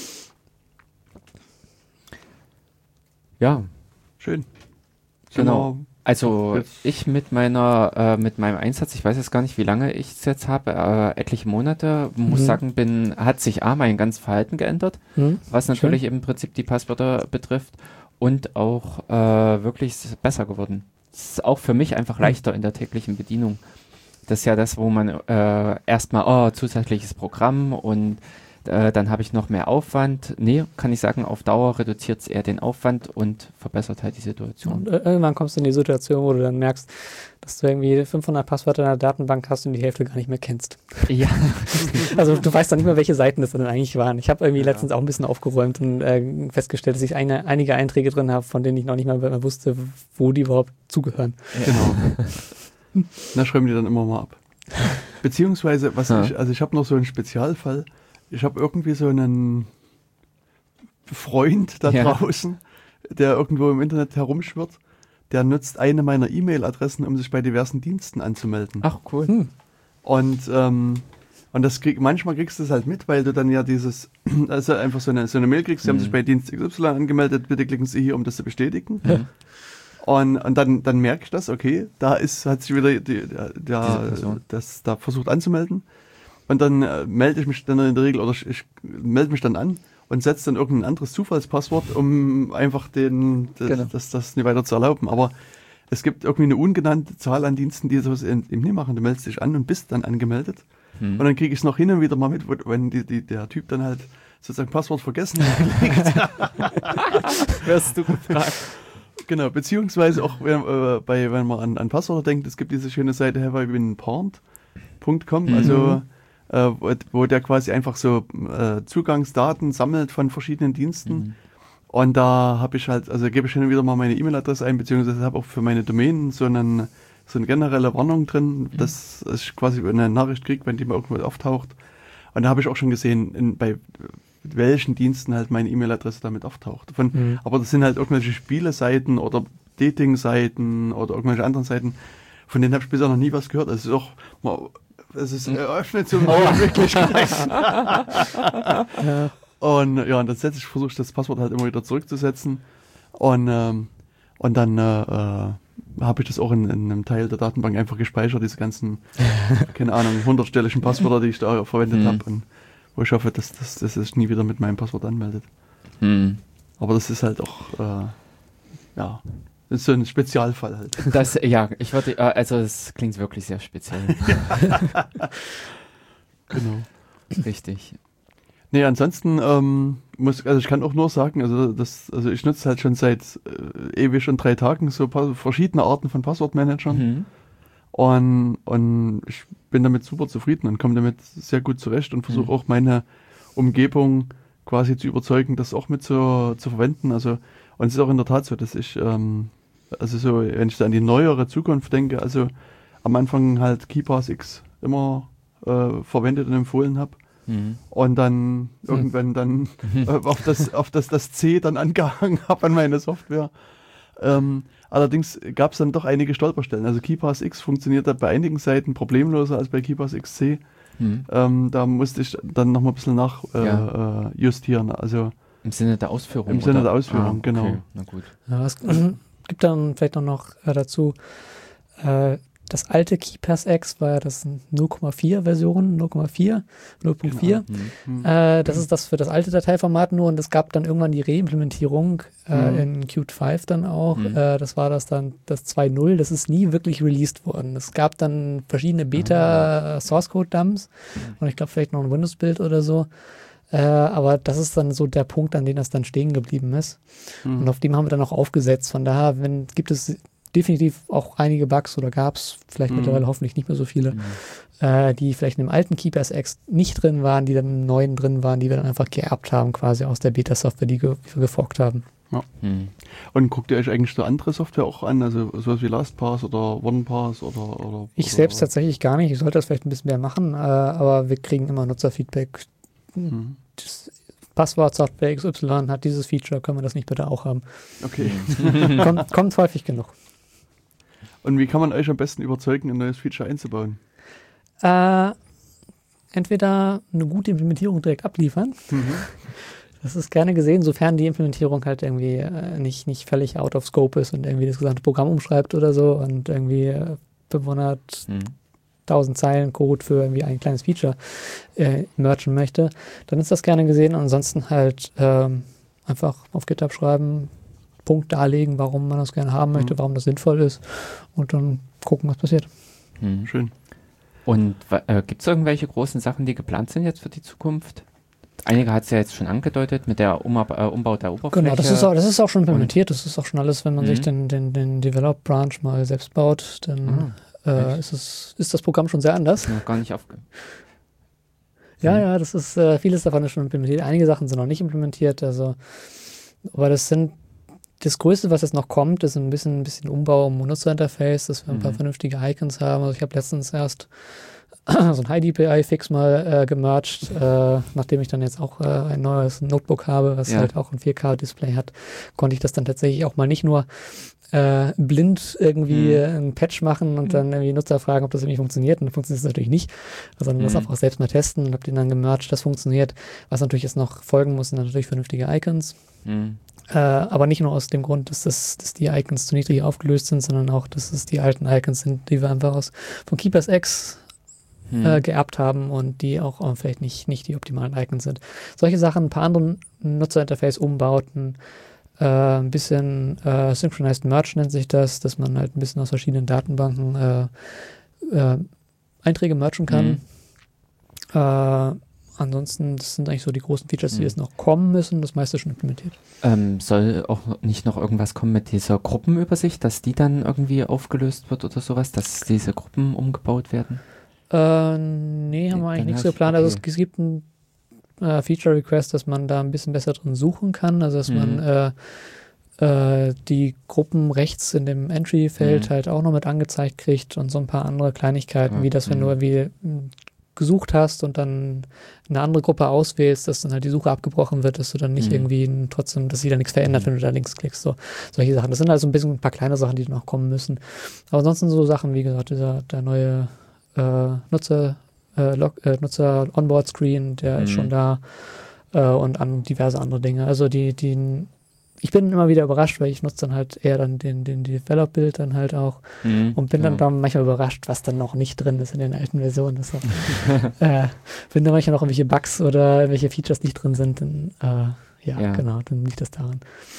Ja. Schön. Genau. Also ich mit meinem Einsatz, ich weiß jetzt gar nicht, wie lange ich es jetzt habe, etliche Monate, muss sagen, hat sich mein ganzes Verhalten geändert, was natürlich im Prinzip die Passwörter betrifft und auch wirklich besser geworden. Es ist auch für mich einfach leichter in der täglichen Bedienung. Das ist ja das, wo man erstmal, zusätzliches Programm und dann habe ich noch mehr Aufwand. Nee, kann ich sagen, auf Dauer reduziert es eher den Aufwand und verbessert halt die Situation. Und irgendwann kommst du in die Situation, wo du dann merkst, dass du irgendwie 500 Passwörter in der Datenbank hast und die Hälfte gar nicht mehr kennst. Ja. Also du weißt dann nicht mehr, welche Seiten das dann eigentlich waren. Ich habe irgendwie letztens auch ein bisschen aufgeräumt und festgestellt, dass ich einige Einträge drin habe, von denen ich noch nicht mal mehr wusste, wo die überhaupt zugehören. Genau. Da schreiben die dann immer mal ab. Beziehungsweise, ich habe noch so einen Spezialfall. Ich habe irgendwie so einen Freund da draußen, der irgendwo im Internet herumschwirrt, der nutzt eine meiner E-Mail-Adressen, um sich bei diversen Diensten anzumelden. Ach, cool. Und das manchmal kriegst du es halt mit, weil du dann ja also einfach so eine Mail kriegst, sie haben sich bei Dienst XY angemeldet, bitte klicken Sie hier, um das zu bestätigen. Und dann merke ich das, okay, hat sich wieder da versucht anzumelden. Und dann melde ich mich dann in der Regel, oder ich melde mich dann an und setze dann irgendein anderes Zufallspasswort, um einfach das nicht weiter zu erlauben. Aber es gibt irgendwie eine ungenannte Zahl an Diensten, die sowas eben nicht machen. Du meldest dich an und bist dann angemeldet. Und dann kriege ich es noch hin und wieder mal mit, wenn der Typ dann halt sozusagen Passwort vergessen hat. Wirst du gefragt. Genau, beziehungsweise auch wenn man an Passwörter denkt, es gibt diese schöne Seite haveibeenporned.com, also wo der quasi einfach so Zugangsdaten sammelt von verschiedenen Diensten. Und da habe ich halt, also gebe ich hin und wieder mal meine E-Mail-Adresse ein, beziehungsweise habe auch für meine Domain so eine generelle Warnung drin, dass ich quasi eine Nachricht kriege, wenn die mal irgendwo auftaucht. Und da habe ich auch schon gesehen, bei welchen Diensten halt meine E-Mail-Adresse damit auftaucht. Aber das sind halt irgendwelche Spieleseiten oder Dating-Seiten oder irgendwelche anderen Seiten, von denen habe ich bisher noch nie was gehört. Es ist auch eröffnet so eine Möglichkeit. Und dann versuche ich das Passwort halt immer wieder zurückzusetzen. Und dann habe ich das auch in einem Teil der Datenbank einfach gespeichert, diese ganzen, keine Ahnung, 100-stelligen Passwörter, die ich da verwendet habe. Und wo ich hoffe, dass sich nie wieder mit meinem Passwort anmeldet. Aber das ist halt auch, das ist so ein Spezialfall halt. Es klingt wirklich sehr speziell. Genau. Richtig. Nee, ansonsten ich kann auch nur sagen, also ich nutze halt schon seit ewig schon 3 Tagen so verschiedene Arten von Passwortmanagern. Und ich bin damit super zufrieden und komme damit sehr gut zurecht und versuche auch meine Umgebung quasi zu überzeugen, das auch mit zu verwenden. Also, und es ist auch in der Tat so, dass ich, wenn ich da an die neuere Zukunft denke, also am Anfang halt KeePassX immer verwendet und empfohlen habe. Und dann irgendwann dann auf das C dann angehangen habe an meine Software. Allerdings gab es dann doch einige Stolperstellen. Also KeePassX funktioniert bei einigen Seiten problemloser als bei KeePassXC. Da musste ich dann nochmal ein bisschen justieren. Also Im Sinne der Ausführung? Im Sinne der Ausführung, genau. Okay. Na gut. Ja, es gibt dann vielleicht noch dazu, das alte KeyPass X war ja das 0,4-Version, 0,4. Das ist das für das alte Dateiformat nur und es gab dann irgendwann die Reimplementierung in Qt 5 dann auch. Das war das dann das 2.0, das ist nie wirklich released worden. Es gab dann verschiedene Beta-Source-Code-Dumps und ich glaube vielleicht noch ein Windows-Bild oder so. Aber das ist dann so der Punkt, an dem das dann stehen geblieben ist. Und auf dem haben wir dann auch aufgesetzt. Von daher gibt es definitiv auch einige Bugs oder gab es vielleicht mittlerweile hoffentlich nicht mehr so viele, die vielleicht in dem alten KeyPass X nicht drin waren, die dann im neuen drin waren, die wir dann einfach geerbt haben, quasi aus der Beta-Software, die wir geforkt haben. Ja. Und guckt ihr euch eigentlich so andere Software auch an, also sowas wie LastPass oder OnePass oder ich selbst tatsächlich gar nicht. Ich sollte das vielleicht ein bisschen mehr machen, aber wir kriegen immer Nutzerfeedback. Das Passwort-Software XY hat dieses Feature, können wir das nicht bitte auch haben? Okay. Kommt häufig genug. Und wie kann man euch am besten überzeugen, ein neues Feature einzubauen? Entweder eine gute Implementierung direkt abliefern. Das ist gerne gesehen, sofern die Implementierung halt irgendwie nicht völlig out of scope ist und irgendwie das gesamte Programm umschreibt oder so und irgendwie 500.000 Zeilen Code für irgendwie ein kleines Feature mergen möchte, dann ist das gerne gesehen. Ansonsten halt einfach auf GitHub schreiben, Punkt darlegen, warum man das gerne haben möchte, warum das sinnvoll ist und dann gucken, was passiert. Schön. Und gibt es irgendwelche großen Sachen, die geplant sind jetzt für die Zukunft? Einige hat es ja jetzt schon angedeutet mit der Umbau der Oberfläche. Genau, das ist auch schon implementiert. Das ist auch schon alles, wenn man sich den Develop-Branch mal selbst baut, dann ist das Programm schon sehr anders. Noch gar nicht Ja, das ist vieles davon ist schon implementiert. Einige Sachen sind noch nicht implementiert. Also, aber das Größte, was jetzt noch kommt, ist ein bisschen Umbau im Nutzerinterface, dass wir ein paar vernünftige Icons haben. Also ich habe letztens erst so ein HiDPI-Fix mal gemerged, nachdem ich dann jetzt auch ein neues Notebook habe, was halt auch ein 4K-Display hat, konnte ich das dann tatsächlich auch mal nicht nur blind irgendwie einen Patch machen und dann irgendwie Nutzer fragen, ob das irgendwie funktioniert. Und dann funktioniert es natürlich nicht, sondern das einfach selbst mal testen und habe den dann gemerged, das funktioniert. Was natürlich jetzt noch folgen muss, sind dann natürlich vernünftige Icons. Aber nicht nur aus dem Grund, dass die Icons zu niedrig aufgelöst sind, sondern auch, dass es die alten Icons sind, die wir einfach von KeyPass X geerbt haben und die auch vielleicht nicht die optimalen Icons sind. Solche Sachen, ein paar andere Nutzerinterface-Umbauten, ein bisschen Synchronized Merge nennt sich das, dass man halt ein bisschen aus verschiedenen Datenbanken Einträge mergen kann. Ansonsten, das sind eigentlich so die großen Features, die jetzt noch kommen müssen. Das meiste schon implementiert. Soll auch nicht noch irgendwas kommen mit dieser Gruppenübersicht, dass die dann irgendwie aufgelöst wird oder sowas, dass diese Gruppen umgebaut werden? Nee, haben wir eigentlich nichts geplant. Okay. Also es gibt ein Feature-Request, dass man da ein bisschen besser drin suchen kann. Also dass man die Gruppen rechts in dem Entry-Feld halt auch noch mit angezeigt kriegt und so ein paar andere Kleinigkeiten, wie das, wenn du irgendwie gesucht hast und dann eine andere Gruppe auswählst, dass dann halt die Suche abgebrochen wird, dass du dann nicht irgendwie trotzdem, dass sich da nichts verändert, wenn du da links klickst. So, solche Sachen. Das sind also ein paar kleine Sachen, die noch kommen müssen. Aber ansonsten so Sachen, wie gesagt, der neue Nutzer Onboard-Screen, der ist schon da und diverse andere Dinge. Also ich bin immer wieder überrascht, weil ich nutze dann halt eher dann den Develop-Build dann halt auch und bin dann manchmal überrascht, was dann noch nicht drin ist in den alten Versionen. Wenn da manchmal noch irgendwelche Bugs oder welche Features nicht drin sind, dann genau, dann liegt das daran.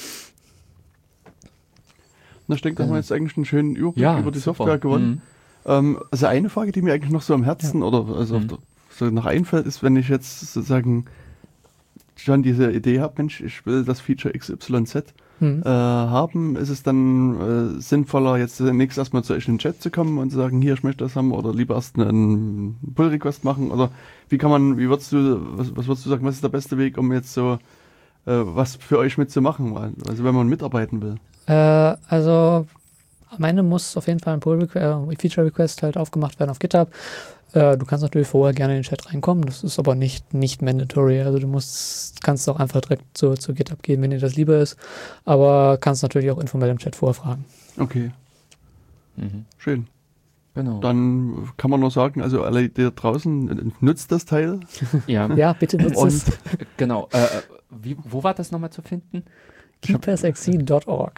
Na, ich denke, da haben wir jetzt eigentlich einen schönen Überblick über die Software gewonnen. Also eine Frage, die mir eigentlich noch so am Herzen oder also so noch einfällt, ist, wenn ich jetzt sozusagen schon diese Idee habe, Mensch, ich will das Feature XYZ haben, ist es dann sinnvoller, jetzt zunächst erstmal zu euch in den Chat zu kommen und zu sagen, hier, ich möchte das haben, oder lieber erst einen Pull-Request machen, oder was würdest du sagen, was ist der beste Weg, um jetzt so was für euch mitzumachen, also wenn man mitarbeiten will? Also am Ende muss auf jeden Fall ein Feature-Request halt aufgemacht werden auf GitHub. Du kannst natürlich vorher gerne in den Chat reinkommen, das ist aber nicht mandatory. Also du kannst auch einfach direkt zu GitHub gehen, wenn dir das lieber ist, aber kannst natürlich auch informell im Chat vorfragen. Okay. Schön. Genau. Dann kann man nur sagen, also alle, die da draußen, nutzt das Teil. Ja, bitte nutzt es. Genau. Wo war das nochmal zu finden? keepersexceed.org.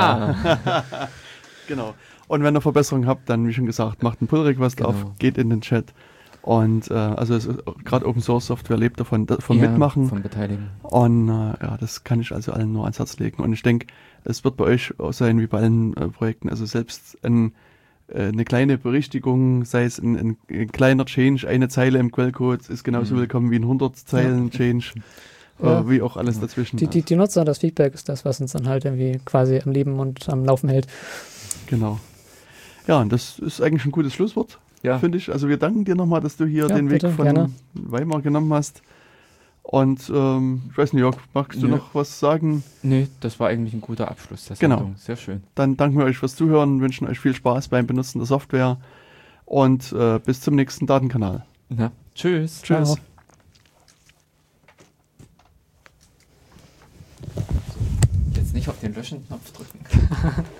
Genau. Und wenn ihr Verbesserungen habt, dann, wie schon gesagt, macht einen Pull-Request auf, geht in den Chat. Und also gerade Open Source Software lebt davon Mitmachen. Von Beteiligen. Und das kann ich also allen nur ans Herz legen. Und ich denke, es wird bei euch auch sein wie bei allen Projekten. Also selbst eine kleine Berichtigung, sei es ein kleiner Change, eine Zeile im Quellcode, ist genauso willkommen wie ein 100 Zeilen Change. Wie auch alles dazwischen. Die Nutzer, das Feedback ist das, was uns dann halt irgendwie quasi am Leben und am Laufen hält. Genau. Ja, und das ist eigentlich ein gutes Schlusswort, finde ich. Also wir danken dir nochmal, dass du hier den Weg von Weimar genommen hast. Und ich weiß nicht, Jörg, magst du noch was sagen? Nee, das war eigentlich ein guter Abschluss der Sendung. Sehr schön. Dann danken wir euch fürs Zuhören, wünschen euch viel Spaß beim Benutzen der Software und bis zum nächsten Datenkanal. Ja. Tschüss. Tschüss. Ciao. Jetzt nicht auf den Löschen-Knopf drücken.